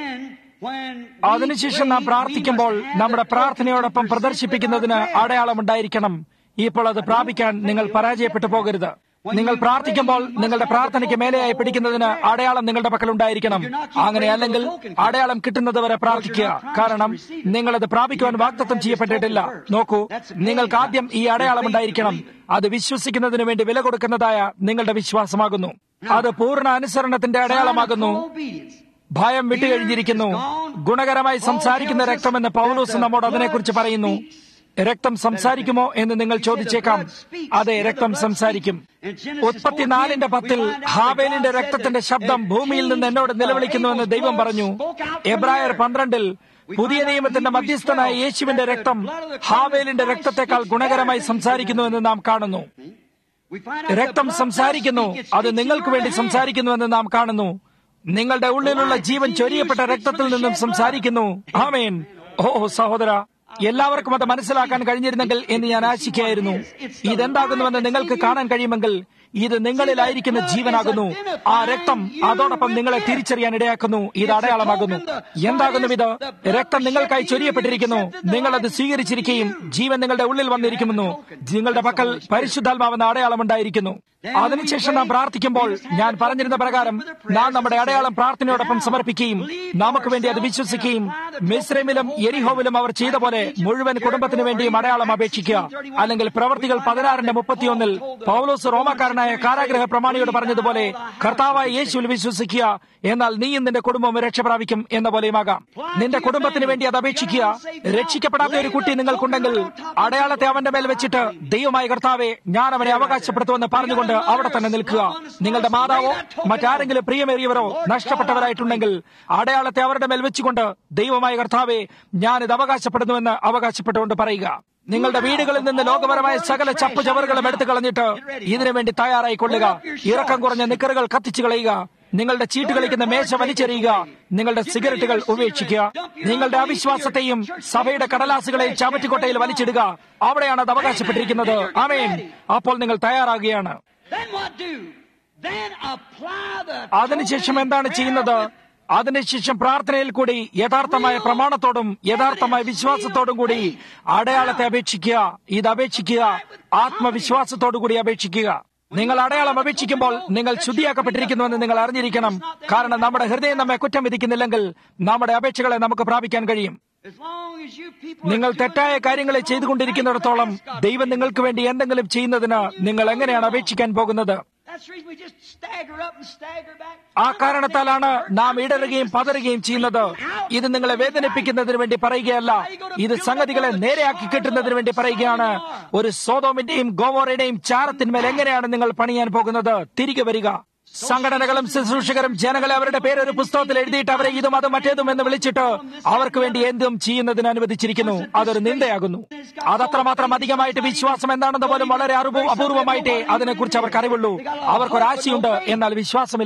അതിനുശേഷം നാം പ്രാർത്ഥിക്കുമ്പോൾ നമ്മുടെ പ്രാർത്ഥനയോടൊപ്പം പ്രദർശിപ്പിക്കുന്നതിന് അടയാളമുണ്ടായിരിക്കണം. ഇപ്പോൾ അത് പ്രാപിക്കാൻ നിങ്ങൾ പരാജയപ്പെട്ടു പോകരുത്. നിങ്ങൾ പ്രാർത്ഥിക്കുമ്പോൾ നിങ്ങളുടെ പ്രാർത്ഥനയ്ക്ക് മേലെയായി പിടിക്കുന്നതിന് അടയാളം നിങ്ങളുടെ പക്കൽ ഉണ്ടായിരിക്കണം. അങ്ങനെയല്ലെങ്കിൽ അടയാളം കിട്ടുന്നത് വരെ പ്രാർത്ഥിക്കുക. കാരണം നിങ്ങളത് പ്രാപിക്കുവാൻ വാഗ്ദത്തം ചെയ്യപ്പെട്ടിട്ടില്ല. നോക്കൂ, നിങ്ങൾക്ക് ആദ്യം ഈ അടയാളം ഉണ്ടായിരിക്കണം. അത് വിശ്വസിക്കുന്നതിന് വേണ്ടി വില കൊടുക്കുന്നതായ നിങ്ങളുടെ വിശ്വാസമാകുന്നു. അത് പൂർണ്ണ അനുസരണത്തിന്റെ അടയാളമാകുന്നു. ഭയം വിട്ടുകഴിഞ്ഞിരിക്കുന്നു. ഗുണകരമായി സംസാരിക്കുന്ന രക്തമെന്ന് പൗലോസ് നമ്മോട് അതിനെക്കുറിച്ച് പറയുന്നു. രക്തം സംസാരിക്കുമോ എന്ന് നിങ്ങൾ ചോദിച്ചേക്കാം. അതെ, രക്തം സംസാരിക്കും. ഉൽപ്പത്തി 4:10 ഹാബേലിന്റെ രക്തത്തിന്റെ ശബ്ദം ഭൂമിയിൽ നിന്ന് എന്നോട് നിലവിളിക്കുന്നുവെന്ന് ദൈവം പറഞ്ഞു. എബ്രായർ 12 പുതിയ നിയമത്തിന്റെ മധ്യസ്ഥനായ യേശുവിന്റെ രക്തം ഹാബേലിന്റെ രക്തത്തെക്കാൾ ഗുണകരമായി സംസാരിക്കുന്നുവെന്ന് നാം കാണുന്നു. രക്തം സംസാരിക്കുന്നു. അത് നിങ്ങൾക്ക് വേണ്ടി സംസാരിക്കുന്നുവെന്ന് നാം കാണുന്നു. നിങ്ങളുടെ ഉള്ളിലുള്ള ജീവൻ ചൊരിയപ്പെട്ട രക്തത്തിൽ നിന്നും സംസാരിക്കുന്നു. ആമേൻ. സഹോദര, എല്ലാവർക്കും അത് മനസ്സിലാക്കാൻ കഴിഞ്ഞിരുന്നെങ്കിൽ എന്ന് ഞാൻ ആശിക്കുകയായിരുന്നു. ഇതെന്താകുന്നുവെന്ന് നിങ്ങൾക്ക് കാണാൻ കഴിയുമെങ്കിൽ ഇത് നിങ്ങളിലായിരിക്കുന്ന ജീവനാകുന്നു. ആ രക്തം അതോടൊപ്പം നിങ്ങളെ തിരിച്ചറിയാൻ ഇടയാക്കുന്നു. ഇത് അടയാളമാകുന്നു. എന്താകുന്നു ഇത്? രക്തം നിങ്ങൾക്കായി ചൊരിയപ്പെട്ടിരിക്കുന്നു. നിങ്ങൾ അത് സ്വീകരിച്ചിരിക്കുകയും ജീവൻ നിങ്ങളുടെ ഉള്ളിൽ വന്നിരിക്കുന്നു. നിങ്ങളുടെ പക്കൽ പരിശുദ്ധാത്മാവെന്ന അടയാളമുണ്ടായിരിക്കുന്നു. അതിനുശേഷം നാം പ്രാർത്ഥിക്കുമ്പോൾ ഞാൻ പറഞ്ഞിരുന്ന പ്രകാരം നാം നമ്മുടെ അടയാളം പ്രാർത്ഥനയോടൊപ്പം സമർപ്പിക്കുകയും നമുക്ക് വേണ്ടി അത് വിശ്വസിക്കുകയും മിസ്രൈമിലും യെരിഹോവിലും അവർ ചെയ്ത പോലെ മുഴുവൻ കുടുംബത്തിന് വേണ്ടിയും അടയാളം അപേക്ഷിക്കുക. അല്ലെങ്കിൽ പ്രവർത്തികൾ 16:31 പൗലോസ് റോമാക്കാരനായ കാരാഗ്രഹ പ്രമാണിയോട് പറഞ്ഞതുപോലെ കർത്താവായ യേശുവിൽ വിശ്വസിക്കുക, എന്നാൽ നീയും നിന്റെ കുടുംബവും രക്ഷ പ്രാപിക്കും എന്ന പോലെയുമാകാം. നിന്റെ കുടുംബത്തിന് വേണ്ടി അത് അപേക്ഷിക്കുക. രക്ഷിക്കപ്പെടാത്ത ഒരു കുട്ടി നിങ്ങൾക്കുണ്ടെങ്കിൽ അടയാളത്തെ അവന്റെ മേൽ വെച്ചിട്ട് ദൈവമായ കർത്താവെ, ഞാൻ അവനെ അവകാശപ്പെടുത്തുമെന്ന് പറഞ്ഞുകൊണ്ട് അവിടെ തന്നെ നിൽക്കുക. നിങ്ങളുടെ മാതാവോ മറ്റാരെങ്കിലും പ്രിയമേറിയവരോ നഷ്ടപ്പെട്ടവരായിട്ടുണ്ടെങ്കിൽ അടയാളത്തെ അവരുടെ മേൽ വെച്ചുകൊണ്ട് ദൈവമായ കർത്താവെ, ഞാനിത് അവകാശപ്പെടുന്നുവെന്ന് അവകാശപ്പെട്ടുകൊണ്ട് പറയുക. നിങ്ങളുടെ വീടുകളിൽ നിന്ന് ലോകപരമായ സകല ചപ്പു ചവറുകളും എടുത്തു കളഞ്ഞിട്ട് ഇതിനുവേണ്ടി തയ്യാറായിക്കൊള്ളുക. ഇറക്കം കുറഞ്ഞ നിക്കറുകൾ കത്തിച്ചു കളയുക. നിങ്ങളുടെ ചീട്ട് കളിക്കുന്ന മേശ വലിച്ചെറിയുക. നിങ്ങളുടെ സിഗരറ്റുകൾ ഉപേക്ഷിക്കുക. നിങ്ങളുടെ അവിശ്വാസത്തെയും സഭയുടെ കടലാസുകളെയും ചവറ്റുകൊട്ടയിൽ വലിച്ചിടുക. അവിടെയാണ് അത് അവകാശപ്പെട്ടിരിക്കുന്നത്. ആമേൻ. അപ്പോൾ നിങ്ങൾ തയ്യാറാകുകയാണ്. അതിനുശേഷം എന്താണ് ചെയ്യുന്നത്? അതിനുശേഷം പ്രാർത്ഥനയിൽ കൂടി യഥാർത്ഥമായ പ്രമാണത്തോടും യഥാർത്ഥമായ വിശ്വാസത്തോടും കൂടി അടയാളത്തെ അപേക്ഷിക്കുക. ഇത് അപേക്ഷിക്കുക. ആത്മവിശ്വാസത്തോടുകൂടി അപേക്ഷിക്കുക. നിങ്ങൾ അടയാളം അപേക്ഷിക്കുമ്പോൾ നിങ്ങൾ ശുദ്ധിയാക്കപ്പെട്ടിരിക്കുന്നുവെന്ന് നിങ്ങൾ അറിഞ്ഞിരിക്കണം. കാരണം നമ്മുടെ ഹൃദയം നമ്മെ കുറ്റം വിധിക്കുന്നില്ലെങ്കിൽ നമ്മുടെ അപേക്ഷകളെ നമുക്ക് പ്രാപിക്കാൻ കഴിയും. നിങ്ങൾ തെറ്റായ കാര്യങ്ങളെ ചെയ്തുകൊണ്ടിരിക്കുന്നിടത്തോളം ദൈവം നിങ്ങൾക്ക് വേണ്ടി എന്തെങ്കിലും ചെയ്യുന്നതിന് നിങ്ങൾ എങ്ങനെയാണ് അപേക്ഷിക്കാൻ പോകുന്നത്? ആ കാരണത്താലാണ് നാം ഇടറുകയും പതറുകയും ചെയ്യുന്നത്. ഇത് നിങ്ങളെ വേദനിപ്പിക്കുന്നതിന് വേണ്ടി പറയുകയല്ല. ഇത് സംഗതികളെ നേരെയാക്കി കിട്ടുന്നതിന് വേണ്ടി പറയുകയാണ്. ഒരു സോദോമിന്റെയും ഗോമോറയുടെയും ചാരത്തിന്മേൽ എങ്ങനെയാണ് നിങ്ങൾ പണിയാൻ പോകുന്നത്? തിരികെ വരിക. സംഘടനകളും ശുശ്രൂഷകരും ജനങ്ങളെ അവരുടെ പേരൊരു പുസ്തകത്തിൽ എഴുതിയിട്ട് അവരെ ഇതും അതും മറ്റേതും എന്ന് വിളിച്ചിട്ട് അവർക്ക് വേണ്ടി എന്തും ചെയ്യുന്നതിന് അനുവദിച്ചിരിക്കുന്നു. അതൊരു നിന്ദയാകുന്നു. അതത്രമാത്രം അധികമായിട്ട് വിശ്വാസം എന്താണെന്ന് പോലും വളരെ അപൂർവമായിട്ടേ അതിനെക്കുറിച്ച് അവർക്ക് അറിവുള്ളൂ. അവർക്കൊരാശയുണ്ട്, എന്നാൽ വിശ്വാസമില്ല.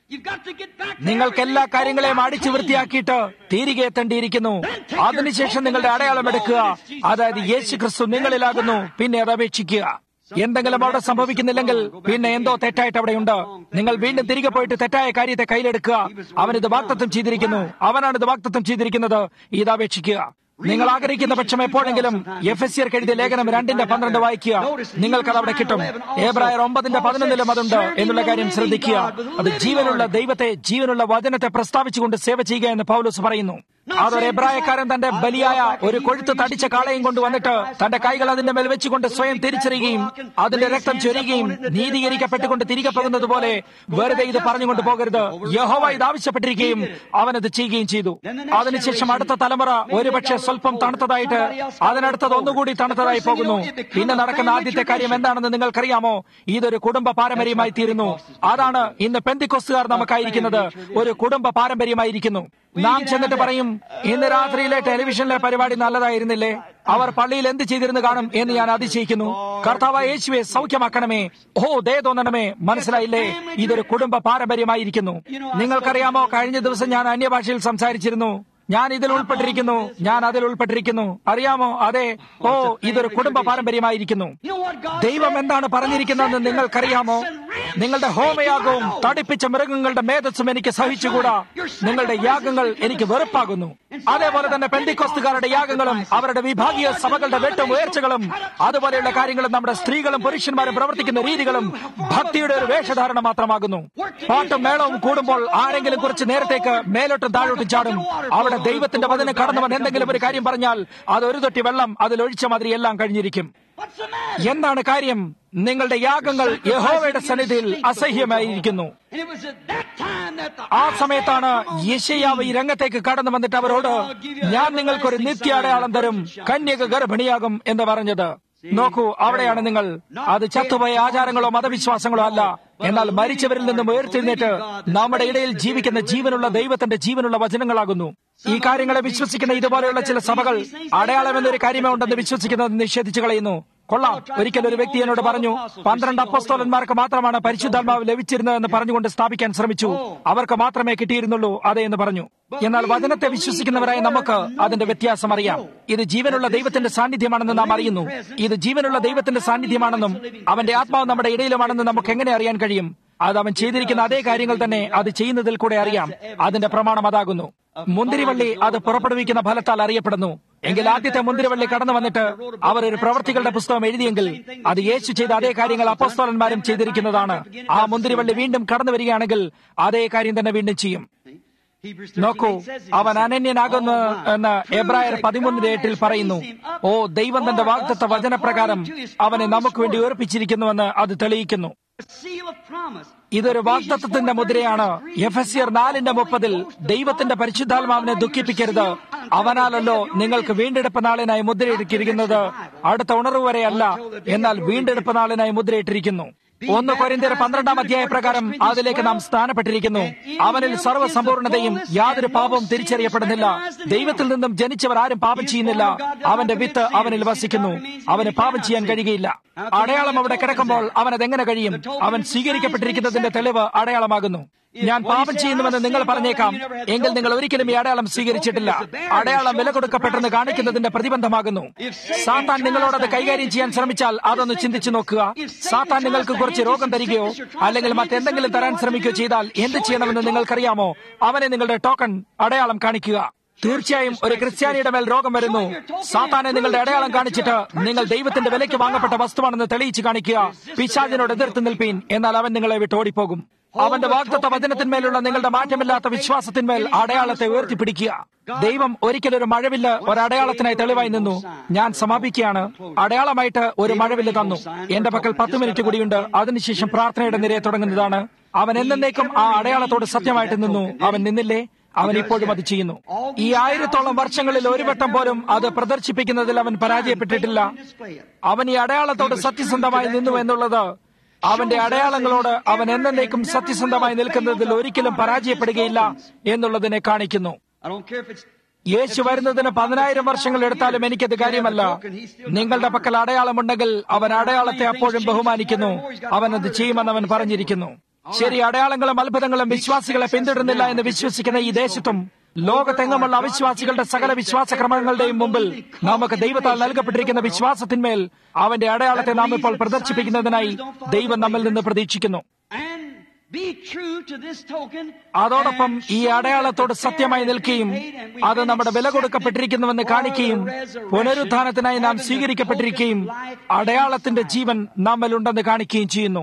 നിങ്ങൾക്ക് എല്ലാ കാര്യങ്ങളെയും അടിച്ചു വൃത്തിയാക്കിയിട്ട് തിരികെ എത്തേണ്ടിയിരിക്കുന്നു. അതിനുശേഷം നിങ്ങളുടെ അടയാളം എടുക്കുക, അതായത് യേശു ക്രിസ്തു നിങ്ങളിലാകുന്നു. പിന്നെ അത് അപേക്ഷിക്കുക. എന്തെങ്കിലും അവിടെ സംഭവിക്കുന്നില്ലെങ്കിൽ പിന്നെ എന്തോ തെറ്റായിട്ട് അവിടെയുണ്ട്. നിങ്ങൾ വീണ്ടും തിരികെ പോയിട്ട് തെറ്റായ കാര്യത്തെ കയ്യിലെടുക്കുക. അവനിത് വാഗ്ദത്തം ചെയ്തിരിക്കുന്നു, അവനാണിത് വാഗ്ദത്തം ചെയ്തിരിക്കുന്നത്, ഇത് അപേക്ഷിക്കുക. നിങ്ങൾ ആഗ്രഹിക്കുന്ന പക്ഷം എപ്പോഴെങ്കിലും എഫെസ്യർക്ക് എഴുതിയ ലേഖനം 2:12 വായിക്കുക. നിങ്ങൾക്കത് അവിടെ കിട്ടും. എബ്രായർ 9:11 അതുണ്ട് എന്നുള്ള കാര്യം ശ്രദ്ധിക്കുക. അത് ജീവനുള്ള ദൈവത്തെ, ജീവനുള്ള വചനത്തെ പ്രസ്താവിച്ചുകൊണ്ട് സേവ ചെയ്യുക എന്ന് പൗലോസ് പറയുന്നു. അതൊരു എബ്രായക്കാരൻ തന്റെ ബലിയായ ഒരു കൊഴുത്ത് തടിച്ച കാളയും കൊണ്ടുവന്നിട്ട് തന്റെ കൈകൾ അതിന്റെ മേൽ വെച്ചുകൊണ്ട് സ്വയം തിരിച്ചറിയുകയും അതിന്റെ രക്തം ചൊരിയുകയും നീതീകരിക്കപ്പെട്ടുകൊണ്ട് തിരികെ പോകുന്നത് പോലെ വെറുതെ ഇത് പറഞ്ഞുകൊണ്ട് പോകരുത്. യഹോവ ഇത് ആവശ്യപ്പെട്ടിരിക്കുകയും അവനത് ചെയ്യുകയും ചെയ്തു. അതിനുശേഷം അടുത്ത തലമുറ ഒരുപക്ഷെ സ്വല്പം തണുത്തതായിട്ട് അതിനടുത്തത് ഒന്നുകൂടി തണുത്തതായി പോകുന്നു. പിന്നെ നടക്കുന്ന ആദ്യത്തെ കാര്യം എന്താണെന്ന് നിങ്ങൾക്കറിയാമോ? ഇതൊരു കുടുംബ പാരമ്പര്യമായി തീരുന്നു. അതാണ് ഇന്ന് പെന്തിക്കോസ്തുകാർ നമുക്കായിരിക്കുന്നത്. ഒരു കുടുംബ പാരമ്പര്യമായിരിക്കുന്നു. നാം ചെന്നിട്ട് പറയും, ഇന്ന് രാത്രിയിലെ ടെലിവിഷനിലെ പരിപാടി നല്ലതായിരുന്നില്ലേ, അവർ പള്ളിയിൽ എന്ത് ചെയ്തിരുന്നു കാണും എന്ന് ഞാൻ അതിശയിക്കുന്നു. കർത്താവായ യേശുവെ സൗഖ്യമാക്കണമേ, ദയ തോന്നണമേ. മനസ്സിലായില്ലേ? ഇതൊരു കുടുംബ പാരമ്പര്യമായിരിക്കുന്നു. നിങ്ങൾക്കറിയാമോ, കഴിഞ്ഞ ദിവസം ഞാൻ അന്യഭാഷയിൽ സംസാരിച്ചിരുന്നു. ഞാൻ ഇതിൽ ഉൾപ്പെട്ടിരിക്കുന്നു, ഞാൻ അതിൽ ഉൾപ്പെട്ടിരിക്കുന്നു. അറിയാമോ? അതെ. ഇതൊരു കുടുംബ പാരമ്പര്യമായിരിക്കുന്നു. ദൈവം എന്താണ് പറഞ്ഞിരിക്കുന്നതെന്ന് നിങ്ങൾക്കറിയാമോ? നിങ്ങളുടെ ഹോമയാഗവും തടിപ്പിച്ച മൃഗങ്ങളുടെ മേധസ്സും എനിക്ക് സഹിച്ചുകൂടാ. നിങ്ങളുടെ യാഗങ്ങൾ എനിക്ക് വെറുപ്പാകുന്നു. അതേപോലെ തന്നെ പെന്തിക്കോസ്തുകാരുടെ യാഗങ്ങളും അവരുടെ വിഭാഗീയ സഭകളുടെ വെട്ടും ഉയർച്ചകളും അതുപോലെയുള്ള കാര്യങ്ങളും നമ്മുടെ സ്ത്രീകളും പുരുഷന്മാരും പ്രവർത്തിക്കുന്ന രീതികളും ഭക്തിയുടെ ഒരു വേഷധാരണ മാത്രമാകുന്നു. പാട്ടും മേളവും കൂടുമ്പോൾ ആരെങ്കിലും കുറച്ച് നേരത്തേക്ക് മേലോട്ടും താഴോട്ടും ചാടും. അവിടെ ദൈവത്തിന്റെ വചനം കടന്നവൻ എന്തെങ്കിലും ഒരു കാര്യം പറഞ്ഞാൽ അത് ഒരു തൊട്ടി വെള്ളം അതിലൊഴിച്ച മാതിരി എല്ലാം കഴിഞ്ഞിരിക്കും. എന്താണ് കാര്യം? നിങ്ങളുടെ യാഗങ്ങൾ യഹോവയുടെ സന്നിധിയിൽ അസഹ്യമായിരിക്കുന്നു. ആ സമയത്താണ് യെശയ്യാവ് ഈ രംഗത്തേക്ക് കടന്നു വന്നിട്ട് അവരോട്, ഞാൻ നിങ്ങൾക്കൊരു നിത്യ അടയാളം തരും, കന്യക ഗർഭിണിയാകും എന്ന് പറഞ്ഞത്. നോക്കൂ, അവിടെയാണ് നിങ്ങൾ. അത് ചത്തുപോയ ആചാരങ്ങളോ മതവിശ്വാസങ്ങളോ അല്ല, എന്നാൽ മരിച്ചവരിൽ നിന്നും ഉയർത്തെഴുന്നേറ്റ് നമ്മുടെ ഇടയിൽ ജീവിക്കുന്ന ജീവനുള്ള ദൈവത്തിന്റെ ജീവനുള്ള വചനങ്ങളാകുന്നു. ഈ കാര്യങ്ങളെ വിശ്വസിക്കുന്ന ഇതുപോലെയുള്ള ചില സഭകൾ അടയാളം എന്നൊരു കാര്യമേ ഉണ്ടെന്ന് വിശ്വസിക്കുന്നത് നിഷേധിച്ചു കളയുന്നു. കൊള്ളാം. ഒരിക്കൽ ഒരു വ്യക്തി എന്നോട് പറഞ്ഞു, 12 അപ്പോസ്തലന്മാർക്ക് മാത്രമാണ് പരിശുദ്ധാത്മാവ് ലഭിച്ചിരുന്നതെന്ന് പറഞ്ഞുകൊണ്ട് സ്ഥാപിക്കാൻ ശ്രമിച്ചു. അവർക്ക് മാത്രമേ കിട്ടിയിരുന്നുള്ളൂ അതെ എന്ന് പറഞ്ഞു. എന്നാൽ വചനത്തെ വിശ്വസിക്കുന്നവരായ നമുക്ക് അതിന്റെ വ്യത്യാസം അറിയാം. ഇത് ജീവനുള്ള ദൈവത്തിന്റെ സാന്നിധ്യമാണെന്ന് നാം അറിയുന്നു. ഇത് ജീവനുള്ള ദൈവത്തിന്റെ സാന്നിധ്യമാണെന്നും അവന്റെ ആത്മാവ് നമ്മുടെ ഇടയിലുമാണെന്നും നമുക്ക് എങ്ങനെ അറിയാൻ കഴിയും? അത് അവൻ ചെയ്തിരിക്കുന്ന അതേ കാര്യങ്ങൾ തന്നെ അത് ചെയ്യുന്നതിൽ കൂടെ അറിയാം. അതിന്റെ പ്രമാണം അതാകുന്നു. മുന്തിരിവള്ളി അത് പുറപ്പെടുവിക്കുന്ന ഫലത്താൽ അറിയപ്പെടുന്നു. എങ്കിൽ ആദ്യത്തെ മുന്തിരിവള്ളി കടന്നു വന്നിട്ട് അവർ ഒരു പ്രവർത്തികളുടെ പുസ്തകം എഴുതിയെങ്കിൽ അത് യേശു ചെയ്ത അതേ കാര്യങ്ങൾ അപ്പോസ്തലന്മാരും ചെയ്തിരിക്കുന്നതാണ്. ആ മുന്തിരിവള്ളി വീണ്ടും കടന്നു വരികയാണെങ്കിൽ അതേ കാര്യം തന്നെ വീണ്ടും ചെയ്യും. നോക്കൂ, അവൻ അനന്യനാകുന്നു എന്ന് എബ്രായർ 13:8 പറയുന്നു. ദൈവം തന്റെ വാഗ്ദത്ത വചനപ്രകാരം അവനെ നമുക്ക് വേണ്ടി ഉറപ്പിച്ചിരിക്കുന്നുവെന്ന് അത് തെളിയിക്കുന്നു. ഇതൊരു വാഗ്ദത്തത്തിന്റെ മുദ്രയാണ്. എഫെസ്യർ 4:30 ദൈവത്തിന്റെ പരിശുദ്ധാത്മാവിനെ ദുഃഖിപ്പിക്കരുത്, അവനാലല്ലോ നിങ്ങൾക്ക് വീണ്ടെടുപ്പ് നാളിനായി മുദ്രയിട്ടിരിക്കുന്നത്. അടുത്ത ഉണർവ് വരെയല്ല, എന്നാൽ വീണ്ടെടുപ്പ് നാളിനായി മുദ്രയിട്ടിരിക്കുന്നു. 1 കൊരിന്ത്യർ 12 പ്രകാരം അതിലേക്ക് നാം സ്ഥാനപ്പെട്ടിരിക്കുന്നു. അവനിൽ സർവ്വസമ്പൂർണതയും യാതൊരു പാപവും തിരിച്ചറിയപ്പെടുന്നില്ല. ദൈവത്തിൽ നിന്നും ജനിച്ചവർ ആരും പാപം ചെയ്യുന്നില്ല. അവന്റെ വിത്ത് അവനിൽ വസിക്കുന്നു. അവന് പാപം ചെയ്യാൻ കഴിയുകയില്ല. അടയാളം അവിടെ കിടക്കുമ്പോൾ അവനതെങ്ങനെ കഴിയും? അവൻ സ്വീകരിക്കപ്പെട്ടിരിക്കുന്നതിന്റെ തെളിവ് അടയാളമാകുന്നു. ഞാൻ പാപം ചെയ്യുന്നുവെന്ന് നിങ്ങൾ പറഞ്ഞേക്കാം, എങ്കിൽ നിങ്ങൾ ഒരിക്കലും ഈ അടയാളം സ്വീകരിച്ചിട്ടില്ല. അടയാളം വില കൊടുക്കപ്പെട്ടെന്ന് കാണിക്കുന്നതിന്റെ പ്രതിബന്ധമാകുന്നു. സാത്താൻ നിങ്ങളോടത് കൈകാര്യം ചെയ്യാൻ ശ്രമിച്ചാൽ അതൊന്ന് ചിന്തിച്ചു നോക്കുക. സാത്താൻ നിങ്ങൾക്ക് കുറച്ച് രോഗം തരികയോ അല്ലെങ്കിൽ മറ്റെന്തെങ്കിലും തരാൻ ശ്രമിക്കുകയോ ചെയ്താൽ എന്ത് ചെയ്യണമെന്ന് നിങ്ങൾക്കറിയാമോ? അവനെ നിങ്ങളുടെ ടോക്കൺ അടയാളം കാണിക്കുക. തീർച്ചയായും ഒരു ക്രിസ്ത്യാനിയുടെ മേൽ രോഗം വരുന്നു. സാത്താനെ നിങ്ങളുടെ അടയാളം കാണിച്ചിട്ട് നിങ്ങൾ ദൈവത്തിന്റെ വിലയ്ക്ക് വാങ്ങപ്പെട്ട വസ്തുവാണെന്ന് തെളിയിച്ച് കാണിക്കുക. പിശാചിനോട് എതിർത്ത് നിൽപ്പീൻ, എന്നാൽ അവൻ നിങ്ങളെ വിട്ട് ഓടിപ്പോകും. അവന്റെ വാഗ്ദത്ത വചനത്തിന്മേലുള്ള നിങ്ങളുടെ മാറ്റമില്ലാത്ത വിശ്വാസത്തിന്മേൽ അടയാളത്തെ ഉയർത്തിപ്പിടിക്കുക. ദൈവം ഒരിക്കലൊരു മഴവില്ല് ഒരടയാളത്തിനായി തെളിവായി നിന്നു. ഞാൻ സമാപിക്കുകയാണ്. അടയാളമായിട്ട് ഒരു മഴവില്ല് തന്നു. എന്റെ പക്കൽ 10 മിനിറ്റ് കൂടിയുണ്ട്. അതിനുശേഷം പ്രാർത്ഥനയുടെ നിരയെ തുടങ്ങുന്നതാണ്. അവൻ എന്നേക്കും ആ അടയാളത്തോട് സത്യമായിട്ട് നിന്നു. അവൻ നിന്നില്ലേ? അവൻ ഇപ്പോഴും അത് ചെയ്യുന്നു. ഈ 1000ഓളം വർഷങ്ങളിൽ ഒരു വട്ടം പോലും അത് പ്രദർശിപ്പിക്കുന്നതിൽ അവൻ പരാജയപ്പെട്ടിട്ടില്ല. അവൻ ഈ അടയാളത്തോട് സത്യസന്ധമായി നിന്നു എന്നുള്ളത് അവന്റെ അടയാളങ്ങളോട് അവൻ എന്നേക്കും സത്യസന്ധമായി നിൽക്കുന്നതിൽ ഒരിക്കലും പരാജയപ്പെടുകയില്ല എന്നുള്ളതിനെ കാണിക്കുന്നു. യേശു വരുന്നതിന് 10,000 വർഷങ്ങൾ എടുത്താലും എനിക്കത് കാര്യമല്ല. നിങ്ങളുടെ പക്കൽ അടയാളമുണ്ടെങ്കിൽ അവൻ അടയാളത്തെ അപ്പോഴും ബഹുമാനിക്കുന്നു. അവൻ അത് ചെയ്യുമെന്ന് അവൻ പറഞ്ഞിരിക്കുന്നു. ശരി, അടയാളങ്ങളും അത്ഭുതങ്ങളും വിശ്വാസികളെ പിന്തുടരുന്നില്ല എന്ന് വിശ്വസിക്കുന്ന ഈ ദേശത്തും ലോകത്തെങ്ങുമുള്ള അവിശ്വാസികളുടെ സകല വിശ്വാസക്രമങ്ങളുടെയും മുമ്പിൽ നമുക്ക് ദൈവത്താൽ നൽകപ്പെട്ടിരിക്കുന്ന വിശ്വാസത്തിന്മേൽ അവന്റെ അടയാളത്തെ നാം ഇപ്പോൾ പ്രദർശിപ്പിക്കുന്നതിനായി ദൈവം നമ്മിൽ നിന്ന് പ്രതീക്ഷിക്കുന്നു. അതോടൊപ്പം ഈ അടയാളത്തോട് സത്യമായി നിൽക്കുകയും അത് നമ്മുടെ വില കൊടുക്കപ്പെട്ടിരിക്കുന്നുവെന്ന് കാണിക്കുകയും പുനരുത്ഥാനത്തിനായി നാം സ്വീകരിക്കപ്പെട്ടിരിക്കുകയും അടയാളത്തിന്റെ ജീവൻ നമ്മിലുണ്ടെന്ന് കാണിക്കുകയും ചെയ്യുന്നു.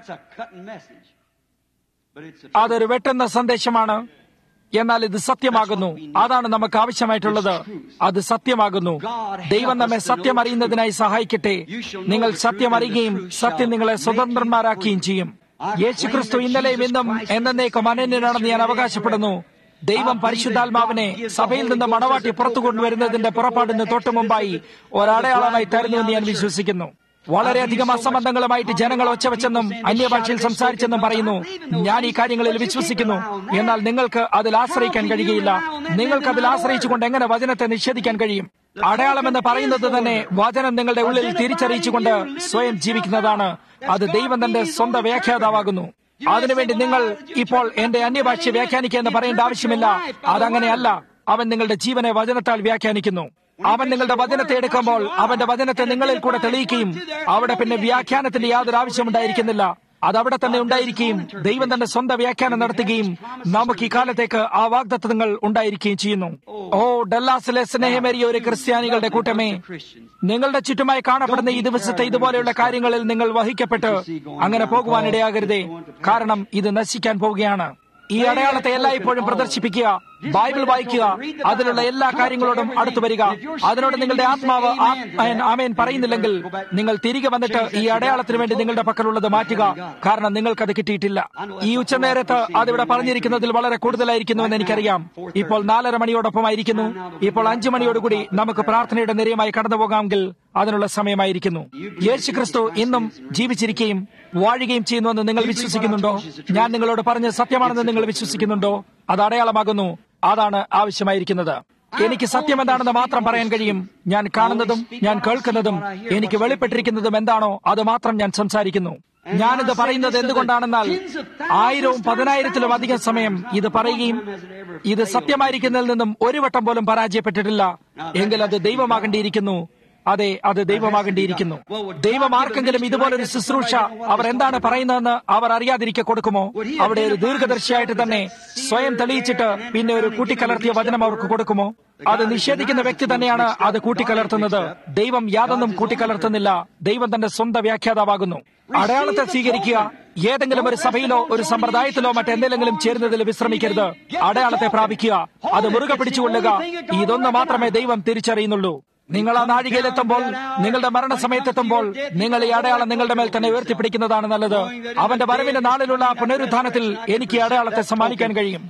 അതൊരു വെട്ടുന്ന സന്ദേശമാണ്, എന്നാൽ ഇത് സത്യമാകുന്നു. അതാണ് നമുക്ക് ആവശ്യമായിട്ടുള്ളത്. അത് സത്യമാകുന്നു. ദൈവം നമ്മെ സത്യം അറിയുന്നതിനായി സഹായിക്കട്ടെ. നിങ്ങൾ സത്യം അറിയുകയും സത്യം നിങ്ങളെ സ്വതന്ത്രന്മാരാക്കുകയും ചെയ്യും. യേശുക്രിസ്തു ഇന്നലെയും ഇന്നും എന്നേക്കും അനന്യനാണെന്ന് ഞാൻ അവകാശപ്പെടുന്നു. ദൈവം പരിശുദ്ധാത്മാവിനെ സഭയിൽ നിന്ന് മണവാട്ടി പുറത്തു കൊണ്ടുവരുന്നതിന്റെ പുറപ്പാടിന് തൊട്ടു മുമ്പായി ഒരടയാളമായി തരുന്നുവെന്ന് ഞാൻ വിശ്വസിക്കുന്നു. വളരെയധികം അസംബന്ധങ്ങളുമായിട്ട് ജനങ്ങൾ ഒച്ചവെച്ചെന്നും അന്യഭാഷയിൽ സംസാരിച്ചെന്നും പറയുന്നു. ഞാൻ ഈ കാര്യങ്ങളിൽ വിശ്വസിക്കുന്നു. എന്നാൽ നിങ്ങൾക്ക് അതിൽ ആശ്രയിക്കാൻ കഴിയുകയില്ല. നിങ്ങൾക്ക് അതിൽ ആശ്രയിച്ചുകൊണ്ട് എങ്ങനെ വചനത്തെ നിഷേധിക്കാൻ കഴിയും? അടയാളം എന്ന് പറയുന്നത് തന്നെ വചനം നിങ്ങളുടെ ഉള്ളിൽ തിരിച്ചറിയിച്ചുകൊണ്ട് സ്വയം ജീവിക്കുന്നതാണ്. അത് ദൈവം തന്റെ സ്വന്തം വ്യാഖ്യാതാവാകുന്നു. അതിനുവേണ്ടി നിങ്ങൾ ഇപ്പോൾ എന്റെ അന്യഭാഷ വ്യാഖ്യാനിക്കുക എന്ന് പറയേണ്ട ആവശ്യമില്ല. അതങ്ങനെയല്ല. അവൻ നിങ്ങളുടെ ജീവനെ വചനത്താൽ വ്യാഖ്യാനിക്കുന്നു. അവൻ നിങ്ങളുടെ വചനത്തെ എടുക്കുമ്പോൾ അവന്റെ വചനത്തെ നിങ്ങളിൽ കൂടെ തെളിയിക്കുകയും അവിടെ പിന്നെ വ്യാഖ്യാനത്തിന്റെ യാതൊരു ആവശ്യമുണ്ടായിരിക്കുന്നില്ല. അതവിടെ തന്നെ ഉണ്ടായിരിക്കുകയും ദൈവം തന്റെ സ്വന്തം വ്യാഖ്യാനം നടത്തുകയും നമുക്ക് ഈ കാലത്തേക്ക് ആ വാഗ്ദത്തങ്ങൾ ഉണ്ടായിരിക്കുകയും ചെയ്യുന്നു. ഓ ഡല്ലാസിലെ സ്നേഹമേറിയ ഒരു ക്രിസ്ത്യാനികളുടെ കൂട്ടമേ, നിങ്ങളുടെ ചുറ്റുമായി കാണപ്പെടുന്ന ഈ ദിവസത്തെ ഇതുപോലെയുള്ള കാര്യങ്ങളിൽ നിങ്ങൾ വഹിക്കപ്പെട്ട് അങ്ങനെ പോകുവാനിടയാകരുതേ. കാരണം ഇത് നശിക്കാൻ പോവുകയാണ്. ഈ അടയാളത്തെ എല്ലായ്പ്പോഴും പ്രദർശിപ്പിക്കുക, ബൈബിൾ വായിക്കുക, അതിലുള്ള എല്ലാ കാര്യങ്ങളോടും അടുത്തു വരിക. അതിനോട് നിങ്ങളുടെ ആത്മാവ് ആമേൻ പറയുന്നില്ലെങ്കിൽ നിങ്ങൾ തിരികെ വന്നിട്ട് ഈ അടയാളത്തിന് വേണ്ടി നിങ്ങളുടെ പക്കലുള്ളത് മാറ്റുക. കാരണം നിങ്ങൾക്കത് കിട്ടിയിട്ടില്ല. ഈ ഉച്ചനേരത്ത് അതിവിടെ പറഞ്ഞിരിക്കുന്നതിൽ വളരെ കൂടുതലായിരിക്കുന്നുവെന്ന് എനിക്കറിയാം. ഇപ്പോൾ 4:30 മണിയോടൊപ്പമായിരിക്കുന്നു. ഇപ്പോൾ 5 മണിയോടുകൂടി നമുക്ക് പ്രാർത്ഥനയുടെ നിരയുമായി കടന്നു പോകാമെങ്കിൽ അതിനുള്ള സമയമായിരിക്കുന്നു. യേശുക്രിസ്തു ഇന്നും ജീവിച്ചിരിക്കുകയും വാഴുകയും ചെയ്യുന്നുവെന്ന് നിങ്ങൾ വിശ്വസിക്കുന്നുണ്ടോ? ഞാൻ നിങ്ങളോട് പറഞ്ഞ സത്യമാണെന്ന് നിങ്ങൾ വിശ്വസിക്കുന്നുണ്ടോ? അത് അടയാളമാകുന്നു. അതാണ് ആവശ്യമായിരിക്കുന്നത്. എനിക്ക് സത്യം എന്താണെന്ന് മാത്രം പറയാൻ കഴിയും. ഞാൻ കാണുന്നതും ഞാൻ കേൾക്കുന്നതും എനിക്ക് വെളിപ്പെട്ടിരിക്കുന്നതും എന്താണോ അത് മാത്രം ഞാൻ സംസാരിക്കുന്നു. ഞാനിത് പറയുന്നത് എന്തുകൊണ്ടാണെന്നാൽ 1000-ലും 10,000-ലും അധികം സമയം ഇത് പറയുകയും ഇത് സത്യമായിരിക്കുന്നതിൽ നിന്നും ഒരു വട്ടം പോലും പരാജയപ്പെട്ടിട്ടില്ല. എങ്കിൽ അത് ദൈവമാകേണ്ടിയിരിക്കുന്നു. അതെ, അത് ദൈവമാകേണ്ടിയിരിക്കുന്നു. ദൈവം ആർക്കെങ്കിലും ഇതുപോലൊരു ശുശ്രൂഷ അവർ എന്താണ് പറയുന്നതെന്ന് അവർ അറിയാതിരിക്കെ കൊടുക്കുമോ? അവിടെ ഒരു ദീർഘദർശിയായിട്ട് തന്നെ സ്വയം തെളിയിച്ചിട്ട് പിന്നെ ഒരു കൂട്ടിക്കലർത്തിയ വചനം അവർക്ക് കൊടുക്കുമോ? അത് നിഷേധിക്കുന്ന വ്യക്തി തന്നെയാണ് അത് കൂട്ടിക്കലർത്തുന്നത്. ദൈവം യാതൊന്നും കൂട്ടിക്കലർത്തുന്നില്ല. ദൈവം തന്റെ സ്വന്തം വ്യാഖ്യാതാവാകുന്നു. അടയാളത്തെ സ്വീകരിക്കുക. ഏതെങ്കിലും ഒരു സഭയിലോ ഒരു സമ്പ്രദായത്തിലോ മറ്റെന്തെങ്കിലും ചേരുന്നതിൽ വിശ്രമിക്കരുത്. അടയാളത്തെ പ്രാപിക്കുക. അത് മുറുകെ പിടിച്ചുകൊള്ളുക. ഇതൊന്ന് മാത്രമേ ദൈവം തിരിച്ചറിയുന്നുള്ളൂ. നിങ്ങൾ ആ നാഴികയിലെത്തുമ്പോൾ, നിങ്ങളുടെ മരണസമയത്തെത്തുമ്പോൾ നിങ്ങൾ ഈ അടയാളം നിങ്ങളുടെ മേൽ തന്നെ ഉയർത്തിപ്പിടിക്കുന്നതാണ് നല്ലത്. അവന്റെ വരവിന്റെ നാളിലുള്ള പുനരുത്ഥാനത്തിൽ എനിക്ക് ഈ അടയാളത്തെ സമ്മാനിക്കാൻ കഴിയും.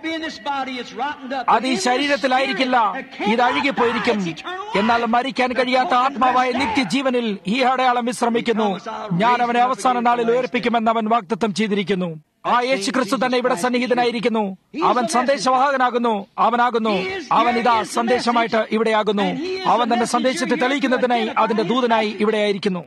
അത് ഈ ശരീരത്തിലായിരിക്കില്ല, ഇത് അഴുകിപ്പോയിരിക്കും. എന്നാൽ മരിക്കാൻ കഴിയാത്ത ആത്മാവായ നിത്യജീവനിൽ ഈ അടയാളം വിശ്രമിക്കുന്നു. ഞാൻ അവനെ അവസാന നാളിൽ ഉയർപ്പിക്കുമെന്ന് അവൻ വാഗ്ദത്തം ചെയ്തിരിക്കുന്നു. ആ യേശുക്രിസ്തു തന്നെ ഇവിടെ സന്നിഹിതനായിരിക്കുന്നു. അവൻ സന്ദേശവാഹകനാകുന്നു. അവൻ ഇതാ സന്ദേശമായിട്ട് ഇവിടെയാകുന്നു. അവൻ തന്റെ സന്ദേശത്തെ തെളിയിക്കുന്നതിനായി അതിന്റെ ദൂതനായി ഇവിടെയായിരിക്കുന്നു.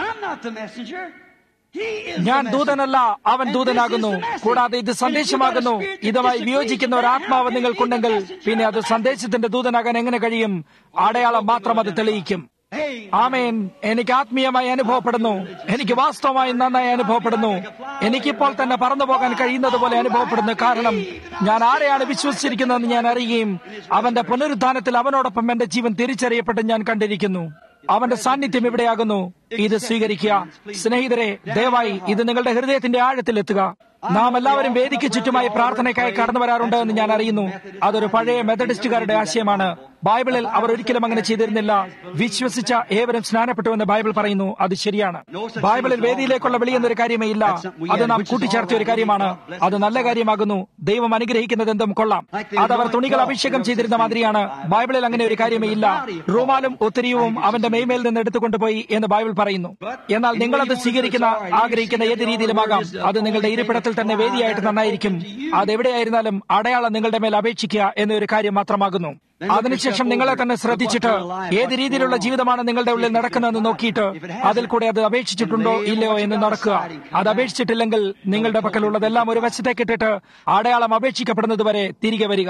ഞാൻ ദൂതനല്ല, അവൻ ദൂതനാകുന്നു. കൂടാതെ ഇത് സന്ദേശമാകുന്നു. ഇതുമായി വിയോജിക്കുന്ന ഒരു ആത്മാവ് നിങ്ങൾക്കുണ്ടെങ്കിൽ പിന്നെ അത് സന്ദേശത്തിന്റെ ദൂതനാകാൻ എങ്ങനെ കഴിയും? അടയാളം മാത്രം അത് തെളിയിക്കും. ആമേൻ. എനിക്ക് ആത്മീയമായി അനുഭവപ്പെടുന്നു. എനിക്ക് വാസ്തവമായി നന്നായി അനുഭവപ്പെടുന്നു. എനിക്കിപ്പോൾ തന്നെ പറന്നു പോകാൻ കഴിയുന്നത് പോലെ അനുഭവപ്പെടുന്നു. കാരണം ഞാൻ ആരെയാണ് വിശ്വസിച്ചിരിക്കുന്നതെന്ന് ഞാൻ അറിയുകയും അവന്റെ പുനരുത്ഥാനത്തിൽ അവനോടൊപ്പം എന്റെ ജീവൻ തിരിച്ചറിയപ്പെട്ട് ഞാൻ കണ്ടിരിക്കുന്നു. അവന്റെ സാന്നിധ്യം ഇവിടെയാകുന്നു. ഇത് സ്വീകരിക്കുക. സ്നേഹിതരെ, ദയവായി ഇത് നിങ്ങളുടെ ഹൃദയത്തിന്റെ ആഴത്തിലെത്തുക. നാം എല്ലാവരും വേദിക്ക് ചുറ്റുമായി പ്രാർത്ഥനയ്ക്കായി കടന്നു വരാറുണ്ട് എന്ന് ഞാൻ അറിയുന്നു. അതൊരു പഴയ മെത്തഡിസ്റ്റുകാരുടെ ആശയമാണ്. ബൈബിളിൽ അവർ ഒരിക്കലും അങ്ങനെ ചെയ്തിരുന്നില്ല. വിശ്വസിച്ച ഏവരും സ്നാനപ്പെട്ടുവെന്ന് ബൈബിൾ പറയുന്നു. അത് ശരിയാണ്. ബൈബിളിൽ വേദിയിലേക്കുള്ള വിളി എന്നൊരു കാര്യമേ ഇല്ല. അത് നാം കൂട്ടിച്ചേർത്തിയ ഒരു കാര്യമാണ്. അത് നല്ല കാര്യമാകുന്നു. ദൈവം അനുഗ്രഹിക്കുന്നത് എന്തും കൊള്ളാം. അതവർ തുണികൾ അഭിഷേകം ചെയ്തിരുന്ന മാതിരിയാണ്. ബൈബിളിൽ അങ്ങനെ ഒരു കാര്യമേ ഇല്ല. റൂമാലും ഒത്തിരിയും അവന്റെ മെയ്മേൽ നിന്ന് എടുത്തുകൊണ്ടുപോയി എന്ന് ബൈബിൾ പറയുന്നു. എന്നാൽ നിങ്ങളത് സ്വീകരിക്കുന്ന ആഗ്രഹിക്കുന്ന ഏത് രീതിയിലുമാകാം. അത് നിങ്ങളുടെ ഇരിപ്പിടത്തിൽ തന്നെ വേദിയായിട്ട് നന്നായിരിക്കും. അതെവിടെയായിരുന്നാലും അടയാളം നിങ്ങളുടെ മേൽ അപേക്ഷിക്കുക എന്നൊരു കാര്യം മാത്രമാകുന്നു. അതിനുശേഷം ശേഷം നിങ്ങളെ തന്നെ ശ്രദ്ധിച്ചിട്ട് ഏത് രീതിയിലുള്ള ജീവിതമാണ് നിങ്ങളുടെ ഉള്ളിൽ നടക്കുന്നതെന്ന് നോക്കിയിട്ട് അതിൽ കൂടെ അത് അപേക്ഷിച്ചിട്ടുണ്ടോ ഇല്ലയോ എന്ന് നടക്കുക. അത് അപേക്ഷിച്ചിട്ടില്ലെങ്കിൽ നിങ്ങളുടെ പക്കലുള്ളതെല്ലാം ഒരു വശത്തേക്കിട്ടിട്ട് അടയാളം അപേക്ഷിക്കപ്പെടുന്നത് വരെ തിരികെ വരിക.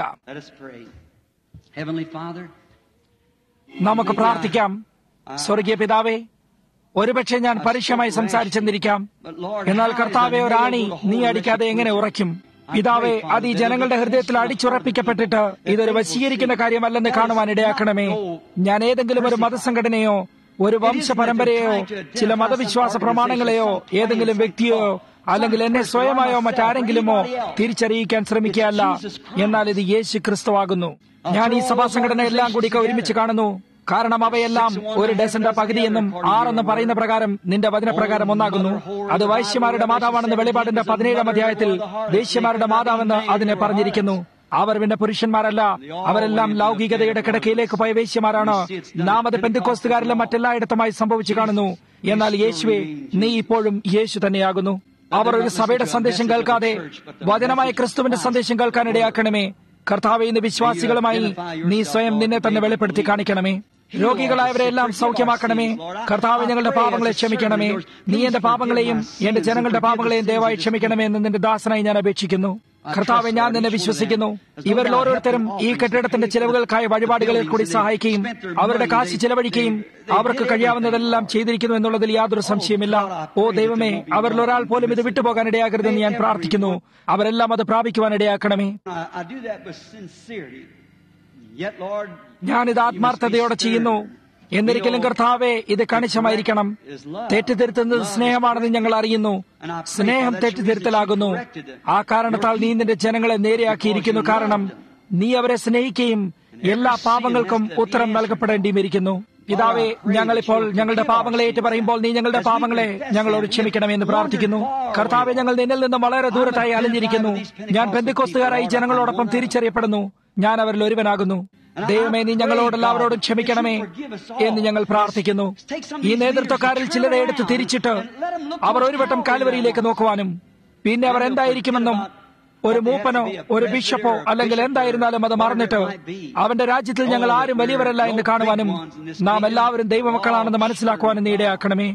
നമുക്ക് പ്രാർത്ഥിക്കാം. സ്വർഗീയ പിതാവേ, ഒരുപക്ഷെ ഞാൻ പരുഷമായി സംസാരിച്ചെന്നിരിക്കാം. എന്നാൽ കർത്താവെ, ഒരാണി നീ അടിക്കാതെ എങ്ങനെ ഉറയ്ക്കും? പിതാവേ, അത് ഈ ജനങ്ങളുടെ ഹൃദയത്തിൽ അടിച്ചുറപ്പിക്കപ്പെട്ടിട്ട് ഇതൊരു വശീകരിക്കുന്ന കാര്യമല്ലെന്ന് കാണുവാൻ ഇടയാക്കണമേ. ഞാൻ ഏതെങ്കിലും ഒരു മതസംഘടനയോ ഒരു വംശ പരമ്പരയോ ചില മതവിശ്വാസ പ്രമാണങ്ങളെയോ ഏതെങ്കിലും വ്യക്തിയോ അല്ലെങ്കിൽ എന്നെ സ്വയമായോ മറ്റാരെങ്കിലുമോ തിരിച്ചറിയിക്കാൻ ശ്രമിക്കുകയല്ല. എന്നാൽ ഇത് യേശു ക്രിസ്തുവാകുന്നു. ഞാൻ ഈ സഭാ സംഘടന എല്ലാം കൂടി ഒരുമിച്ച് കാണുന്നു. കാരണം അവയെല്ലാം ഒരു ഡസന്റെ പകുതിയെന്നും 6 പറയുന്ന പ്രകാരം നിന്റെ വചനപ്രകാരം ഒന്നാകുന്നു. അത് വൈശ്യമാരുടെ മാതാവാണെന്ന് വെളിപാടിന്റെ 17-ാം അധ്യായത്തിൽ വേശ്യമാരുടെ മാതാവെന്ന് അതിനെ പറഞ്ഞിരിക്കുന്നു. അവർ പിന്നെ പുരുഷന്മാരല്ല, അവരെല്ലാം ലൗകികതയുടെ കിടക്കയിലേക്ക് പോയ വേശ്യമാരാണ്. നാം അത് പെന്തക്കോസ്തുകാരിലും മറ്റെല്ലായിടത്തുമായി സംഭവിച്ചു കാണുന്നു. എന്നാൽ യേശുവേ, നീ ഇപ്പോഴും യേശു തന്നെയാകുന്നു. അവർ ഒരു സഭയുടെ സന്ദേശം കേൾക്കാതെ വചനമായ ക്രിസ്തുവിന്റെ സന്ദേശം കേൾക്കാനിടയാക്കണമേ. കർത്താവേ, ഇന്ന് വിശ്വാസികളുമായി നീ സ്വയം നിന്നെ തന്നെ വെളിപ്പെടുത്തി കാണിക്കണമേ. രോഗികളായവരെല്ലാം സൗഖ്യമാക്കണമേ. കർത്താവ്, ഞങ്ങളുടെ പാപങ്ങളെ ക്ഷമിക്കണമേ. നീ എന്റെ പാപങ്ങളെയും എന്റെ ജനങ്ങളുടെ പാപങ്ങളെയും ദയവായി ക്ഷമിക്കണമേ എന്ന് നിന്റെ ദാസനായി ഞാൻ അപേക്ഷിക്കുന്നു. കർത്താവെ, ഞാൻ നിന്നെ വിശ്വസിക്കുന്നു. ഇവരിൽ ഓരോരുത്തരും ഈ കെട്ടിടത്തിന്റെ ചിലവുകൾക്കായി വഴിപാടുകളിൽ കൂടി സഹായിക്കുകയും അവരുടെ കാശ് ചിലവഴിക്കുകയും അവർക്ക് കഴിയാവുന്നതെല്ലാം ചെയ്തിരിക്കുന്നു എന്നുള്ളതിൽ യാതൊരു സംശയമില്ല. ഓ ദൈവമേ, അവരിൽ ഒരാൾ പോലും ഇത് വിട്ടുപോകാൻ ഇടയാകരുതെന്ന് ഞാൻ പ്രാർത്ഥിക്കുന്നു. അവരെല്ലാം അത് പ്രാപിക്കുവാൻ ഇടയാക്കണമേ. ഞാനിത് ആത്മാർത്ഥതയോടെ ചെയ്യുന്നു. എന്നിരിക്കലും കർത്താവെ, ഇത് കണിശമായിരിക്കണം. തെറ്റിദ്ധരുത്തുന്നത് സ്നേഹമാണെന്ന് ഞങ്ങൾ അറിയുന്നു. സ്നേഹം തെറ്റിദ്ധരുത്തലാകുന്നു. ആ കാരണത്താൽ നീ നിന്റെ ജനങ്ങളെ നേരെയാക്കിയിരിക്കുന്നു. കാരണം നീ അവരെ സ്നേഹിക്കുകയും എല്ലാ പാപങ്ങൾക്കും ഉത്തരം നൽകപ്പെടേണ്ടിയിരിക്കുന്നു. പിതാവേ, ഞങ്ങളിപ്പോൾ ഞങ്ങളുടെ പാപങ്ങളെ ഏറ്റു പറയുമ്പോൾ നീ ഞങ്ങളുടെ പാപങ്ങളെ ഞങ്ങളോട് ക്ഷമിക്കണമെന്ന് പ്രാർത്ഥിക്കുന്നു. കർത്താവെ, ഞങ്ങൾ നിന്നിൽ നിന്നും വളരെ ദൂരത്തായി അലഞ്ഞിരിക്കുന്നു. ഞാൻ പെന്തക്കോസ്തുകാരായി ജനങ്ങളോടൊപ്പം തിരിച്ചറിയപ്പെടുന്നു. ഞാൻ അവരിൽ ഒരുവനാകുന്നു. ദൈവമേ, നീ ഞങ്ങളോടെല്ലാവരോടും ക്ഷമിക്കണമേ എന്ന് ഞങ്ങൾ പ്രാർത്ഥിക്കുന്നു. ഈ നേതൃത്വക്കാരിൽ ചിലരെ എടുത്ത് തിരിച്ചിട്ട് അവർ ഒരു വട്ടം കാൽവരിയിലേക്ക് നോക്കുവാനും പിന്നെ അവർ എന്തായിരിക്കുമെന്നും ഒരു മൂപ്പനോ ഒരു ബിഷപ്പോ അല്ലെങ്കിൽ എന്തായിരുന്നാലും അത് മറന്നിട്ട് അവന്റെ രാജ്യത്തിൽ ഞങ്ങൾ ആരും വലിയവരല്ല എന്ന് കാണുവാനും നാം എല്ലാവരും ദൈവമക്കളാണെന്ന് മനസ്സിലാക്കുവാനും നീ ഇടയാക്കണമേ.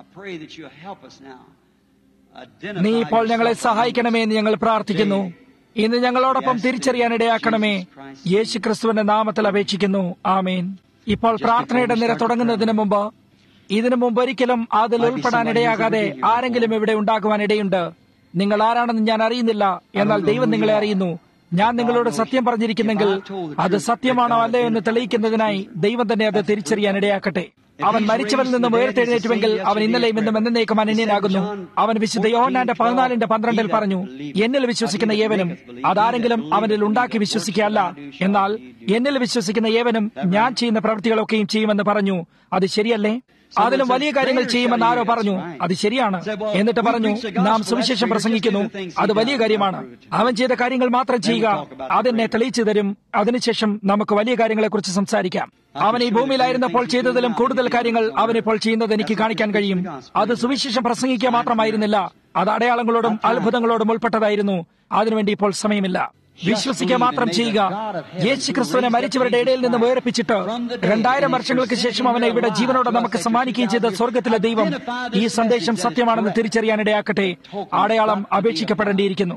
നീ ഇപ്പോൾ ഞങ്ങളെ സഹായിക്കണമേ എന്ന് ഞങ്ങൾ പ്രാർത്ഥിക്കുന്നു. ഇന്ന് ഞങ്ങളോടൊപ്പം തിരിച്ചറിയാൻ ഇടയാക്കണമേ. യേശു ക്രിസ്തുവിന്റെ നാമത്തിൽ അപേക്ഷിക്കുന്നു. ആമേൻ. ഇപ്പോൾ പ്രാർത്ഥനയുടെ നിര തുടങ്ങുന്നതിന് മുമ്പ് ഇതിനു മുമ്പ് ഒരിക്കലും അതിൽ ഉൾപ്പെടാൻ ഇടയാകാതെ ആരെങ്കിലും ഇവിടെ ഉണ്ടാകുവാൻ ഇടയുണ്ട്. നിങ്ങൾ ആരാണെന്ന് ഞാൻ അറിയുന്നില്ല, എന്നാൽ ദൈവം നിങ്ങളെ അറിയുന്നു. ഞാൻ നിങ്ങളോട് സത്യം പറഞ്ഞിരിക്കുന്നെങ്കിൽ അത് സത്യമാണോ അല്ലയോ എന്ന് തെളിയിക്കുന്നതിനായി ദൈവം തന്നെ അത് തിരിച്ചറിയാൻ ഇടയാക്കട്ടെ. അവൻ മരിച്ചവരിൽ നിന്നും ഉയർത്തെഴുന്നേറ്റുവെങ്കിൽ അവൻ ഇന്നലെയും ഇന്നും എന്നേക്കും അനന്യനാകുന്നു. അവൻ വിശുദ്ധ യോഹന്നാന്റെ 14:12 പറഞ്ഞു, എന്നിൽ വിശ്വസിക്കുന്ന ഏവനും അതാരെങ്കിലും അവനിൽ ഉണ്ടാക്കി വിശ്വസിക്കുകയല്ല, എന്നാൽ എന്നിൽ വിശ്വസിക്കുന്ന ഏവനും ഞാൻ ചെയ്യുന്ന പ്രവൃത്തികളൊക്കെയും ചെയ്യുമെന്ന് പറഞ്ഞു. അത് ശരിയല്ലേ? അതിലും വലിയ കാര്യങ്ങൾ ചെയ്യുമെന്ന് ആരോ പറഞ്ഞു. അത് ശരിയാണ്. എന്നിട്ട് പറഞ്ഞു, നാം സുവിശേഷം പ്രസംഗിക്കുന്നു, അത് വലിയ കാര്യമാണ്. അവൻ ചെയ്ത കാര്യങ്ങൾ മാത്രം ചെയ്യുക, അതെന്നെ തെളിയിച്ചു തരും. അതിനുശേഷം നമുക്ക് വലിയ കാര്യങ്ങളെക്കുറിച്ച് സംസാരിക്കാം. അവൻ ഈ ഭൂമിയിലായിരുന്നപ്പോൾ ചെയ്തതിലും കൂടുതൽ കാര്യങ്ങൾ അവനിപ്പോൾ ചെയ്യുന്നത് എനിക്ക് കാണിക്കാൻ കഴിയും. അത് സുവിശേഷം പ്രസംഗിക്കുക മാത്രമായിരുന്നില്ല, അത് അടയാളങ്ങളോടും അത്ഭുതങ്ങളോടും ഉൾപ്പെട്ടതായിരുന്നു. അതിനുവേണ്ടി ഇപ്പോൾ സമയമില്ല. വിശ്വസിക്കുക മാത്രം ചെയ്യുക. യേശു ക്രിസ്തുവിനെ മരിച്ചവരുടെ ഇടയിൽ നിന്ന് വേർപ്പിച്ചിട്ട് 2000 വർഷങ്ങൾക്ക് ശേഷം അവനെ ഇവിടെ ജീവനോടെ നമുക്ക് സമ്മാനിക്കുകയും ചെയ്ത സ്വർഗത്തിലെ ദൈവം ഈ സന്ദേശം സത്യമാണെന്ന് തിരിച്ചറിയാൻ ഇടയാക്കട്ടെ. അടയാളം അപേക്ഷിക്കപ്പെടേണ്ടിയിരിക്കുന്നു.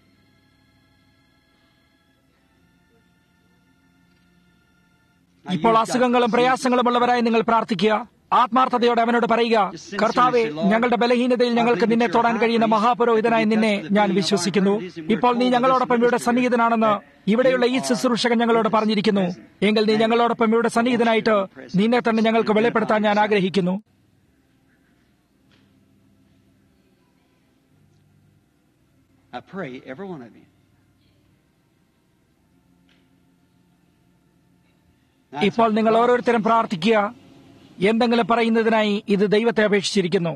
ഇപ്പോൾ അസുഖങ്ങളും പ്രയാസങ്ങളും ഉള്ളവരായി നിങ്ങൾ പ്രാർത്ഥിക്കുക. ആത്മാർത്ഥതയോടെ അവനോട് പറയുക, കർത്താവെ, ഞങ്ങളുടെ ബലഹീനതയിൽ ഞങ്ങൾക്ക് നിന്നെ തൊടാൻ കഴിയുന്ന മഹാപുരോഹിതനായി നിന്നെ ഞാൻ വിശ്വസിക്കുന്നു. ഇപ്പോൾ നീ ഞങ്ങളോടൊപ്പം ഇവിടെ സന്നിഹിതനാണെന്ന് ഇവിടെയുള്ള ഈ ശുശ്രൂഷകൻ ഞങ്ങളോട് പറഞ്ഞിരിക്കുന്നു. എങ്കിൽ നീ ഞങ്ങളോടൊപ്പം ഇവിടെ സന്നിഹിതനായിട്ട് നിന്നെ തന്നെ ഞങ്ങൾക്ക് വെളിപ്പെടുത്താൻ ഞാൻ ആഗ്രഹിക്കുന്നു. ഇപ്പോൾ നിങ്ങൾ ഓരോരുത്തരും പ്രാർത്ഥിക്കുക. എന്തെങ്കിലും പറയുന്നതിനായി ഇത് ദൈവത്തെ അപേക്ഷിച്ചിരിക്കുന്നു.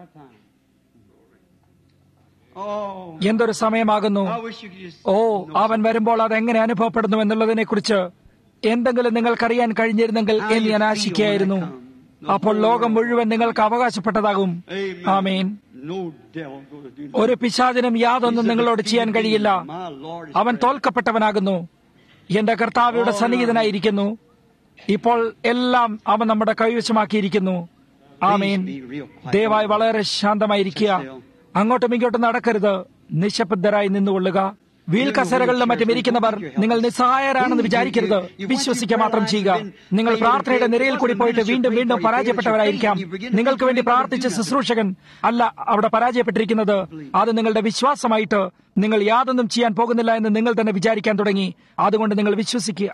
എന്തൊരു സമയമാകുന്നു! ഓ, അവൻ വരുമ്പോൾ അതെങ്ങനെ അനുഭവപ്പെടുന്നു എന്നുള്ളതിനെ കുറിച്ച് എന്തെങ്കിലും നിങ്ങൾക്കറിയാൻ കഴിഞ്ഞിരുന്നെങ്കിൽ എന്ന് ഞാൻ ആശിക്കുകയായിരുന്നു. അപ്പോൾ ലോകം മുഴുവൻ നിങ്ങൾക്ക് അവകാശപ്പെട്ടതാകും. ആമേൻ. ഒരു പിശാചിനും യാതൊന്നും നിങ്ങളോട് ചെയ്യാൻ കഴിയില്ല. അവൻ തോൽക്കപ്പെട്ടവനാകുന്നു. എന്റെ കർത്താവിയുടെ സന്നിഹിതനായിരിക്കുന്നു. ഇപ്പോൾ എല്ലാം അവൻ നമ്മുടെ കൈവശമാക്കിയിരിക്കുന്നു. ആമേൻ. ദയവായി വളരെ ശാന്തമായിരിക്കുക. അങ്ങോട്ടും ഇങ്ങോട്ടും നടക്കരുത്. നിശബ്ദരായി നിന്നുകൊള്ളുക. വീൽ കസേരകളിലും മറ്റും ഇരിക്കുന്നവർ നിങ്ങൾ നിസ്സഹായരാണെന്ന് വിചാരിക്കരുത്. വിശ്വസിക്കുക മാത്രം ചെയ്യുക. നിങ്ങൾ പ്രാർത്ഥനയുടെ നിരയിൽ കൂടി പോയിട്ട് വീണ്ടും വീണ്ടും പരാജയപ്പെട്ടവരായിരിക്കാം. നിങ്ങൾക്ക് വേണ്ടി പ്രാർത്ഥിച്ച ശുശ്രൂഷകൻ അല്ല അവിടെ പരാജയപ്പെട്ടിരിക്കുന്നത്. അത് നിങ്ങളുടെ വിശ്വാസമായിട്ട് നിങ്ങൾ യാതൊന്നും ചെയ്യാൻ പോകുന്നില്ല എന്ന് നിങ്ങൾ തന്നെ വിചാരിക്കാൻ തുടങ്ങി. അതുകൊണ്ട് നിങ്ങൾ വിശ്വസിക്കുക.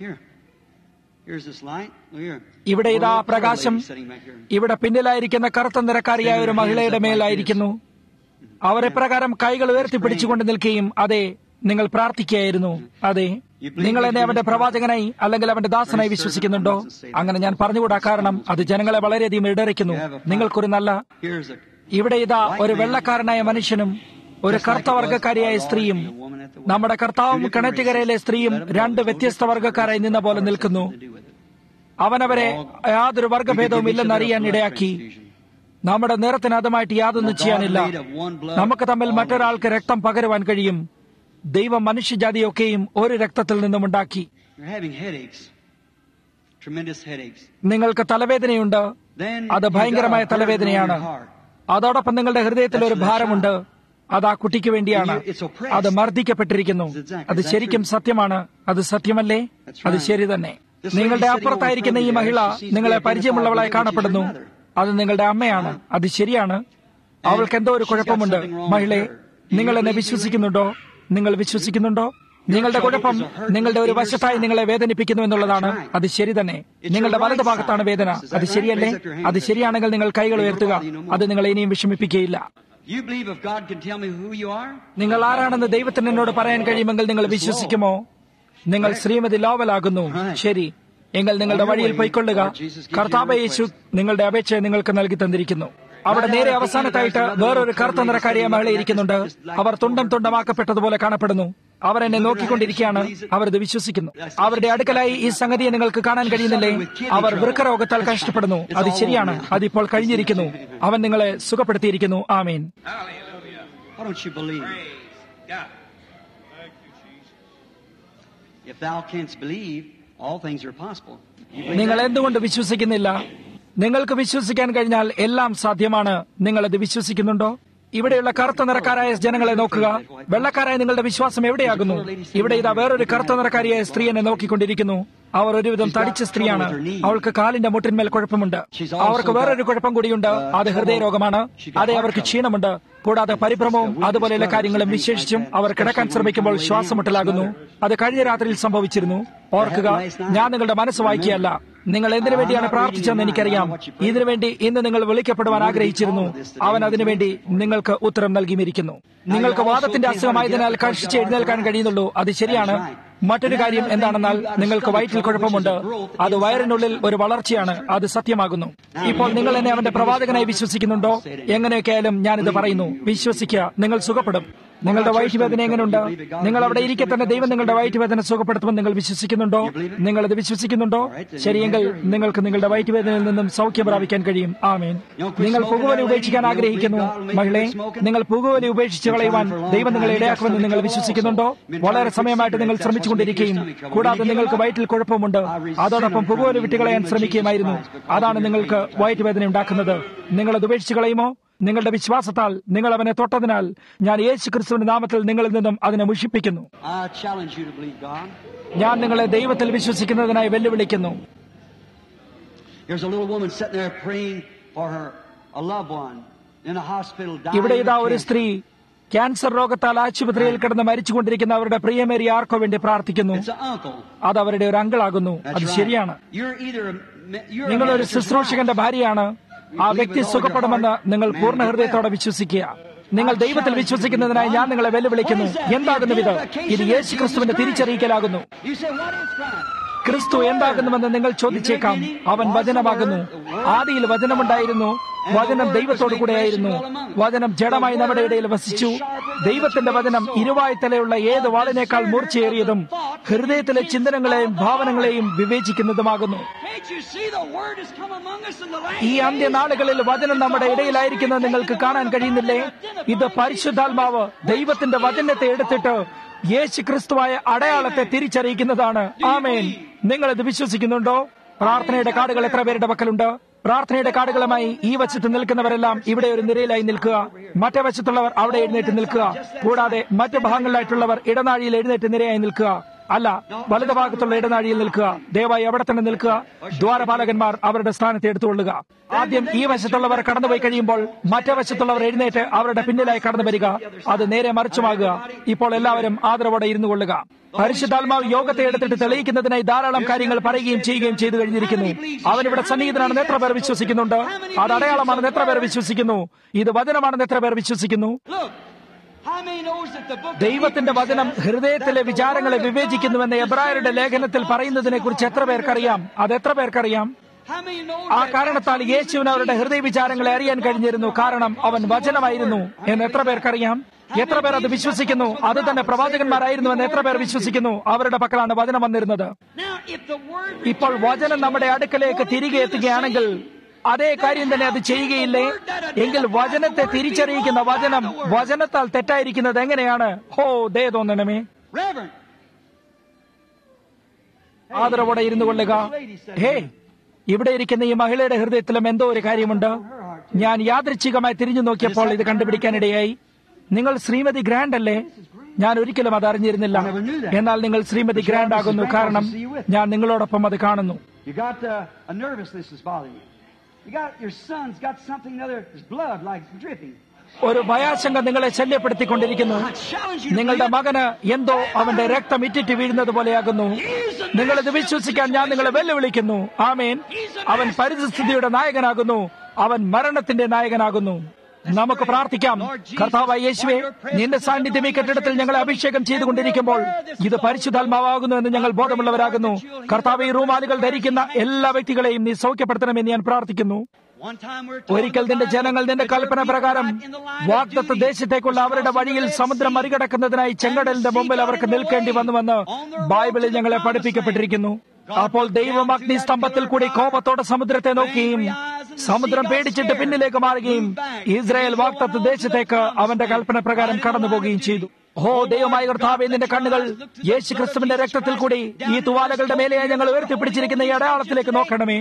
ഇവിടെ ഇതാ പ്രകാശം ഇവിടെ പിന്നിലായിരിക്കുന്ന കറുത്ത നിറക്കാരിയായ ഒരു മഹിളയുടെ മേലായിരിക്കുന്നു. അവരെ പ്രകാരം കൈകൾ ഉയർത്തിപ്പിടിച്ചുകൊണ്ട് നിൽക്കുകയും അതെ നിങ്ങൾ പ്രാർത്ഥിക്കുകയായിരുന്നു. അതെ, നിങ്ങൾ എന്നെ അവന്റെ പ്രവാചകനായി അല്ലെങ്കിൽ അവന്റെ ദാസനായി വിശ്വസിക്കുന്നുണ്ടോ? അങ്ങനെ ഞാൻ പറഞ്ഞുകൂടാ, കാരണം അത് ജനങ്ങളെ വളരെയധികം ഇടറിക്കുന്നു. നിങ്ങൾക്കൊരു നല്ല ഇവിടെ ഇതാ ഒരു വെള്ളക്കാരനായ മനുഷ്യനും ഒരു കറുത്ത വർഗക്കാരിയായ സ്ത്രീയും നമ്മുടെ കർത്താവും കിണറ്റുകരയിലെ സ്ത്രീയും രണ്ട് വ്യത്യസ്ത വർഗക്കാരായി നിന്ന പോലെ നിൽക്കുന്നു. അവനവരെ യാതൊരു വർഗഭേദവും ഇല്ലെന്നറിയാൻ ഇടയാക്കി. നമ്മുടെ നിറത്തിന് അതുമായിട്ട് യാതൊന്നും ചെയ്യാനില്ല. നമുക്ക് തമ്മിൽ മറ്റൊരാൾക്ക് രക്തം പകരുവാൻ കഴിയും. ദൈവം മനുഷ്യജാതിയൊക്കെയും ഒരു രക്തത്തിൽ നിന്നുമുണ്ടാക്കി. നിങ്ങൾക്ക് തലവേദനയുണ്ട്. അത് ഭയങ്കരമായ തലവേദനയാണ്. അതോടൊപ്പം നിങ്ങളുടെ ഹൃദയത്തിൽ ഒരു ഭാരമുണ്ട്. അത് ആ കുട്ടിക്ക് വേണ്ടിയാണ്. അത് മർദ്ദിക്കപ്പെട്ടിരിക്കുന്നു. അത് ശരിക്കും സത്യമാണ്. അത് സത്യമല്ലേ? അത് ശരി തന്നെ. നിങ്ങളുടെ അപ്പുറത്തായിരിക്കുന്ന ഈ മഹിള നിങ്ങളെ പരിചയമുള്ളവളായി കാണപ്പെടുന്നു. അത് നിങ്ങളുടെ അമ്മയാണ്. അത് ശരിയാണ്. അവൾക്ക് എന്തോ ഒരു കുഴപ്പമുണ്ട്. മഹിളെ, നിങ്ങൾ എന്നെ വിശ്വസിക്കുന്നുണ്ടോ? നിങ്ങൾ വിശ്വസിക്കുന്നുണ്ടോ? നിങ്ങളുടെ കുഴപ്പം നിങ്ങളുടെ ഒരു വശത്തായി നിങ്ങളെ വേദനിപ്പിക്കുന്നു എന്നുള്ളതാണ്. അത് ശരി തന്നെ. നിങ്ങളുടെ വലതു ഭാഗത്താണ് വേദന. അത് ശരിയല്ലേ? അത് ശരിയാണെങ്കിൽ നിങ്ങൾ കൈകൾ ഉയർത്തുക. അത് നിങ്ങളെ ഇനിയും വിഷമിപ്പിക്കുകയില്ല. നിങ്ങൾ ആരാണെന്ന് ദൈവത്തിന് എന്നോട് പറയാൻ കഴിയുമെങ്കിൽ നിങ്ങൾ വിശ്വസിക്കുമോ? നിങ്ങൾ ശ്രീമതി ലോവലാകുന്നു. ശരി, എങ്കിൽ നിങ്ങളുടെ വഴിയിൽ പോയിക്കൊള്ളുക. കർത്താവ് യേശു നിങ്ങളുടെ അപേക്ഷയെ നിങ്ങൾക്ക് നൽകി തന്നിരിക്കുന്നു. അവിടെ നേരെ അവസാനത്തായിട്ട് വേറൊരു കറുത്ത നിറക്കാരിയ മഹിള ഇരിക്കുന്നുണ്ട്. അവർ തുണ്ടം തുണ്ടമാക്കപ്പെട്ടതുപോലെ കാണപ്പെടുന്നു. അവർ എന്നെ നോക്കിക്കൊണ്ടിരിക്കുകയാണ്. അവരത് വിശ്വസിക്കുന്നു. അവരുടെ അടുക്കലായി ഈ സംഗതിയെ നിങ്ങൾക്ക് കാണാൻ കഴിയുന്നില്ലേ? അവർ വൃക്കരോഗത്താൽ കഷ്ടപ്പെടുന്നു. അത് ശരിയാണ്. അതിപ്പോൾ കഴിഞ്ഞിരിക്കുന്നു. അവൻ നിങ്ങളെ സുഖപ്പെടുത്തിയിരിക്കുന്നു. ആമേൻ. നിങ്ങൾ എന്തുകൊണ്ട് വിശ്വസിക്കുന്നില്ല? നിങ്ങൾക്ക് വിശ്വസിക്കാൻ കഴിഞ്ഞാൽ എല്ലാം സാധ്യമാണ്. നിങ്ങളത് വിശ്വസിക്കുന്നുണ്ടോ? ഇവിടെയുള്ള കറുത്ത നിറക്കാരായ ജനങ്ങളെ നോക്കുക. വെള്ളക്കാരായ നിങ്ങളുടെ വിശ്വാസം എവിടെയാകുന്നു? ഇവിടെ ഇതാ വേറൊരു കറുത്ത നിറക്കാരിയായ സ്ത്രീ എന്നെ നോക്കിക്കൊണ്ടിരിക്കുന്നു. അവർ ഒരുവിധം തടിച്ച സ്ത്രീയാണ്. അവൾക്ക് കാലിന്റെ മുട്ടിന്മേൽ കുഴപ്പമുണ്ട്. അവർക്ക് വേറൊരു കുഴപ്പം കൂടിയുണ്ട്. അത് ഹൃദയരോഗമാണ്. അതെ, അവർക്ക് ക്ഷീണമുണ്ട്. കൂടാതെ പരിഭ്രമവും അതുപോലെയുള്ള കാര്യങ്ങളും. വിശേഷിച്ചും അവർ കിടക്കാൻ ശ്രമിക്കുമ്പോൾ ശ്വാസമുട്ടലാകുന്നു. അത് കഴിഞ്ഞ രാത്രിയിൽ സംഭവിച്ചിരുന്നു. ഓർക്കുക, ഞാൻ നിങ്ങളുടെ മനസ്സ് വായിക്കുകയല്ല. നിങ്ങൾ എന്തിനു വേണ്ടിയാണ് പ്രാർത്ഥിച്ചതെന്ന് എനിക്കറിയാം. ഇതിനുവേണ്ടി ഇന്ന് നിങ്ങൾ വിളിക്കപ്പെടുവാൻ ആഗ്രഹിച്ചിരുന്നു. അവൻ അതിനുവേണ്ടി നിങ്ങൾക്ക് ഉത്തരം നൽകിയിരിക്കുന്നു. നിങ്ങൾക്ക് വാദത്തിന്റെ അസുഖമായതിനാൽ കഷ്ടിച്ച് എഴുന്നേൽക്കാൻ കഴിയുന്നുള്ളൂ. അത് ശരിയാണ്. മറ്റൊരു കാര്യം എന്താണെന്നാൽ നിങ്ങൾക്ക് വയറ്റിൽ കുഴപ്പമുണ്ട്. അത് വയറിനുള്ളിൽ ഒരു വളർച്ചയാണ്. അത് സത്യമാകുന്നു. ഇപ്പോൾ നിങ്ങൾ എന്നെ അവന്റെ പ്രവാചകനായി വിശ്വസിക്കുന്നുണ്ടോ? എങ്ങനെയൊക്കെയായാലും ഞാനിത് പറയുന്നു. വിശ്വസിക്കുക, നിങ്ങൾ സുഖപ്പെടും. നിങ്ങളുടെ വയറ്റുവേദന എങ്ങനെയുണ്ട്? നിങ്ങൾ അവിടെ ഇരിക്കെ തന്നെ ദൈവം നിങ്ങളുടെ വയറ്റുവേദന സുഖപ്പെടുത്തുമെന്ന് നിങ്ങൾ വിശ്വസിക്കുന്നുണ്ടോ? നിങ്ങളത് വിശ്വസിക്കുന്നുണ്ടോ? ശരിയെങ്കിൽ നിങ്ങൾക്ക് നിങ്ങളുടെ വയറ്റുവേദനയിൽ നിന്നും സൗഖ്യം പ്രാപിക്കാൻ കഴിയും. ആമേൻ. നിങ്ങൾ പുകവലി ഉപേക്ഷിക്കാൻ ആഗ്രഹിക്കുന്നു. മഹിളെ, നിങ്ങൾ പുകവലി ഉപേക്ഷിച്ച് കളയുവാൻ ദൈവം നിങ്ങളെ ഇടയാക്കുമെന്ന് നിങ്ങൾ വിശ്വസിക്കുന്നുണ്ടോ? വളരെ സമയമായിട്ട് നിങ്ങൾ ശ്രമിച്ചുകൊണ്ടിരിക്കുകയും കൂടാതെ നിങ്ങൾക്ക് വയറ്റിൽ കുഴപ്പമുണ്ട്. അതോടൊപ്പം പുകവലി വിട്ടുകളയാൻ ശ്രമിക്കുകയുമായിരുന്നു. അതാണ് നിങ്ങൾക്ക് വയറ്റുവേദന ഉണ്ടാക്കുന്നത്. നിങ്ങളത് ഉപേക്ഷിച്ച് കളയുമോ? നിങ്ങളുടെ വിശ്വാസത്താൽ നിങ്ങൾ അവനെ തൊട്ടതിനാൽ ഞാൻ യേശു ക്രിസ്തുവിന്റെ നാമത്തിൽ നിങ്ങളിൽ നിന്നും അതിനെ മുഷിപ്പിക്കുന്നു. ഞാൻ നിങ്ങളെ ദൈവത്തിൽ വിശ്വസിക്കുന്നതിനായി വെല്ലുവിളിക്കുന്നു. ഇവിടെ ഇതാ ഒരു സ്ത്രീ ക്യാൻസർ രോഗത്താൽ ആശുപത്രിയിൽ കിടന്ന് മരിച്ചുകൊണ്ടിരിക്കുന്ന അവരുടെ പ്രിയമേറിയ ആർക്കോ വേണ്ടി പ്രാർത്ഥിക്കുന്നു. അത് അവരുടെ ഒരു അങ്കിളാകുന്നു. അത് ശരിയാണ്. നിങ്ങളൊരു ശുശ്രൂഷകന്റെ ഭാര്യയാണ്. ആ വ്യക്തി സുഖപ്പെടുമെന്ന് നിങ്ങൾ പൂർണ്ണ ഹൃദയത്തോടെ വിശ്വസിക്കുക. നിങ്ങൾ ദൈവത്തിൽ വിശ്വസിക്കുന്നതിനായി ഞാൻ നിങ്ങളെ വെല്ലുവിളിക്കുന്നു. എന്താകുന്നു ഇത്? ഇത് യേശു ക്രിസ്തുവിന്റെ തിരിച്ചറിയിക്കലാകുന്നു. ക്രിസ്തു എന്താകുന്നുവെന്ന് നിങ്ങൾ ചോദിച്ചേക്കാം. അവൻ വചനമാകുന്നു. ആദിയിൽ വചനമുണ്ടായിരുന്നു. വചനം ദൈവത്തോടു കൂടെയായിരുന്നു. വചനം ജഡമായി നമ്മുടെ ഇടയിൽ വസിച്ചു. ദൈവത്തിന്റെ വചനം ഇരുവായ് തലയുള്ള ഏത് വാളിനേക്കാൾ മൂർച്ചയേറിയതും ഹൃദയത്തിലെ ചിന്തനങ്ങളെയും ഭാവനങ്ങളെയും വിവേചിക്കുന്നതുമാകുന്നു. ഈ അന്ത്യനാളുകളിൽ വചനം നമ്മുടെ ഇടയിലായിരിക്കുന്നത് നിങ്ങൾക്ക് കാണാൻ കഴിയുന്നില്ലേ? ഇത് പരിശുദ്ധാത്മാവ് ദൈവത്തിന്റെ വചനത്തെ എടുത്തിട്ട് യേശു ക്രിസ്തുവായ അടയാളത്തെ തിരിച്ചറിയിക്കുന്നതാണ്. ആമേൻ. നിങ്ങളിത് വിശ്വസിക്കുന്നുണ്ടോ? പ്രാർത്ഥനയുടെ കാർഡുകൾ എത്ര പേരുടെ പക്കലുണ്ട്? പ്രാർത്ഥനയുടെ കാർഡുകളുമായി ഈ വശത്ത് നിൽക്കുന്നവരെല്ലാം ഇവിടെ ഒരു നിരയിലായി നിൽക്കുക. മറ്റേ വശത്തുള്ളവർ അവിടെ എഴുന്നേറ്റ് നിൽക്കുക. കൂടാതെ മറ്റു ഭാഗങ്ങളിലായിട്ടുള്ളവർ ഇടനാഴിയിൽ എഴുന്നേറ്റ് നിരയായി നിൽക്കുക. അല്ല, വലതുഭാഗത്തുള്ള ഇടനാഴിയിൽ നിൽക്കുക. ദയവായി അവിടെ തന്നെ നിൽക്കുക. ദ്വാരപാലകന്മാർ അവരുടെ സ്ഥാനത്ത് എടുത്തുകൊള്ളുക. ആദ്യം ഈ വശത്തുള്ളവർ കടന്നുപോയി കഴിയുമ്പോൾ മറ്റേ വശത്തുള്ളവർ എഴുന്നേറ്റ് അവരുടെ പിന്നിലായി കടന്നു വരിക. അത് നേരെ മറിച്ചുമാകുക. ഇപ്പോൾ എല്ലാവരും ആദരവോടെ ഇരുന്നു കൊള്ളുക. പരിശുദ്ധാത്മാവ് യോഗത്തെ എടുത്തിട്ട് തെളിയിക്കുന്നതിനായി ധാരാളം കാര്യങ്ങൾ പറയുകയും ചെയ്യുകയും ചെയ്തു കഴിഞ്ഞിരിക്കുന്നു. അവനിവിടെ സന്നിഹിതനാണെന്ന് എത്ര പേർ വിശ്വസിക്കുന്നുണ്ട്? അത് അടയാളമാണെന്ന് എത്ര പേർ വിശ്വസിക്കുന്നു? ഇത് വചനമാണെന്ന് എത്ര പേർ വിശ്വസിക്കുന്നു? ദൈവത്തിന്റെ വചനം ഹൃദയത്തിലെ വിചാരങ്ങളെ വിവേചിക്കുന്നുവെന്ന് എബ്രായരുടെ ലേഖനത്തിൽ പറയുന്നതിനെ കുറിച്ച് എത്ര പേർക്കറിയാം? അത് എത്ര പേർക്കറിയാം? ആ കാരണത്താൽ യേശുവിന് അവരുടെ ഹൃദയ വിചാരങ്ങളെ അറിയാൻ കഴിഞ്ഞിരുന്നു. കാരണം അവൻ വചനമായിരുന്നു എന്ന് എത്ര പേർക്കറിയാം? എത്ര പേർ അത് വിശ്വസിക്കുന്നു? അത് തന്നെ പ്രവാചകന്മാരായിരുന്നുവെന്ന് എത്ര പേർ വിശ്വസിക്കുന്നു? അവരുടെ പക്കലാണ് വചനം വന്നിരുന്നത്. ഇപ്പോൾ വചനം നമ്മുടെ അടുക്കലേക്ക് തിരികെ എത്തുകയാണെങ്കിൽ അതേ കാര്യം തന്നെ അത് ചെയ്യുകയില്ലേ? എങ്കിൽ വചനത്തെ തിരിച്ചറിയിക്കുന്ന വചനത്താൽ തെറ്റായിരിക്കുന്നത് എങ്ങനെയാണ്? ഹോ, ദേ തോന്നണമേ. ആദരവോടെ ഇരുന്നു കൊള്ളുക. ഹേ, ഇവിടെ ഇരിക്കുന്ന ഈ മഹിളയുടെ ഹൃദയത്തിലും എന്തോ ഒരു കാര്യമുണ്ട്. ഞാൻ യാദൃച്ഛികമായി തിരിഞ്ഞു നോക്കിയപ്പോൾ ഇത് കണ്ടുപിടിക്കാനിടയായി. നിങ്ങൾ ശ്രീമതി ഗ്രാൻഡ് അല്ലേ? ഞാൻ ഒരിക്കലും അത് അറിഞ്ഞിരുന്നില്ല. എന്നാൽ നിങ്ങൾ ശ്രീമതി ഗ്രാൻഡ് ആകുന്നു. കാരണം ഞാൻ നിങ്ങളോടൊപ്പം അത് കാണുന്നു. ഒരു ഭയാശങ്ക നിങ്ങളെ ശല്യപ്പെടുത്തിക്കൊണ്ടിരിക്കുന്നു. നിങ്ങളുടെ മകന് എന്തോ അവന്റെ രക്തം ഇറ്റിറ്റ് വീഴുന്നത് പോലെയാകുന്നു. നിങ്ങളിത് വിശ്വസിക്കാൻ ഞാൻ നിങ്ങളെ വെല്ലുവിളിക്കുന്നു. ആമേൻ. അവൻ പരിസ്ഥിതിയുടെ നായകനാകുന്നു. അവൻ മരണത്തിന്റെ നായകനാകുന്നു. നമുക്ക് പ്രാർത്ഥിക്കാം. കർത്താവായ യേശുവേ, നിന്റെ സാന്നിധ്യം ഈ കെട്ടിടത്തിൽ ഞങ്ങളെ അഭിഷേകം ചെയ്തുകൊണ്ടിരിക്കുമ്പോൾ ഇത് പരിശുദ്ധാത്മാവാകുന്നു എന്ന് ഞങ്ങൾ ബോധമുള്ളവരാകുന്നു. കർത്താവ്, ഈ റൂമാലുകൾ ധരിക്കുന്ന എല്ലാ വ്യക്തികളെയും നീ സൗഖ്യപ്പെടുത്തണമെന്ന് ഞാൻ പ്രാർത്ഥിക്കുന്നു. ഒരിക്കൽ നിന്റെ ജനങ്ങൾ നിന്റെ കൽപ്പന പ്രകാരം വാഗ്ദത്ത ദേശത്തേക്കുള്ള അവരുടെ വഴിയിൽ സമുദ്രം മറികടക്കുന്നതിനായി ചെങ്കടലിന്റെ മുമ്പിൽ അവർക്ക് നിൽക്കേണ്ടി വന്നുവെന്ന് ബൈബിളിൽ ഞങ്ങളെ പഠിപ്പിക്കപ്പെട്ടിരിക്കുന്നു. അപ്പോൾ ദൈവം അഗ്നിസ്തംഭത്തിൽ കൂടി കോപത്തോടെ സമുദ്രത്തെ നോക്കുകയും സമുദ്രം പേടിച്ചിട്ട് പിന്നിലേക്ക് മാറുകയും ഇസ്രായേൽ വാഗ്ദത്ത ദേശത്തേക്ക് അവന്റെ കൽപ്പന പ്രകാരം കടന്നു പോവുകയും ചെയ്തു. ഓ ദൈവമായ കർത്താവേ, നിന്റെ കണ്ണുകൾ യേശു ക്രിസ്തുവിന്റെ രക്തത്തിൽ കൂടി ഈ തുവാലകളുടെ മേലെയായി ഞങ്ങൾ ഉയർത്തിപ്പിടിച്ചിരിക്കുന്ന ഈ അടയാളത്തിലേക്ക് നോക്കണമേ.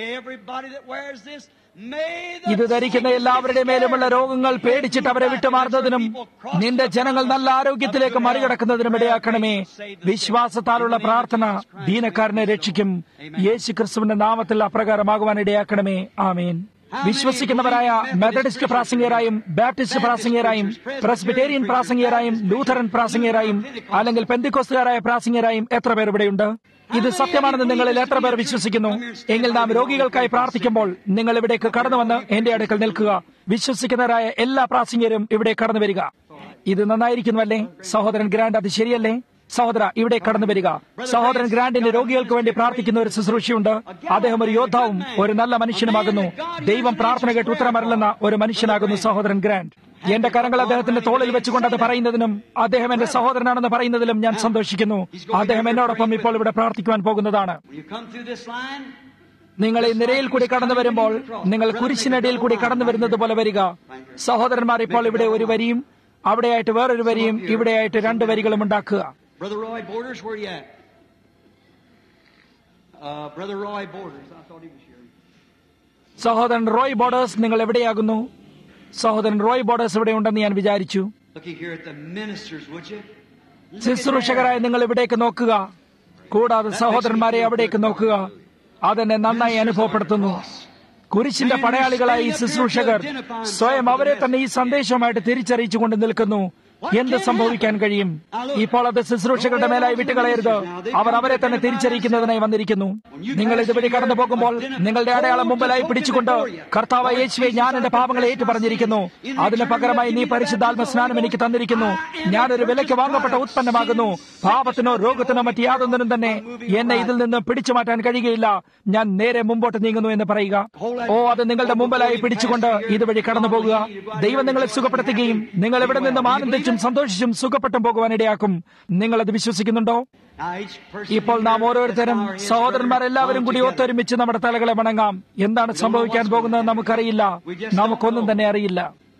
ഇത് ധരിക്കുന്ന എല്ലാവരുടെ മേലുമുള്ള രോഗങ്ങൾ പേടിച്ചിട്ട് അവരെ വിട്ടുമാറുന്നതിനും നിന്റെ ജനങ്ങൾ നല്ല ആരോഗ്യത്തിലേക്ക് മറികടക്കുന്നതിനും ഇടയാക്കണമേ. വിശ്വാസത്താലുള്ള പ്രാർത്ഥന ദീനക്കാരനെ രക്ഷിക്കും. യേശു ക്രിസ്തുവിന്റെ നാമത്തിൽ അപ്രകാരമാകുവാൻ ഇടയാക്കണമേ. ആമേൻ. വിശ്വസിക്കുന്നവരായ മെത്തഡിസ്റ്റ് പ്രാസംഗികരായും ബാപ്റ്റിസ്റ്റ് പ്രാസംഗികരായും പ്രസ്ബിറ്റേറിയൻ പ്രാസംഗികരായും ലൂഥറൻ പ്രാസംഗികരായും അല്ലെങ്കിൽ പെന്തിക്കോസ്തുകാരായ പ്രാസംഗികരായും എത്ര പേർ ഇവിടെയുണ്ട്? ഇത് സത്യമാണെന്ന് നിങ്ങളിൽ എത്ര പേർ വിശ്വസിക്കുന്നു? എങ്കിൽ നാം രോഗികൾക്കായി പ്രാർത്ഥിക്കുമ്പോൾ നിങ്ങൾ ഇവിടേക്ക് കടന്നു വന്ന് എന്റെ അടുക്കൽ നിൽക്കുക. വിശ്വസിക്കുന്നവരായ എല്ലാ പ്രാസംഗികരും ഇവിടെ കടന്നു വരിക. ഇത് നന്നായിരിക്കുന്നുവല്ലേ സഹോദരൻ ഗ്രാൻഡ്? അത് ശരിയല്ലേ സഹോദര? ഇവിടെ കടന്നു വരിക. സഹോദരൻ ഗ്രാൻഡിന്റെ രോഗികൾക്ക് വേണ്ടി പ്രാർത്ഥിക്കുന്ന ഒരു ശുശ്രൂഷയുണ്ട്. അദ്ദേഹം ഒരു യോദ്ധാവും ഒരു നല്ല മനുഷ്യനുമാകുന്നു. ദൈവം പ്രാർത്ഥന കേട്ട് ഉത്തരമരളുന്ന ഒരു മനുഷ്യനാകുന്നു സഹോദരൻ ഗ്രാൻഡ്. എന്റെ കരങ്ങൾ അദ്ദേഹത്തിന്റെ തോളിൽ വെച്ചുകൊണ്ട് അത് പറയുന്നതിനും അദ്ദേഹം എന്റെ സഹോദരനാണെന്ന് പറയുന്നതിലും ഞാൻ സന്തോഷിക്കുന്നു. അദ്ദേഹം എന്നോടൊപ്പം ഇപ്പോൾ ഇവിടെ പ്രാർത്ഥിക്കുവാൻ പോകുന്നതാണ്. നിങ്ങൾ ഈ നിരയിൽ കൂടി കടന്നു വരുമ്പോൾ നിങ്ങൾ കുരിശിനടിയിൽ കൂടി കടന്നു വരുന്നത് പോലെ വരിക. സഹോദരന്മാർ ഇപ്പോൾ ഇവിടെ ഒരു വരിയും അവിടെയായിട്ട് വേറൊരു വരിയും ഇവിടെയായിട്ട് 2 വരികളും ഉണ്ടാക്കുക. Brother Roy Borders, where are you at? Brother Roy Borders, I thought he was here. സഹോദരൻ റോയ് ബോർഡേഴ്സ്, നിങ്ങൾ എവിടെയാകുന്നു? സഹോദരൻ റോയ് ബോർഡേഴ്സ് ഇവിടെ ഉണ്ടെന്ന് ഞാൻ വിചാരിച്ചു. Looking here at the ministers, would you? ശുശ്രൂഷകരായ നിങ്ങൾ ഇവിടേക്ക് നോക്കുക. കൂടാതെ സഹോദരന്മാരെ അവിടേക്ക് നോക്കുക. അതെന്നെ നന്നായി അനുഭവപ്പെടുത്തുന്നു. കുരിശിന്റെ പടയാളികളായി ഈ ശുശ്രൂഷകർ സ്വയം അവരെ തന്നെ ഈ സന്ദേശവുമായിട്ട് തിരിച്ചറിയിച്ചുകൊണ്ട് നിൽക്കുന്നു. എന്ത് സംഭവിക്കാൻ കഴിയും? ഇപ്പോൾ അത് ശുശ്രൂഷകളുടെ മേലായി വിട്ടുകളയരുത്. അവർ അവരെ തന്നെ തിരിച്ചറിയിക്കുന്നതിനായി വന്നിരിക്കുന്നു. നിങ്ങൾ ഇതുവഴി കടന്നു പോകുമ്പോൾ നിങ്ങളുടെ അടയാളം മുമ്പിലായി പിടിച്ചുകൊണ്ട് കർത്താവായ യേശുവേ, ഞാൻ എന്റെ പാപങ്ങളെ ഏറ്റു പറഞ്ഞിരിക്കുന്നു. അതിന് പകരമായി നീ പരിശുദ്ധാത്മ സ്നാനം എനിക്ക് തന്നിരിക്കുന്നു. ഞാനൊരു വിലയ്ക്ക് വാങ്ങപ്പെട്ട ഉത്പന്നമാകുന്നു. പാപത്തിനോ രോഗത്തിനോ മറ്റ് യാതൊന്നിനും തന്നെ എന്നെ ഇതിൽ നിന്ന് പിടിച്ചു മാറ്റാൻ കഴിയുകയില്ല. ഞാൻ നേരെ മുമ്പോട്ട് നീങ്ങുന്നു എന്ന് പറയുക. ഓ, അത് നിങ്ങളുടെ മുമ്പിലായി പിടിച്ചുകൊണ്ട് ഇതുവഴി കടന്നു പോകുക. ദൈവം നിങ്ങളെ സുഖപ്പെടുത്തുകയും നിങ്ങൾ ഇവിടെ നിന്നും ആനന്ദിച്ചും സന്തോഷിച്ചും സുഖപ്പെട്ടും പോകുവാനിടയാക്കും. നിങ്ങൾ അത് വിശ്വസിക്കുന്നുണ്ടോ? ഇപ്പോൾ നാം ഓരോരുത്തരും സഹോദരന്മാരെല്ലാവരും കൂടി ഒത്തൊരുമിച്ച് നമ്മുടെ തലകളെ വണങ്ങാം. എന്താണ് സംഭവിക്കാൻ പോകുന്നത് നമുക്കറിയില്ല. നമുക്കൊന്നും തന്നെ അറിയില്ല.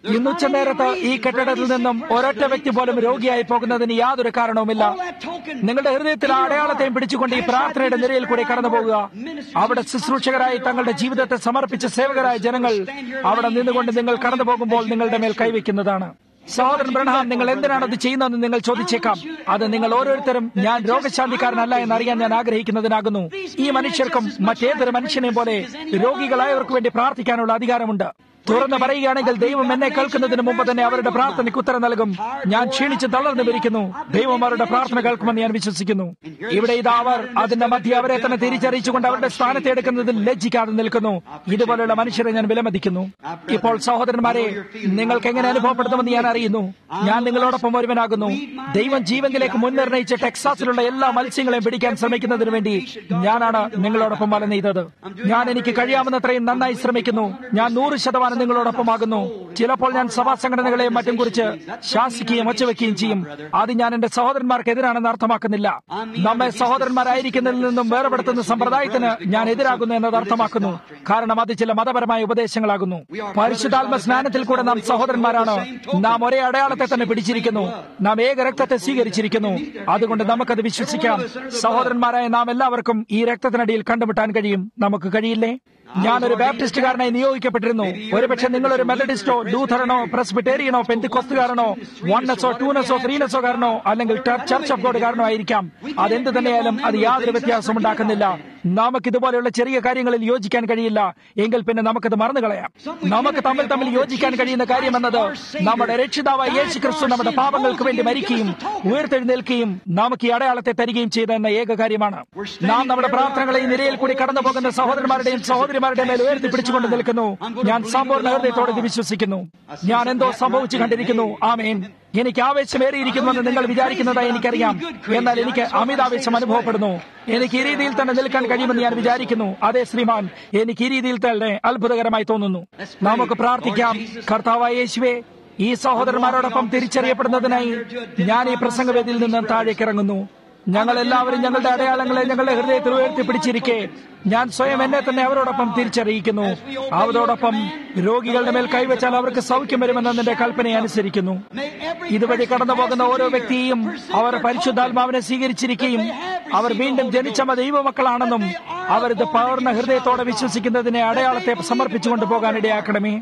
ഇന്ന് ഉച്ചനേരത്ത് ഈ കെട്ടിടത്തിൽ നിന്നും ഒരൊറ്റ വ്യക്തി പോലും രോഗിയായി പോകുന്നതിന് യാതൊരു കാരണവുമില്ല. നിങ്ങളുടെ ഹൃദയത്തിൽ ആ അടയാളത്തെയും പിടിച്ചുകൊണ്ട് ഈ പ്രാർത്ഥനയുടെ നിരയിൽ കൂടി കടന്നു പോകുക. അവിടെ ശുശ്രൂഷകരായി തങ്ങളുടെ ജീവിതത്തെ സമർപ്പിച്ച സേവകരായ ജനങ്ങൾ അവിടെ നിന്നുകൊണ്ട് നിങ്ങൾ കടന്നു പോകുമ്പോൾ നിങ്ങളുടെ മേൽ കൈവയ്ക്കുന്നതാണ്. സഹോദരൻ ബ്രഹാം, നിങ്ങൾ എന്തിനാണ് അത് ചെയ്യുന്നതെന്ന് നിങ്ങൾ ചോദിച്ചേക്കാം. അത് നിങ്ങൾ ഓരോരുത്തരും ഞാൻ രോഗശാന്തിക്കാരനല്ല എന്നറിയാൻ ഞാൻ ആഗ്രഹിക്കുന്നതിനാകുന്നു. ഈ മനുഷ്യർക്കും മറ്റേതൊരു മനുഷ്യനെയും പോലെ രോഗികളായവർക്ക് വേണ്ടി പ്രാർത്ഥിക്കാനുള്ള അധികാരമുണ്ട്. തുറന്നു പറയുകയാണെങ്കിൽ ദൈവം എന്നെ കേൾക്കുന്നതിന് മുമ്പ് തന്നെ അവരുടെ പ്രാർത്ഥനയ്ക്ക് ഉത്തരം നൽകും. ഞാൻ ക്ഷീണിച്ച് തളർന്നു വരിക്കുന്നു. ദൈവം അവരുടെ പ്രാർത്ഥന കേൾക്കുമെന്ന് ഞാൻ വിശ്വസിക്കുന്നു. ഇവിടെ ഇതാ അവർ അതിന്റെ മധ്യ അവരെ തന്നെ തിരിച്ചറിയിച്ചുകൊണ്ട് അവരുടെ സ്ഥാനത്തെ എടുക്കുന്നതിൽ ലജ്ജിക്കാതെ നിൽക്കുന്നു. ഇതുപോലുള്ള മനുഷ്യരെ ഞാൻ വിലമതിക്കുന്നു. ഇപ്പോൾ സഹോദരന്മാരെ, നിങ്ങൾക്ക് എങ്ങനെ അനുഭവപ്പെടുത്തുമെന്ന് ഞാൻ അറിയുന്നു. ഞാൻ നിങ്ങളോടൊപ്പം ഒരുവനാകുന്നു. ദൈവം ജീവങ്കിലേക്ക് മുൻനിർണയിച്ച് ടെക്സാസിലുള്ള എല്ലാ മത്സ്യങ്ങളെയും പിടിക്കാൻ ശ്രമിക്കുന്നതിന് വേണ്ടി ഞാനാണ് നിങ്ങളോടൊപ്പം വല നെയ്തത്. ഞാൻ എനിക്ക് കഴിയാവുന്നത്രയും നന്നായി ശ്രമിക്കുന്നു. ഞാൻ 100% നിങ്ങളോടൊപ്പമാകുന്നു. ചിലപ്പോൾ ഞാൻ സഭാ സംഘടനകളെയും മറ്റും കുറിച്ച് ശാസിക്കുകയും ഒച്ചവെക്കുകയും ചെയ്യും. അത് ഞാൻ എന്റെ സഹോദരന്മാർക്ക് എതിരാണെന്ന് അർത്ഥമാക്കുന്നില്ല. നമ്മെ സഹോദരന്മാരായിരിക്കുന്നതിൽ നിന്നും വേർപെടുത്തുന്ന സമ്പ്രദായത്തിന് ഞാൻ എതിരാകുന്നു എന്നത് അർത്ഥമാക്കുന്നു. കാരണം അത് ചില മതപരമായ ഉപദേശങ്ങളാകുന്നു. പരിശുദ്ധാത്മ സ്നാനത്തിൽ കൂടെ നാം സഹോദരന്മാരാണ്. നാം ഒരേ അടയാളത്തെ തന്നെ പിടിച്ചിരിക്കുന്നു. നാം ഏക രക്തത്തെ സ്വീകരിച്ചിരിക്കുന്നു. അതുകൊണ്ട് നമുക്കത് വിശ്വസിക്കാം. സഹോദരന്മാരായ നാം എല്ലാവർക്കും ഈ രക്തത്തിനടിയിൽ കണ്ടുമുട്ടാൻ കഴിയും. നമുക്ക് കഴിയില്ലേ? ഞാനൊരു ബാപ്റ്റിസ്റ്റുകാരനായി നിയോഗിക്കപ്പെട്ടിരുന്നു. ഒരുപക്ഷെ നിങ്ങളൊരു മെത്തഡിസ്റ്റോ ലൂഥറനോ പ്രസ്ബിറ്റേറിയനോ പെന്തിക്കോസ്തുകാരനോ വൺനെസ്സോ ടൂനെസ്സോ ത്രീനെസ്സോ കാരനോ അല്ലെങ്കിൽ ചർച്ച് ഓഫ് ഗോഡ് കാരനോ ആയിരിക്കാം. അതെന്ത് തന്നെയായാലും അത് യാതൊരു വ്യത്യാസം ഉണ്ടാക്കുന്നില്ല. നമുക്കിതുപോലെയുള്ള ചെറിയ കാര്യങ്ങളിൽ യോജിക്കാൻ കഴിയില്ല എങ്കിൽ പിന്നെ നമുക്കത് മറന്നുകളയാം. നമുക്ക് തമ്മിൽ യോജിക്കാൻ കഴിയുന്ന കാര്യം എന്നത് നമ്മുടെ രക്ഷിതാവായ യേശു ക്രിസ്തു നമ്മുടെ പാപങ്ങൾക്ക് വേണ്ടി മരിക്കുകയും ഉയർത്തെഴുന്നേൽക്കുകയും നമുക്ക് ഈ അടയാളത്തെ തരികയും ചെയ്ത എന്ന ഏക കാര്യമാണ്. നാം നമ്മുടെ പ്രാർത്ഥനകളെ ഈ നിരയിൽ കൂടി കടന്നു പോകുന്ന സഹോദരന്മാരുടെയും സഹോദരിമാരുടെയും മേൽ ഉയർത്തിപ്പിടിച്ചുകൊണ്ട് നിൽക്കുന്നു. ഞാൻ സമ്പൂർണ്ണ ഹൃദയത്തോടെ വിശ്വസിക്കുന്നു. ഞാൻ എന്തോ സംഭവിച്ചു കണ്ടിരിക്കുന്നു. ആമേൻ. എനിക്ക് ആവേശമേറിയിരിക്കുന്നുവെന്ന് നിങ്ങൾ വിചാരിക്കുന്നതായി എനിക്കറിയാം. എന്നാൽ എനിക്ക് അമിതാവേശം അനുഭവപ്പെടുന്നു. എനിക്ക് ഈ രീതിയിൽ തന്നെ നിൽക്കാൻ കഴിയുമെന്ന് ഞാൻ വിചാരിക്കുന്നു. അതെ ശ്രീമാൻ, എനിക്ക് ഈ രീതിയിൽ തന്നെ അത്ഭുതകരമായി തോന്നുന്നു. നമുക്ക് പ്രാർത്ഥിക്കാം. കർത്താവായ യേശുവേ, ഈ സഹോദരന്മാരോടൊപ്പം തിരിച്ചറിയപ്പെടുന്നതിനായി ഞാൻ ഈ പ്രസംഗവേദിയിൽ നിന്ന് താഴേക്ക് ഇറങ്ങുന്നു. ഞങ്ങൾ എല്ലാവരും ഞങ്ങളുടെ അടയാളങ്ങളെ ഞങ്ങളുടെ ഹൃദയത്തിൽ ഉയർത്തിപ്പിടിച്ചിരിക്കെ ഞാൻ സ്വയം എന്നെ തന്നെ അവരോടൊപ്പം തിരിച്ചറിയിക്കുന്നു. അവരോടൊപ്പം രോഗികളുടെ മേൽ കൈവച്ചാൽ അവർക്ക് സൗഖ്യം വരുമെന്നതിന്റെ കൽപ്പനയെ അനുസരിക്കുന്നു. ഇതുവഴി കടന്നു പോകുന്ന ഓരോ വ്യക്തിയെയും അവർ പരിശുദ്ധാത്മാവിനെ സ്വീകരിച്ചിരിക്കുകയും അവർ വീണ്ടും ജനിച്ച ദൈവമക്കളാണെന്നും അവരിത് പൂർണ്ണ ഹൃദയത്തോടെ വിശ്വസിക്കുന്നതിനെ അടയാളത്തെ സമർപ്പിച്ചുകൊണ്ട് പോകാനിടയാക്കണമേ.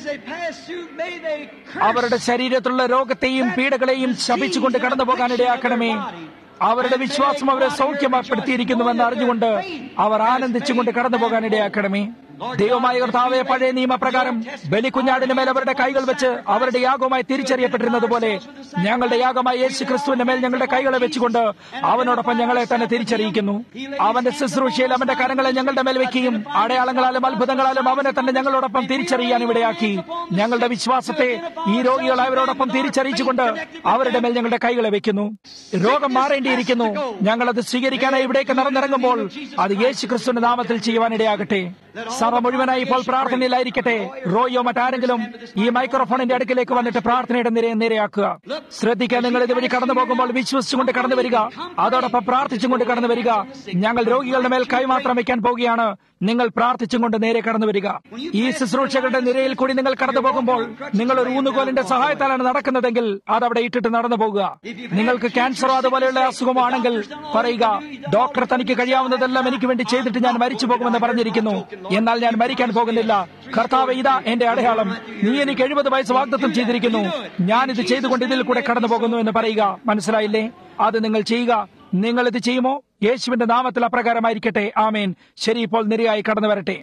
അവരുടെ ശരീരത്തിലുള്ള രോഗത്തെയും പീഡകളെയും ശപിച്ചുകൊണ്ട് കടന്നു പോകാനിടയാക്കണമേ. അവരുടെ വിശ്വാസം അവരെ സൗഖ്യപ്പെടുത്തിയിരിക്കുന്നുവെന്ന് അറിഞ്ഞുകൊണ്ട് അവർ ആനന്ദിച്ചുകൊണ്ട് കടന്നു പോകാനിടയാക്കണമേ. ദൈവമായ കർത്താവേ, പഴയ നിയമപ്രകാരം ബലിക്കുഞ്ഞാടിന് മേൽ അവരുടെ കൈകൾ വെച്ച് അവരുടെ യാഗമായി തിരിച്ചറിയപ്പെട്ടിരുന്നത് പോലെ ഞങ്ങളുടെ യാഗമായ യേശു ക്രിസ്തുവിന്റെ മേൽ ഞങ്ങളുടെ കൈകളെ വെച്ചുകൊണ്ട് അവനോടൊപ്പം ഞങ്ങളെ തന്നെ തിരിച്ചറിയിക്കുന്നു. അവന്റെ ശുശ്രൂഷയിൽ അവന്റെ കരങ്ങളെ ഞങ്ങളുടെ മേൽ വെക്കുകയും അടയാളങ്ങളാലും അത്ഭുതങ്ങളാലും അവനെ തന്നെ ഞങ്ങളോടൊപ്പം തിരിച്ചറിയാൻ ഇവിടെയാക്കി. ഞങ്ങളുടെ വിശ്വാസത്തെ ഈ രോഗികൾ അവരോടൊപ്പം തിരിച്ചറിയിച്ചുകൊണ്ട് അവരുടെ മേൽ ഞങ്ങളുടെ കൈകളെ വെക്കുന്നു. രോഗം മാറേണ്ടിയിരിക്കുന്നു. ഞങ്ങളത് സ്വീകരിക്കാനായി ഇവിടേക്ക് നടന്നിറങ്ങുമ്പോൾ അത് യേശു ക്രിസ്തുവിന്റെ നാമത്തിൽ ചെയ്യുവാനിടയാകട്ടെ. സഭ മുഴുവനായി ഇപ്പോൾ പ്രാർത്ഥനയിലായിരിക്കട്ടെ. റോയോ മറ്റാരെങ്കിലും ഈ മൈക്രോഫോണിന്റെ അടുക്കിലേക്ക് വന്നിട്ട് പ്രാർത്ഥനയുടെ നിരയാക്കുക. ശ്രദ്ധിക്കാൻ, നിങ്ങൾ ഇതുവഴി കടന്നു പോകുമ്പോൾ വിശ്വസിച്ചുകൊണ്ട് കടന്നു വരിക. അതോടൊപ്പം പ്രാർത്ഥിച്ചുകൊണ്ട് കടന്നു വരിക. ഞങ്ങൾ രോഗികളുടെ മേൽ കൈമാത്രം വയ്ക്കാൻ പോവുകയാണ്. നിങ്ങൾ പ്രാർത്ഥിച്ചും കൊണ്ട് നേരെ കടന്നു വരിക. ഈ ശുശ്രൂഷകളുടെ നിരയിൽ കൂടി നിങ്ങൾ കടന്നു പോകുമ്പോൾ നിങ്ങൾ ഒരു ഊന്നുകോലിന്റെ സഹായത്താലാണ് നടക്കുന്നതെങ്കിൽ അതവിടെ ഇട്ടിട്ട് നടന്നു പോകുക. നിങ്ങൾക്ക് ക്യാൻസറോ അതുപോലെയുള്ള അസുഖമോ ആണെങ്കിൽ പറയുക, ഡോക്ടർ തനിക്ക് കഴിയാവുന്നതെല്ലാം എനിക്ക് വേണ്ടി ചെയ്തിട്ട് ഞാൻ മരിച്ചു പോകുമെന്ന് പറഞ്ഞിരിക്കുന്നു. എന്നാൽ ഞാൻ മരിക്കാൻ പോകുന്നില്ല. കർത്താവേ, ഇതാ എന്റെ അടയാളം. നീ എനിക്ക് 70 വയസ്സ് വാഗ്ദത്തം ചെയ്തിരിക്കുന്നു. ഞാനിത് ചെയ്തുകൊണ്ട് ഇതിൽ കൂടെ കടന്നു പോകുന്നു എന്ന് പറയുക. മനസ്സിലായില്ലേ? അത് നിങ്ങൾ ചെയ്യുക. നിങ്ങൾ ഇത് ചെയ്യുമോ? യേശുവിന്റെ നാമത്തിൽ അപ്രകാരമായിരിക്കട്ടെ. ആമേൻ. ശരി, ഇപ്പോൾ നിരയായി കടന്നു വരട്ടെ.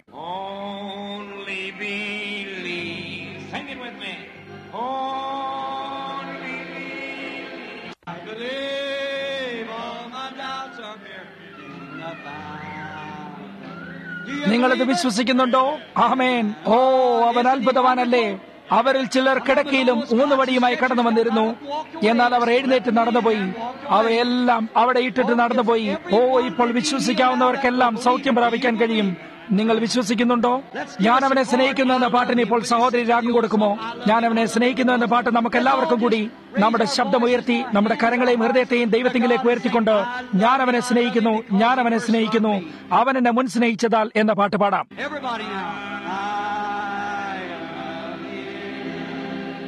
നിങ്ങളിത് വിശ്വസിക്കുന്നുണ്ടോ? ആമേൻ. ഓ, അവൻ അത്ഭുതവാനല്ലേ. അവരിൽ ചിലർ കിടക്കയിലും ഊന്നുവടിയുമായി കടന്നു വന്നിരുന്നു. എന്നാൽ അവർ എഴുന്നേറ്റ് നടന്നുപോയി. അവയെല്ലാം അവിടെ ഇട്ടിട്ട് നടന്നുപോയി. ഓ, ഇപ്പോൾ വിശ്വസിക്കാവുന്നവർക്കെല്ലാം സൗഖ്യം പ്രാപിക്കാൻ കഴിയും. നിങ്ങൾ വിശ്വസിക്കുന്നുണ്ടോ? ഞാൻ അവനെ സ്നേഹിക്കുന്നു എന്ന പാട്ടിന് ഇപ്പോൾ സഹോദരി രാഗം കൊടുക്കുമോ? ഞാൻ അവനെ സ്നേഹിക്കുന്നു എന്ന പാട്ട് നമുക്ക് എല്ലാവർക്കും കൂടി നമ്മുടെ ശബ്ദമുയർത്തി നമ്മുടെ കരങ്ങളെയും ഹൃദയത്തെയും ദൈവത്തിങ്കിലേക്ക് ഉയർത്തിക്കൊണ്ട് ഞാൻ അവനെ സ്നേഹിക്കുന്നു, ഞാൻ അവനെ സ്നേഹിക്കുന്നു, അവൻ എന്നെ മുൻ സ്നേഹിച്ചതാൽ എന്ന പാട്ട് പാടാം.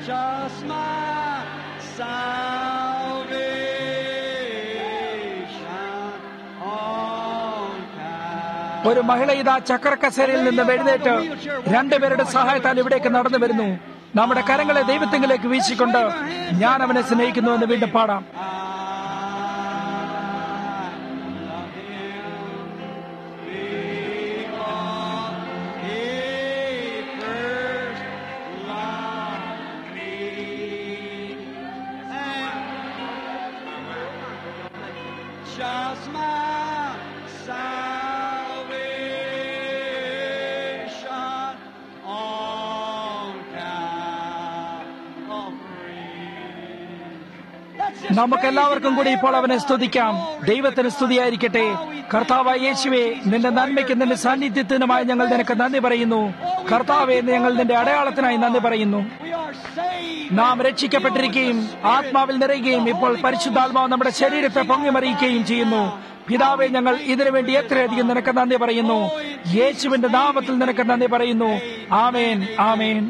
just my salvation on Calvary. ഒരു മഹിള ഇതാ ചക്രക്കസേരയിൽ നിന്ന് എഴുന്നേറ്റ് രണ്ടുപേരുടെ സഹായത്താൽ ഇവിടേക്ക് നടന്നു വരുന്നു. നമ്മുടെ കരങ്ങളെ ദൈവത്തിങ്കിലേക്ക് വീശിക്കൊണ്ട് ഞാൻ അവനെ സ്നേഹിക്കുന്നു എന്ന് വീണ്ടും പാടാം. Just my salvation on Calvary. നമുക്കെല്ലാവർക്കും കൂടി ഇപ്പോൾ അവനെ സ്തുതിക്കാം. ദൈവത്തിന് സ്തുതിയായിരിക്കട്ടെ. കർത്താവായ യേശുവേ, നിന്റെ നന്മയ്ക്ക് നിന്റെ സാന്നിധ്യത്തിനുമായി ഞങ്ങൾ നിനക്ക് നന്ദി പറയുന്നു. കർത്താവേ, ഞങ്ങൾ നിന്റെ അടയാളത്തിനായി നന്ദി പറയുന്നു. നാം രക്ഷിക്കപ്പെട്ടിരിക്കുകയും ആത്മാവിൽ നിറയുകയും ഇപ്പോൾ പരിശുദ്ധാത്മാവ് നമ്മുടെ ശരീരത്തെ പൊങ്ങിമറിയിക്കുകയും ചെയ്യുന്നു. പിതാവേ, ഞങ്ങൾ ഇതിനുവേണ്ടി എത്രയധികം നിനക്ക് നന്ദി പറയുന്നു. യേശുവിന്റെ നാമത്തിൽ നിനക്ക് നന്ദി പറയുന്നു. ആമേൻ, ആമേൻ.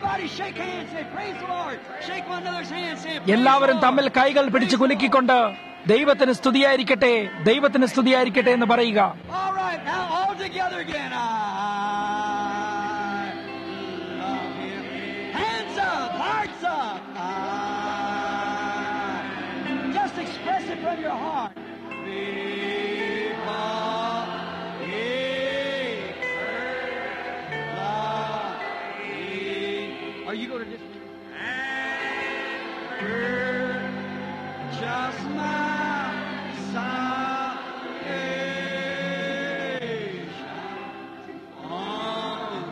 എല്ലാവരും തമ്മിൽ കൈകൾ പിടിച്ച് കുലുക്കിക്കൊണ്ട് ദൈവത്തിന് സ്തുതിയായിരിക്കട്ടെ, ദൈവത്തിന് സ്തുതിയായിരിക്കട്ടെ എന്ന് പറയുക. Are you going to just just my salvation on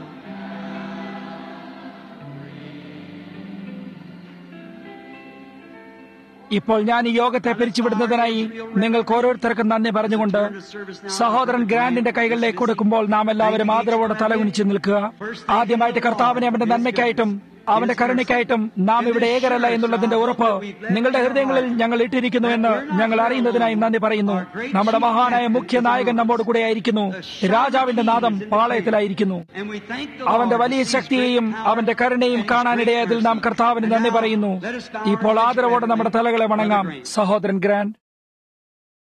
ഇപ്പോൾ ഞാൻ ഈ യോഗത്തെ പിരിച്ചുവിടുന്നതിനായി നിങ്ങൾക്ക് ഓരോരുത്തർക്കും നന്ദി പറഞ്ഞുകൊണ്ട് സഹോദരൻ ഗ്രാൻഡിന്റെ കൈകളിലേക്ക് കൊടുക്കുമ്പോൾ നാം എല്ലാവരും ആദരവോടെ തലകുനിച്ച് നിൽക്കുക. ആദ്യമായിട്ട് കർത്താവിനെ അവന്റെ നന്മയ്ക്കായിട്ടും അവന്റെ കരുണയ്ക്കായിട്ടും നാം ഇവിടെ ഏകരല്ല എന്നുള്ളതിന്റെ ഉറപ്പ് നിങ്ങളുടെ ഹൃദയങ്ങളിൽ ഞങ്ങൾ ഇട്ടിരിക്കുന്നുവെന്ന് ഞങ്ങൾ അറിയുന്നതിനായി നന്ദി പറയുന്നു. നമ്മുടെ മഹാനായ മുഖ്യ നായകൻ നമ്മോട് കൂടെ ആയിരിക്കുന്നു. രാജാവിന്റെ നാദം പാളയത്തിലായിരിക്കുന്നു. അവന്റെ വലിയ ശക്തിയെയും അവന്റെ കരുണയും കാണാനിടയായതിൽ നാം കർത്താവിന് നന്ദി പറയുന്നു. ഇപ്പോൾ ആദരവോടെ നമ്മുടെ തലകളെ വണങ്ങാം. സഹോദരൻ ഗ്രാൻഡ്.